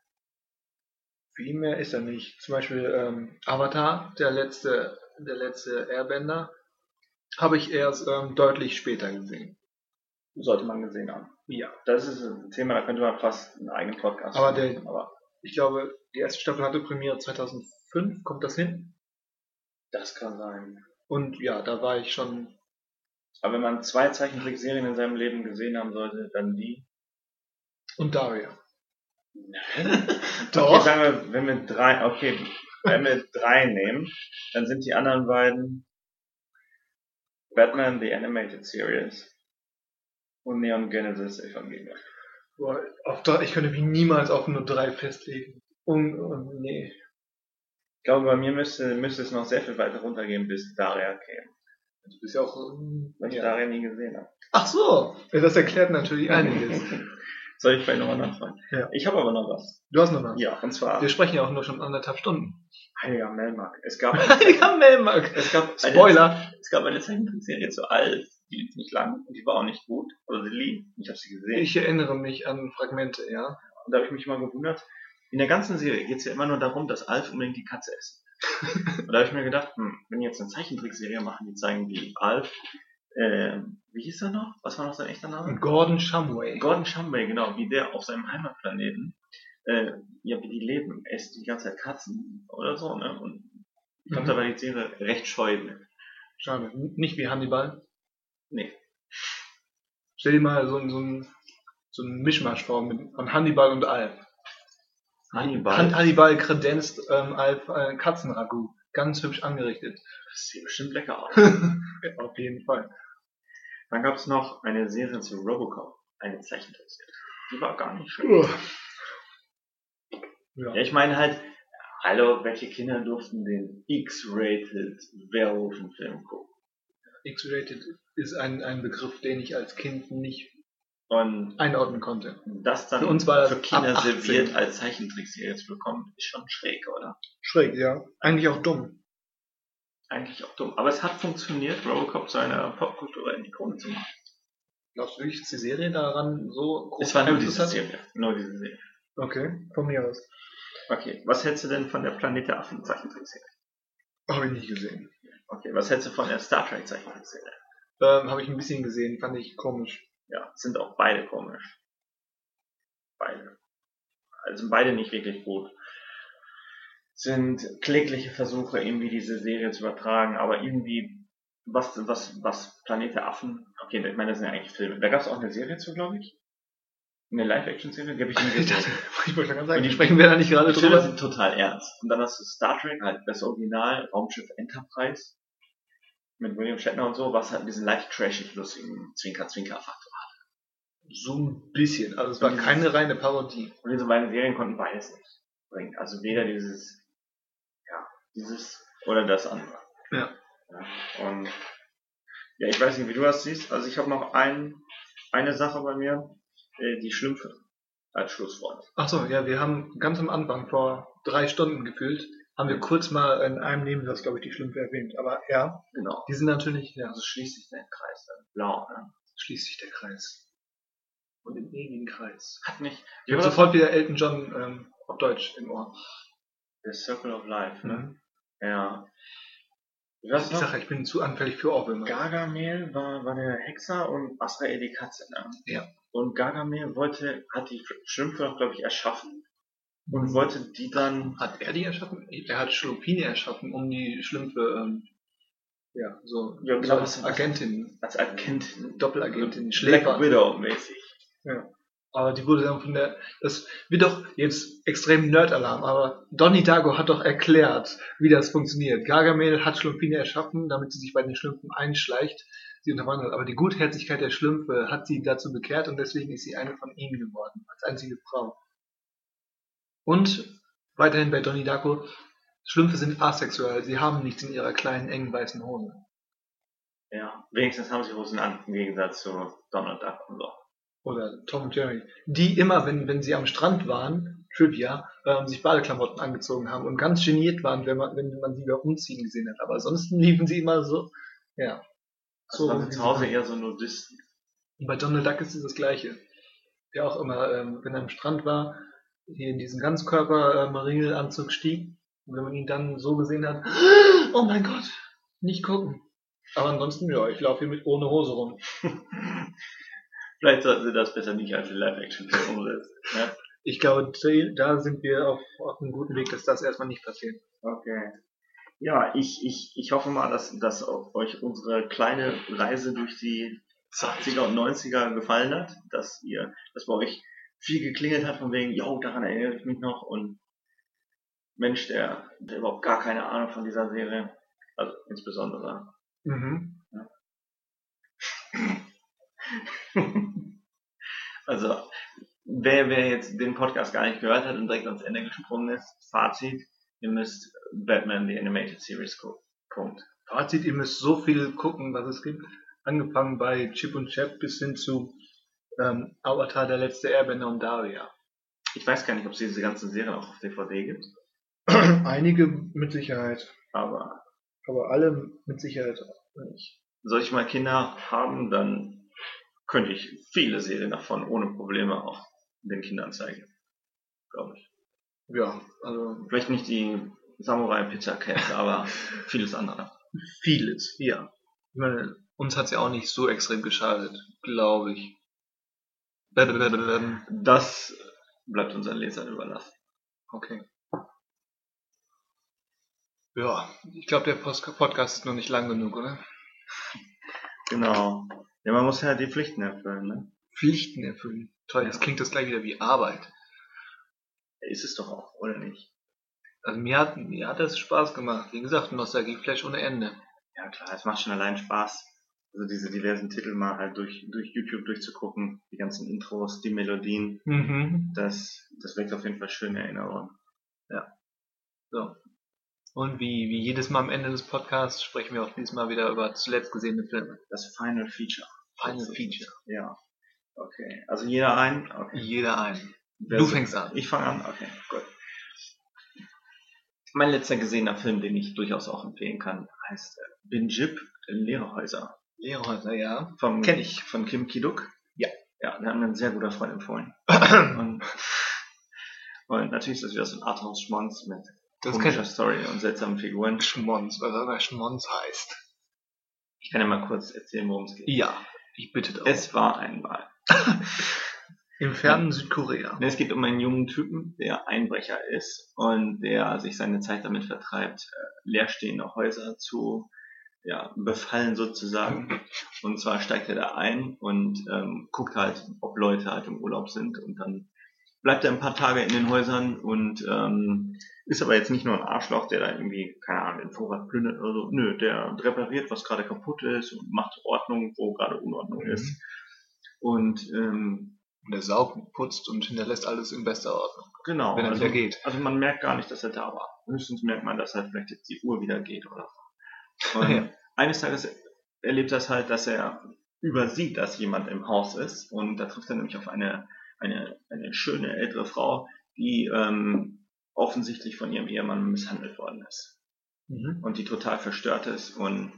Speaker 3: ist er nicht. Zum Beispiel Avatar, der letzte Airbender, habe ich erst deutlich später gesehen.
Speaker 2: Sollte man gesehen haben.
Speaker 3: Ja.
Speaker 2: Das ist ein Thema, da könnte man fast einen eigenen Podcast
Speaker 3: machen. Aber ich glaube, die erste Staffel hatte Premiere 2005, kommt das hin?
Speaker 2: Das kann sein.
Speaker 3: Und ja, da war ich schon.
Speaker 2: Aber wenn man 2 Zeichentrickserien in seinem Leben gesehen haben sollte, dann die.
Speaker 3: Und Daria.
Speaker 2: Nein.
Speaker 3: Doch.
Speaker 2: Okay, sagen wir, wenn wir 3 nehmen, dann sind die anderen beiden Batman The Animated Series und Neon Genesis Evangelion.
Speaker 3: Boah, ich könnte mich niemals auf nur 3 festlegen. Nee.
Speaker 2: Ich glaube, bei mir müsste es noch sehr viel weiter runtergehen, bis Daria käme.
Speaker 3: Du bist ja auch...
Speaker 2: Weil ich Daria nie gesehen habe.
Speaker 3: Ach so, das erklärt natürlich einiges.
Speaker 2: Soll ich vielleicht nochmal nachfragen?
Speaker 3: Ja.
Speaker 2: Ich habe aber noch was.
Speaker 3: Du hast noch was?
Speaker 2: Ja, und zwar...
Speaker 3: Wir sprechen ja auch nur schon 1,5 Stunden.
Speaker 2: Heiliger Melmark. Es gab
Speaker 3: Spoiler!
Speaker 2: Es gab eine Zeichentrickserie zu Alf. Die lief nicht lang und die war auch nicht gut. Aber sie lief. Ich habe sie gesehen.
Speaker 3: Ich erinnere mich an Fragmente, ja.
Speaker 2: Und da habe ich mich mal gewundert. In der ganzen Serie geht es ja immer nur darum, dass Alf unbedingt die Katze isst. Und da habe ich mir gedacht, wenn die jetzt eine Zeichentrickserie machen, die zeigen, wie Alf, wie hieß er noch? Was war noch sein echter Name?
Speaker 3: Gordon Shumway.
Speaker 2: Gordon Shumway, genau. Wie der auf seinem Heimatplaneten, wie die leben. Er isst die ganze Zeit Katzen oder so, ne? Und ich glaube, da war die Serie recht scheu mit.
Speaker 3: Schade. Nicht wie Hannibal.
Speaker 2: Nee.
Speaker 3: Stell dir mal so einen Mischmasch vor von Hannibal und Alf. Hannibal kredenzt Alf Katzenragout. Ganz hübsch angerichtet.
Speaker 2: Das sieht bestimmt lecker aus.
Speaker 3: Auf jeden Fall.
Speaker 2: Dann gab es noch eine Serie zu Robocop. Eine Zeichentrickserie. Die war gar nicht schlecht. Ja, ich meine halt, hallo, welche Kinder durften den X-Rated Werwolfen-Film gucken?
Speaker 3: X-Rated ist ein Begriff, den ich als Kind nicht
Speaker 2: einordnen
Speaker 3: konnte.
Speaker 2: Das dann
Speaker 3: für uns war das
Speaker 2: für Kinder serviert als Zeichentrickserie zu bekommen, ist schon schräg, oder?
Speaker 3: Schräg, ja. Eigentlich auch dumm.
Speaker 2: Aber es hat funktioniert, Robocop zu einer popkulturellen Ikone zu machen.
Speaker 3: Glaubst du wirklich, dass die Serie daran so groß
Speaker 2: ist? Es war nur diese Serie.
Speaker 3: Okay, von mir aus.
Speaker 2: Okay, was hältst du denn von der Planet der Affen Zeichentrickserie?
Speaker 3: Habe ich nicht gesehen.
Speaker 2: Okay, was hältst du von der Star Trek Zeichentrickserie?
Speaker 3: Habe ich ein bisschen gesehen, fand ich komisch.
Speaker 2: Ja, sind auch beide komisch. Beide. Also beide nicht wirklich gut. Sind klägliche Versuche, irgendwie diese Serie zu übertragen, aber irgendwie, was Planet der Affen, okay, ich meine, das sind ja eigentlich Filme. Da gab es auch eine Serie zu, glaube ich. Eine Live-Action-Serie, die habe ich nie gesehen.
Speaker 3: Ich wollte gerade sagen, die sprechen wir da nicht gerade
Speaker 2: drüber. Sind total ernst. Und dann hast du Star Trek, halt das Original, Raumschiff Enterprise, mit William Shatner und so, was halt diesen leicht trashig lustigen Zwinker-Zwinker-Faktor hat.
Speaker 3: So ein bisschen, also es war keine reine Parodie.
Speaker 2: Und diese beiden Serien konnten beides nicht bringen. Also weder dieses oder das andere.
Speaker 3: Ja.
Speaker 2: Und ja, ich weiß nicht, wie du das siehst. Also ich habe noch eine Sache bei mir, die Schlümpfe als Schlusswort.
Speaker 3: Achso, ja, wir haben ganz am Anfang, vor 3 Stunden gefühlt, haben wir kurz mal in einem Nebensatz, glaube ich, die Schlümpfe erwähnt. Aber ja,
Speaker 2: genau.
Speaker 3: Die sind natürlich, ja.
Speaker 2: Also schließt sich der Kreis dann. Blau, ne?
Speaker 3: Schließt sich der Kreis. Und im ewigen Kreis.
Speaker 2: Hat nicht.
Speaker 3: Ich habe sofort wieder Elton John auf Deutsch im Ohr.
Speaker 2: The Circle of Life, ne?
Speaker 3: Mhm.
Speaker 2: Ja.
Speaker 3: Ich sage, ich bin zu anfällig für Ohrwürmer.
Speaker 2: Gargamel war der Hexer und Azrael die Katze, ne?
Speaker 3: Ja.
Speaker 2: Und Gargamel hat die Schlümpfe, glaube ich, erschaffen. Und wollte die dann...
Speaker 3: Hat er die erschaffen? Er hat Schlumpine erschaffen, um die Schlümpfe, als Agentin.
Speaker 2: Als Agentin.
Speaker 3: Doppelagentin.
Speaker 2: Black Widow-mäßig.
Speaker 3: Ja. Aber die wurde dann das wird doch jetzt extrem Nerd-Alarm, aber Donnie Darko hat doch erklärt, wie das funktioniert. Gargamel hat Schlumpine erschaffen, damit sie sich bei den Schlümpfen einschleicht, sie unterwandert. Aber die Gutherzigkeit der Schlümpfe hat sie dazu bekehrt und deswegen ist sie eine von ihnen geworden, als einzige Frau. Und weiterhin bei Donnie Darko, Schlümpfe sind asexuell, sie haben nichts in ihrer kleinen, engen, weißen Hose.
Speaker 2: Ja, wenigstens haben sie Hosen an, im Gegensatz zu Donald Duck und so.
Speaker 3: Oder Tom und Jerry, die immer, wenn sie am Strand waren, Trivia, sich Badeklamotten angezogen haben und ganz geniert waren, wenn man sie wieder umziehen gesehen hat. Aber ansonsten liefen sie immer so, ja.
Speaker 2: Also waren sie zu Hause eher so Nudisten.
Speaker 3: Und bei Donald Duck ist es das Gleiche. Der auch immer, wenn er am Strand war, hier in diesen Ganzkörper-Ringelanzug stieg. Und wenn man ihn dann so gesehen hat, oh mein Gott, nicht gucken. Aber ansonsten, ja, ich laufe hier ohne Hose rum.
Speaker 2: Vielleicht sollten sie das besser nicht als Live-Action-Film umsetzen. Ja?
Speaker 3: Ich glaube, da sind wir auf einem guten Weg, dass das erstmal nicht passiert.
Speaker 2: Okay. Ja, ich hoffe mal, dass euch unsere kleine Reise durch die 80er und 90er gefallen hat, dass bei euch viel geklingelt hat von wegen, yo, daran erinnere ich mich noch und Mensch, der überhaupt gar keine Ahnung von dieser Serie, also insbesondere.
Speaker 3: Mhm.
Speaker 2: Ja. Also, wer jetzt den Podcast gar nicht gehört hat und direkt ans Ende gesprungen ist, Fazit, ihr müsst Batman The Animated Series gucken. Punkt.
Speaker 3: Fazit, ihr müsst so viel gucken, was es gibt. Angefangen bei Chip und Chap bis hin zu Avatar, der letzte Airbender und Daria.
Speaker 2: Ich weiß gar nicht, ob es diese ganzen Serien auch auf DVD gibt.
Speaker 3: Einige mit Sicherheit.
Speaker 2: Aber
Speaker 3: alle mit Sicherheit nicht.
Speaker 2: Soll ich mal Kinder haben, dann könnte ich viele Serien davon ohne Probleme auch den Kindern zeigen. Glaube ich.
Speaker 3: Ja, also.
Speaker 2: Vielleicht nicht die Samurai Pizza Cats, aber vieles andere.
Speaker 3: Vieles, ja. Ich meine, uns hat es ja auch nicht so extrem geschadet, glaube ich.
Speaker 2: Das bleibt unseren Lesern überlassen.
Speaker 3: Okay. Ja, ich glaube, der Podcast ist noch nicht lang genug, oder?
Speaker 2: Genau. Ja, man muss ja die Pflichten erfüllen, ne?
Speaker 3: Pflichten erfüllen. Toll, jetzt klingt das gleich wieder wie Arbeit.
Speaker 2: Ist es doch auch, oder nicht?
Speaker 3: Also mir hat das Spaß gemacht. Wie gesagt, Nostalgie-Flash ohne Ende.
Speaker 2: Ja klar, es macht schon allein Spaß. Also diese diversen Titel mal halt durch YouTube durchzugucken, die ganzen Intros, die Melodien, das weckt auf jeden Fall schöne Erinnerungen.
Speaker 3: Ja. So. Und wie jedes Mal am Ende des Podcasts sprechen wir auch diesmal wieder über zuletzt gesehene Filme.
Speaker 2: Das Final Feature.
Speaker 3: Final Feature.
Speaker 2: Ja. Okay. Also jeder ein? Okay.
Speaker 3: Jeder ein. Du fängst an.
Speaker 2: Ich fange an? Okay, gut. Mein letzter gesehener Film, den ich durchaus auch empfehlen kann, heißt Bin Jip, Lehrerhäuser.
Speaker 3: Lehrerhäuser, ja.
Speaker 2: Kenn ich. Von Kim Ki-duk.
Speaker 3: Ja.
Speaker 2: Ja, der hat mir ein sehr guter Freund empfohlen. und natürlich ist das wieder so ein Arthouse-Schmonz mit komischer Story und seltsamen Figuren.
Speaker 3: Schmonz, was auch immer Schmonz heißt.
Speaker 2: Ich kann ja mal kurz erzählen, worum es geht.
Speaker 3: Ja, ich bitte darum.
Speaker 2: Es war einmal.
Speaker 3: Im fernen Südkorea.
Speaker 2: Es geht um einen jungen Typen, der Einbrecher ist und der sich seine Zeit damit vertreibt, leerstehende Häuser zu befallen sozusagen. Und zwar steigt er da ein und guckt halt, ob Leute halt im Urlaub sind und dann bleibt er ein paar Tage in den Häusern und ist aber jetzt nicht nur ein Arschloch, der da irgendwie, keine Ahnung, den Vorrat plündert oder so. Nö, der repariert, was gerade kaputt ist und macht Ordnung, wo gerade Unordnung ist. Und
Speaker 3: der saugt, putzt und hinterlässt alles in bester Ordnung.
Speaker 2: Genau.
Speaker 3: Wenn er wieder geht.
Speaker 2: Also man merkt gar nicht, dass er da war. Höchstens merkt man, dass halt vielleicht jetzt die Uhr wieder geht oder so. Und eines Tages erlebt das halt, dass er übersieht, dass jemand im Haus ist. Und da trifft er nämlich auf eine schöne ältere Frau, die offensichtlich von ihrem Ehemann misshandelt worden ist. Und die total verstört ist. Und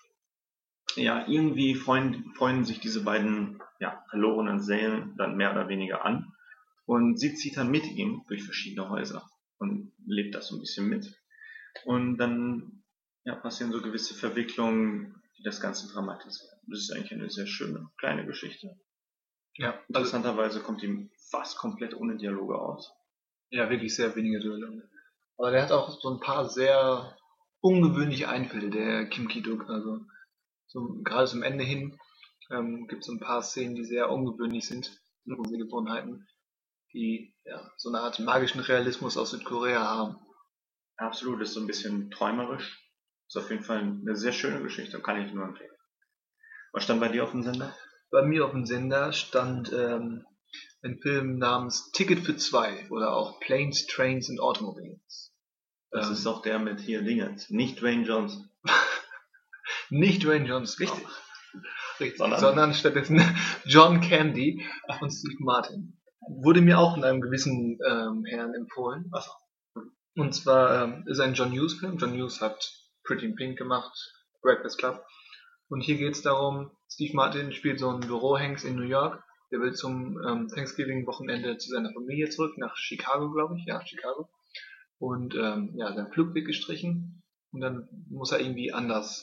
Speaker 2: ja, irgendwie freuen sich diese beiden verlorenen Seelen dann mehr oder weniger an. Und sie zieht dann mit ihm durch verschiedene Häuser und lebt das so ein bisschen mit. Und dann passieren so gewisse Verwicklungen, die das Ganze dramatisieren. Das ist eigentlich eine sehr schöne kleine Geschichte. Ja, interessanterweise kommt die fast komplett ohne Dialoge aus.
Speaker 3: Ja, wirklich sehr wenige Dialoge. Aber der hat auch so ein paar sehr ungewöhnliche Einfälle, der Kim Ki-duk. Also gerade zum Ende hin gibt es ein paar Szenen, die sehr ungewöhnlich sind in unseren Gewohnheiten, die so eine Art magischen Realismus aus Südkorea haben.
Speaker 2: Absolut, ist so ein bisschen träumerisch. Ist auf jeden Fall eine sehr schöne Geschichte, kann ich nur empfehlen. Was stand bei dir auf dem Sender?
Speaker 3: Bei mir auf dem Sender stand ein Film namens Ticket für 2 oder auch Planes, Trains and Automobiles.
Speaker 2: Das ist auch der mit hier Dingens, nicht Dwayne Johnson.
Speaker 3: Nicht Dwayne Johnson, richtig. Sondern stattdessen John Candy und Steve Martin. Wurde mir auch in einem gewissen Herrn empfohlen. Und zwar ist ein John Hughes Film. John Hughes hat Pretty in Pink gemacht, Breakfast Club. Und hier geht es darum, Steve Martin spielt so einen Bürohengst in New York. Der will zum Thanksgiving-Wochenende zu seiner Familie zurück, nach Chicago, glaube ich. Ja, Chicago. Und sein Flug wird gestrichen. Und dann muss er irgendwie anders,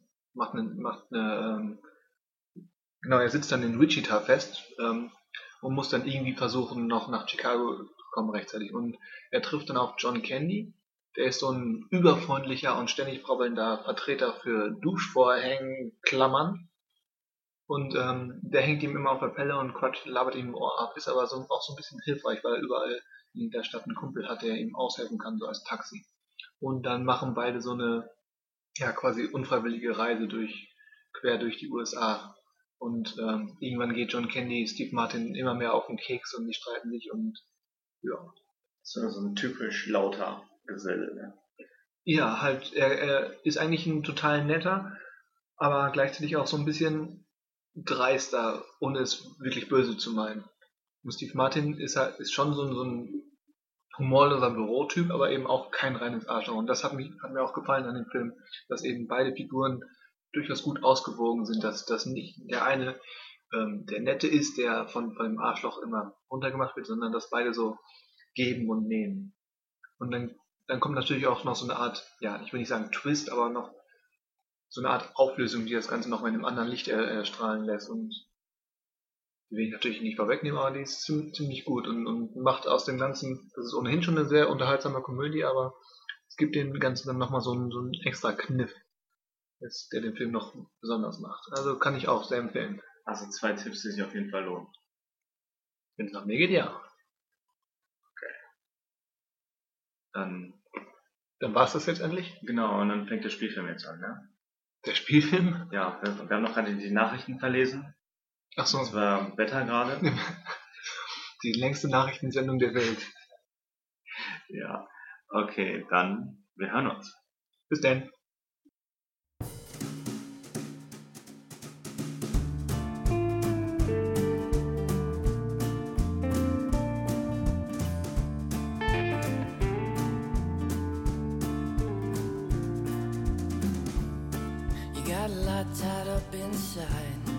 Speaker 3: er sitzt dann in Wichita fest und muss dann irgendwie versuchen, noch nach Chicago zu kommen rechtzeitig. Und er trifft dann auf John Candy. Der ist so ein überfreundlicher und ständig brabbelnder Vertreter für Duschvorhängen, Klammern. Und der hängt ihm immer auf der Pelle und labert ihm im Ohr ab, ist aber auch so ein bisschen hilfreich, weil er überall in der Stadt einen Kumpel hat, der ihm aushelfen kann, so als Taxi. Und dann machen beide so eine quasi unfreiwillige Reise quer durch die USA. Und irgendwann geht John Candy Steve Martin immer mehr auf den Keks und die streiten sich und ja.
Speaker 2: So ein typisch lauter Geselle, ne?
Speaker 3: Ja, halt, er ist eigentlich ein total netter, aber gleichzeitig auch so ein bisschen dreister, ohne es wirklich böse zu meinen. Und Steve Martin ist schon so ein humorloser Bürotyp, aber eben auch kein reines Arschloch. Und das hat mir auch gefallen an dem Film, dass eben beide Figuren durchaus gut ausgewogen sind, dass nicht der eine der Nette ist, der von dem Arschloch immer runtergemacht wird, sondern dass beide so geben und nehmen. Und dann kommt natürlich auch noch so eine Art, ja, ich will nicht sagen Twist, aber noch so eine Art Auflösung, die das Ganze noch mal in einem anderen Licht erstrahlen lässt. Und die will ich natürlich nicht vorwegnehmen, aber die ist ziemlich gut und macht aus dem Ganzen, das ist ohnehin schon eine sehr unterhaltsame Komödie, aber es gibt dem Ganzen dann nochmal so einen extra Kniff, der den Film noch besonders macht. Also kann ich auch sehr empfehlen.
Speaker 2: Also 2 Tipps, die sich auf jeden Fall lohnen.
Speaker 3: Wenn es nach mir geht, ja.
Speaker 2: Okay. Dann
Speaker 3: war es das jetzt endlich?
Speaker 2: Genau, und dann fängt der Spielfilm jetzt an, ne?
Speaker 3: Der Spielfilm?
Speaker 2: Ja, wir haben noch gerade die Nachrichten verlesen.
Speaker 3: Ach so.
Speaker 2: Das war Wetter gerade.
Speaker 3: Die längste Nachrichtensendung der Welt.
Speaker 2: Ja, okay, dann wir hören uns.
Speaker 3: Bis dann.
Speaker 1: You got a lot tied up inside.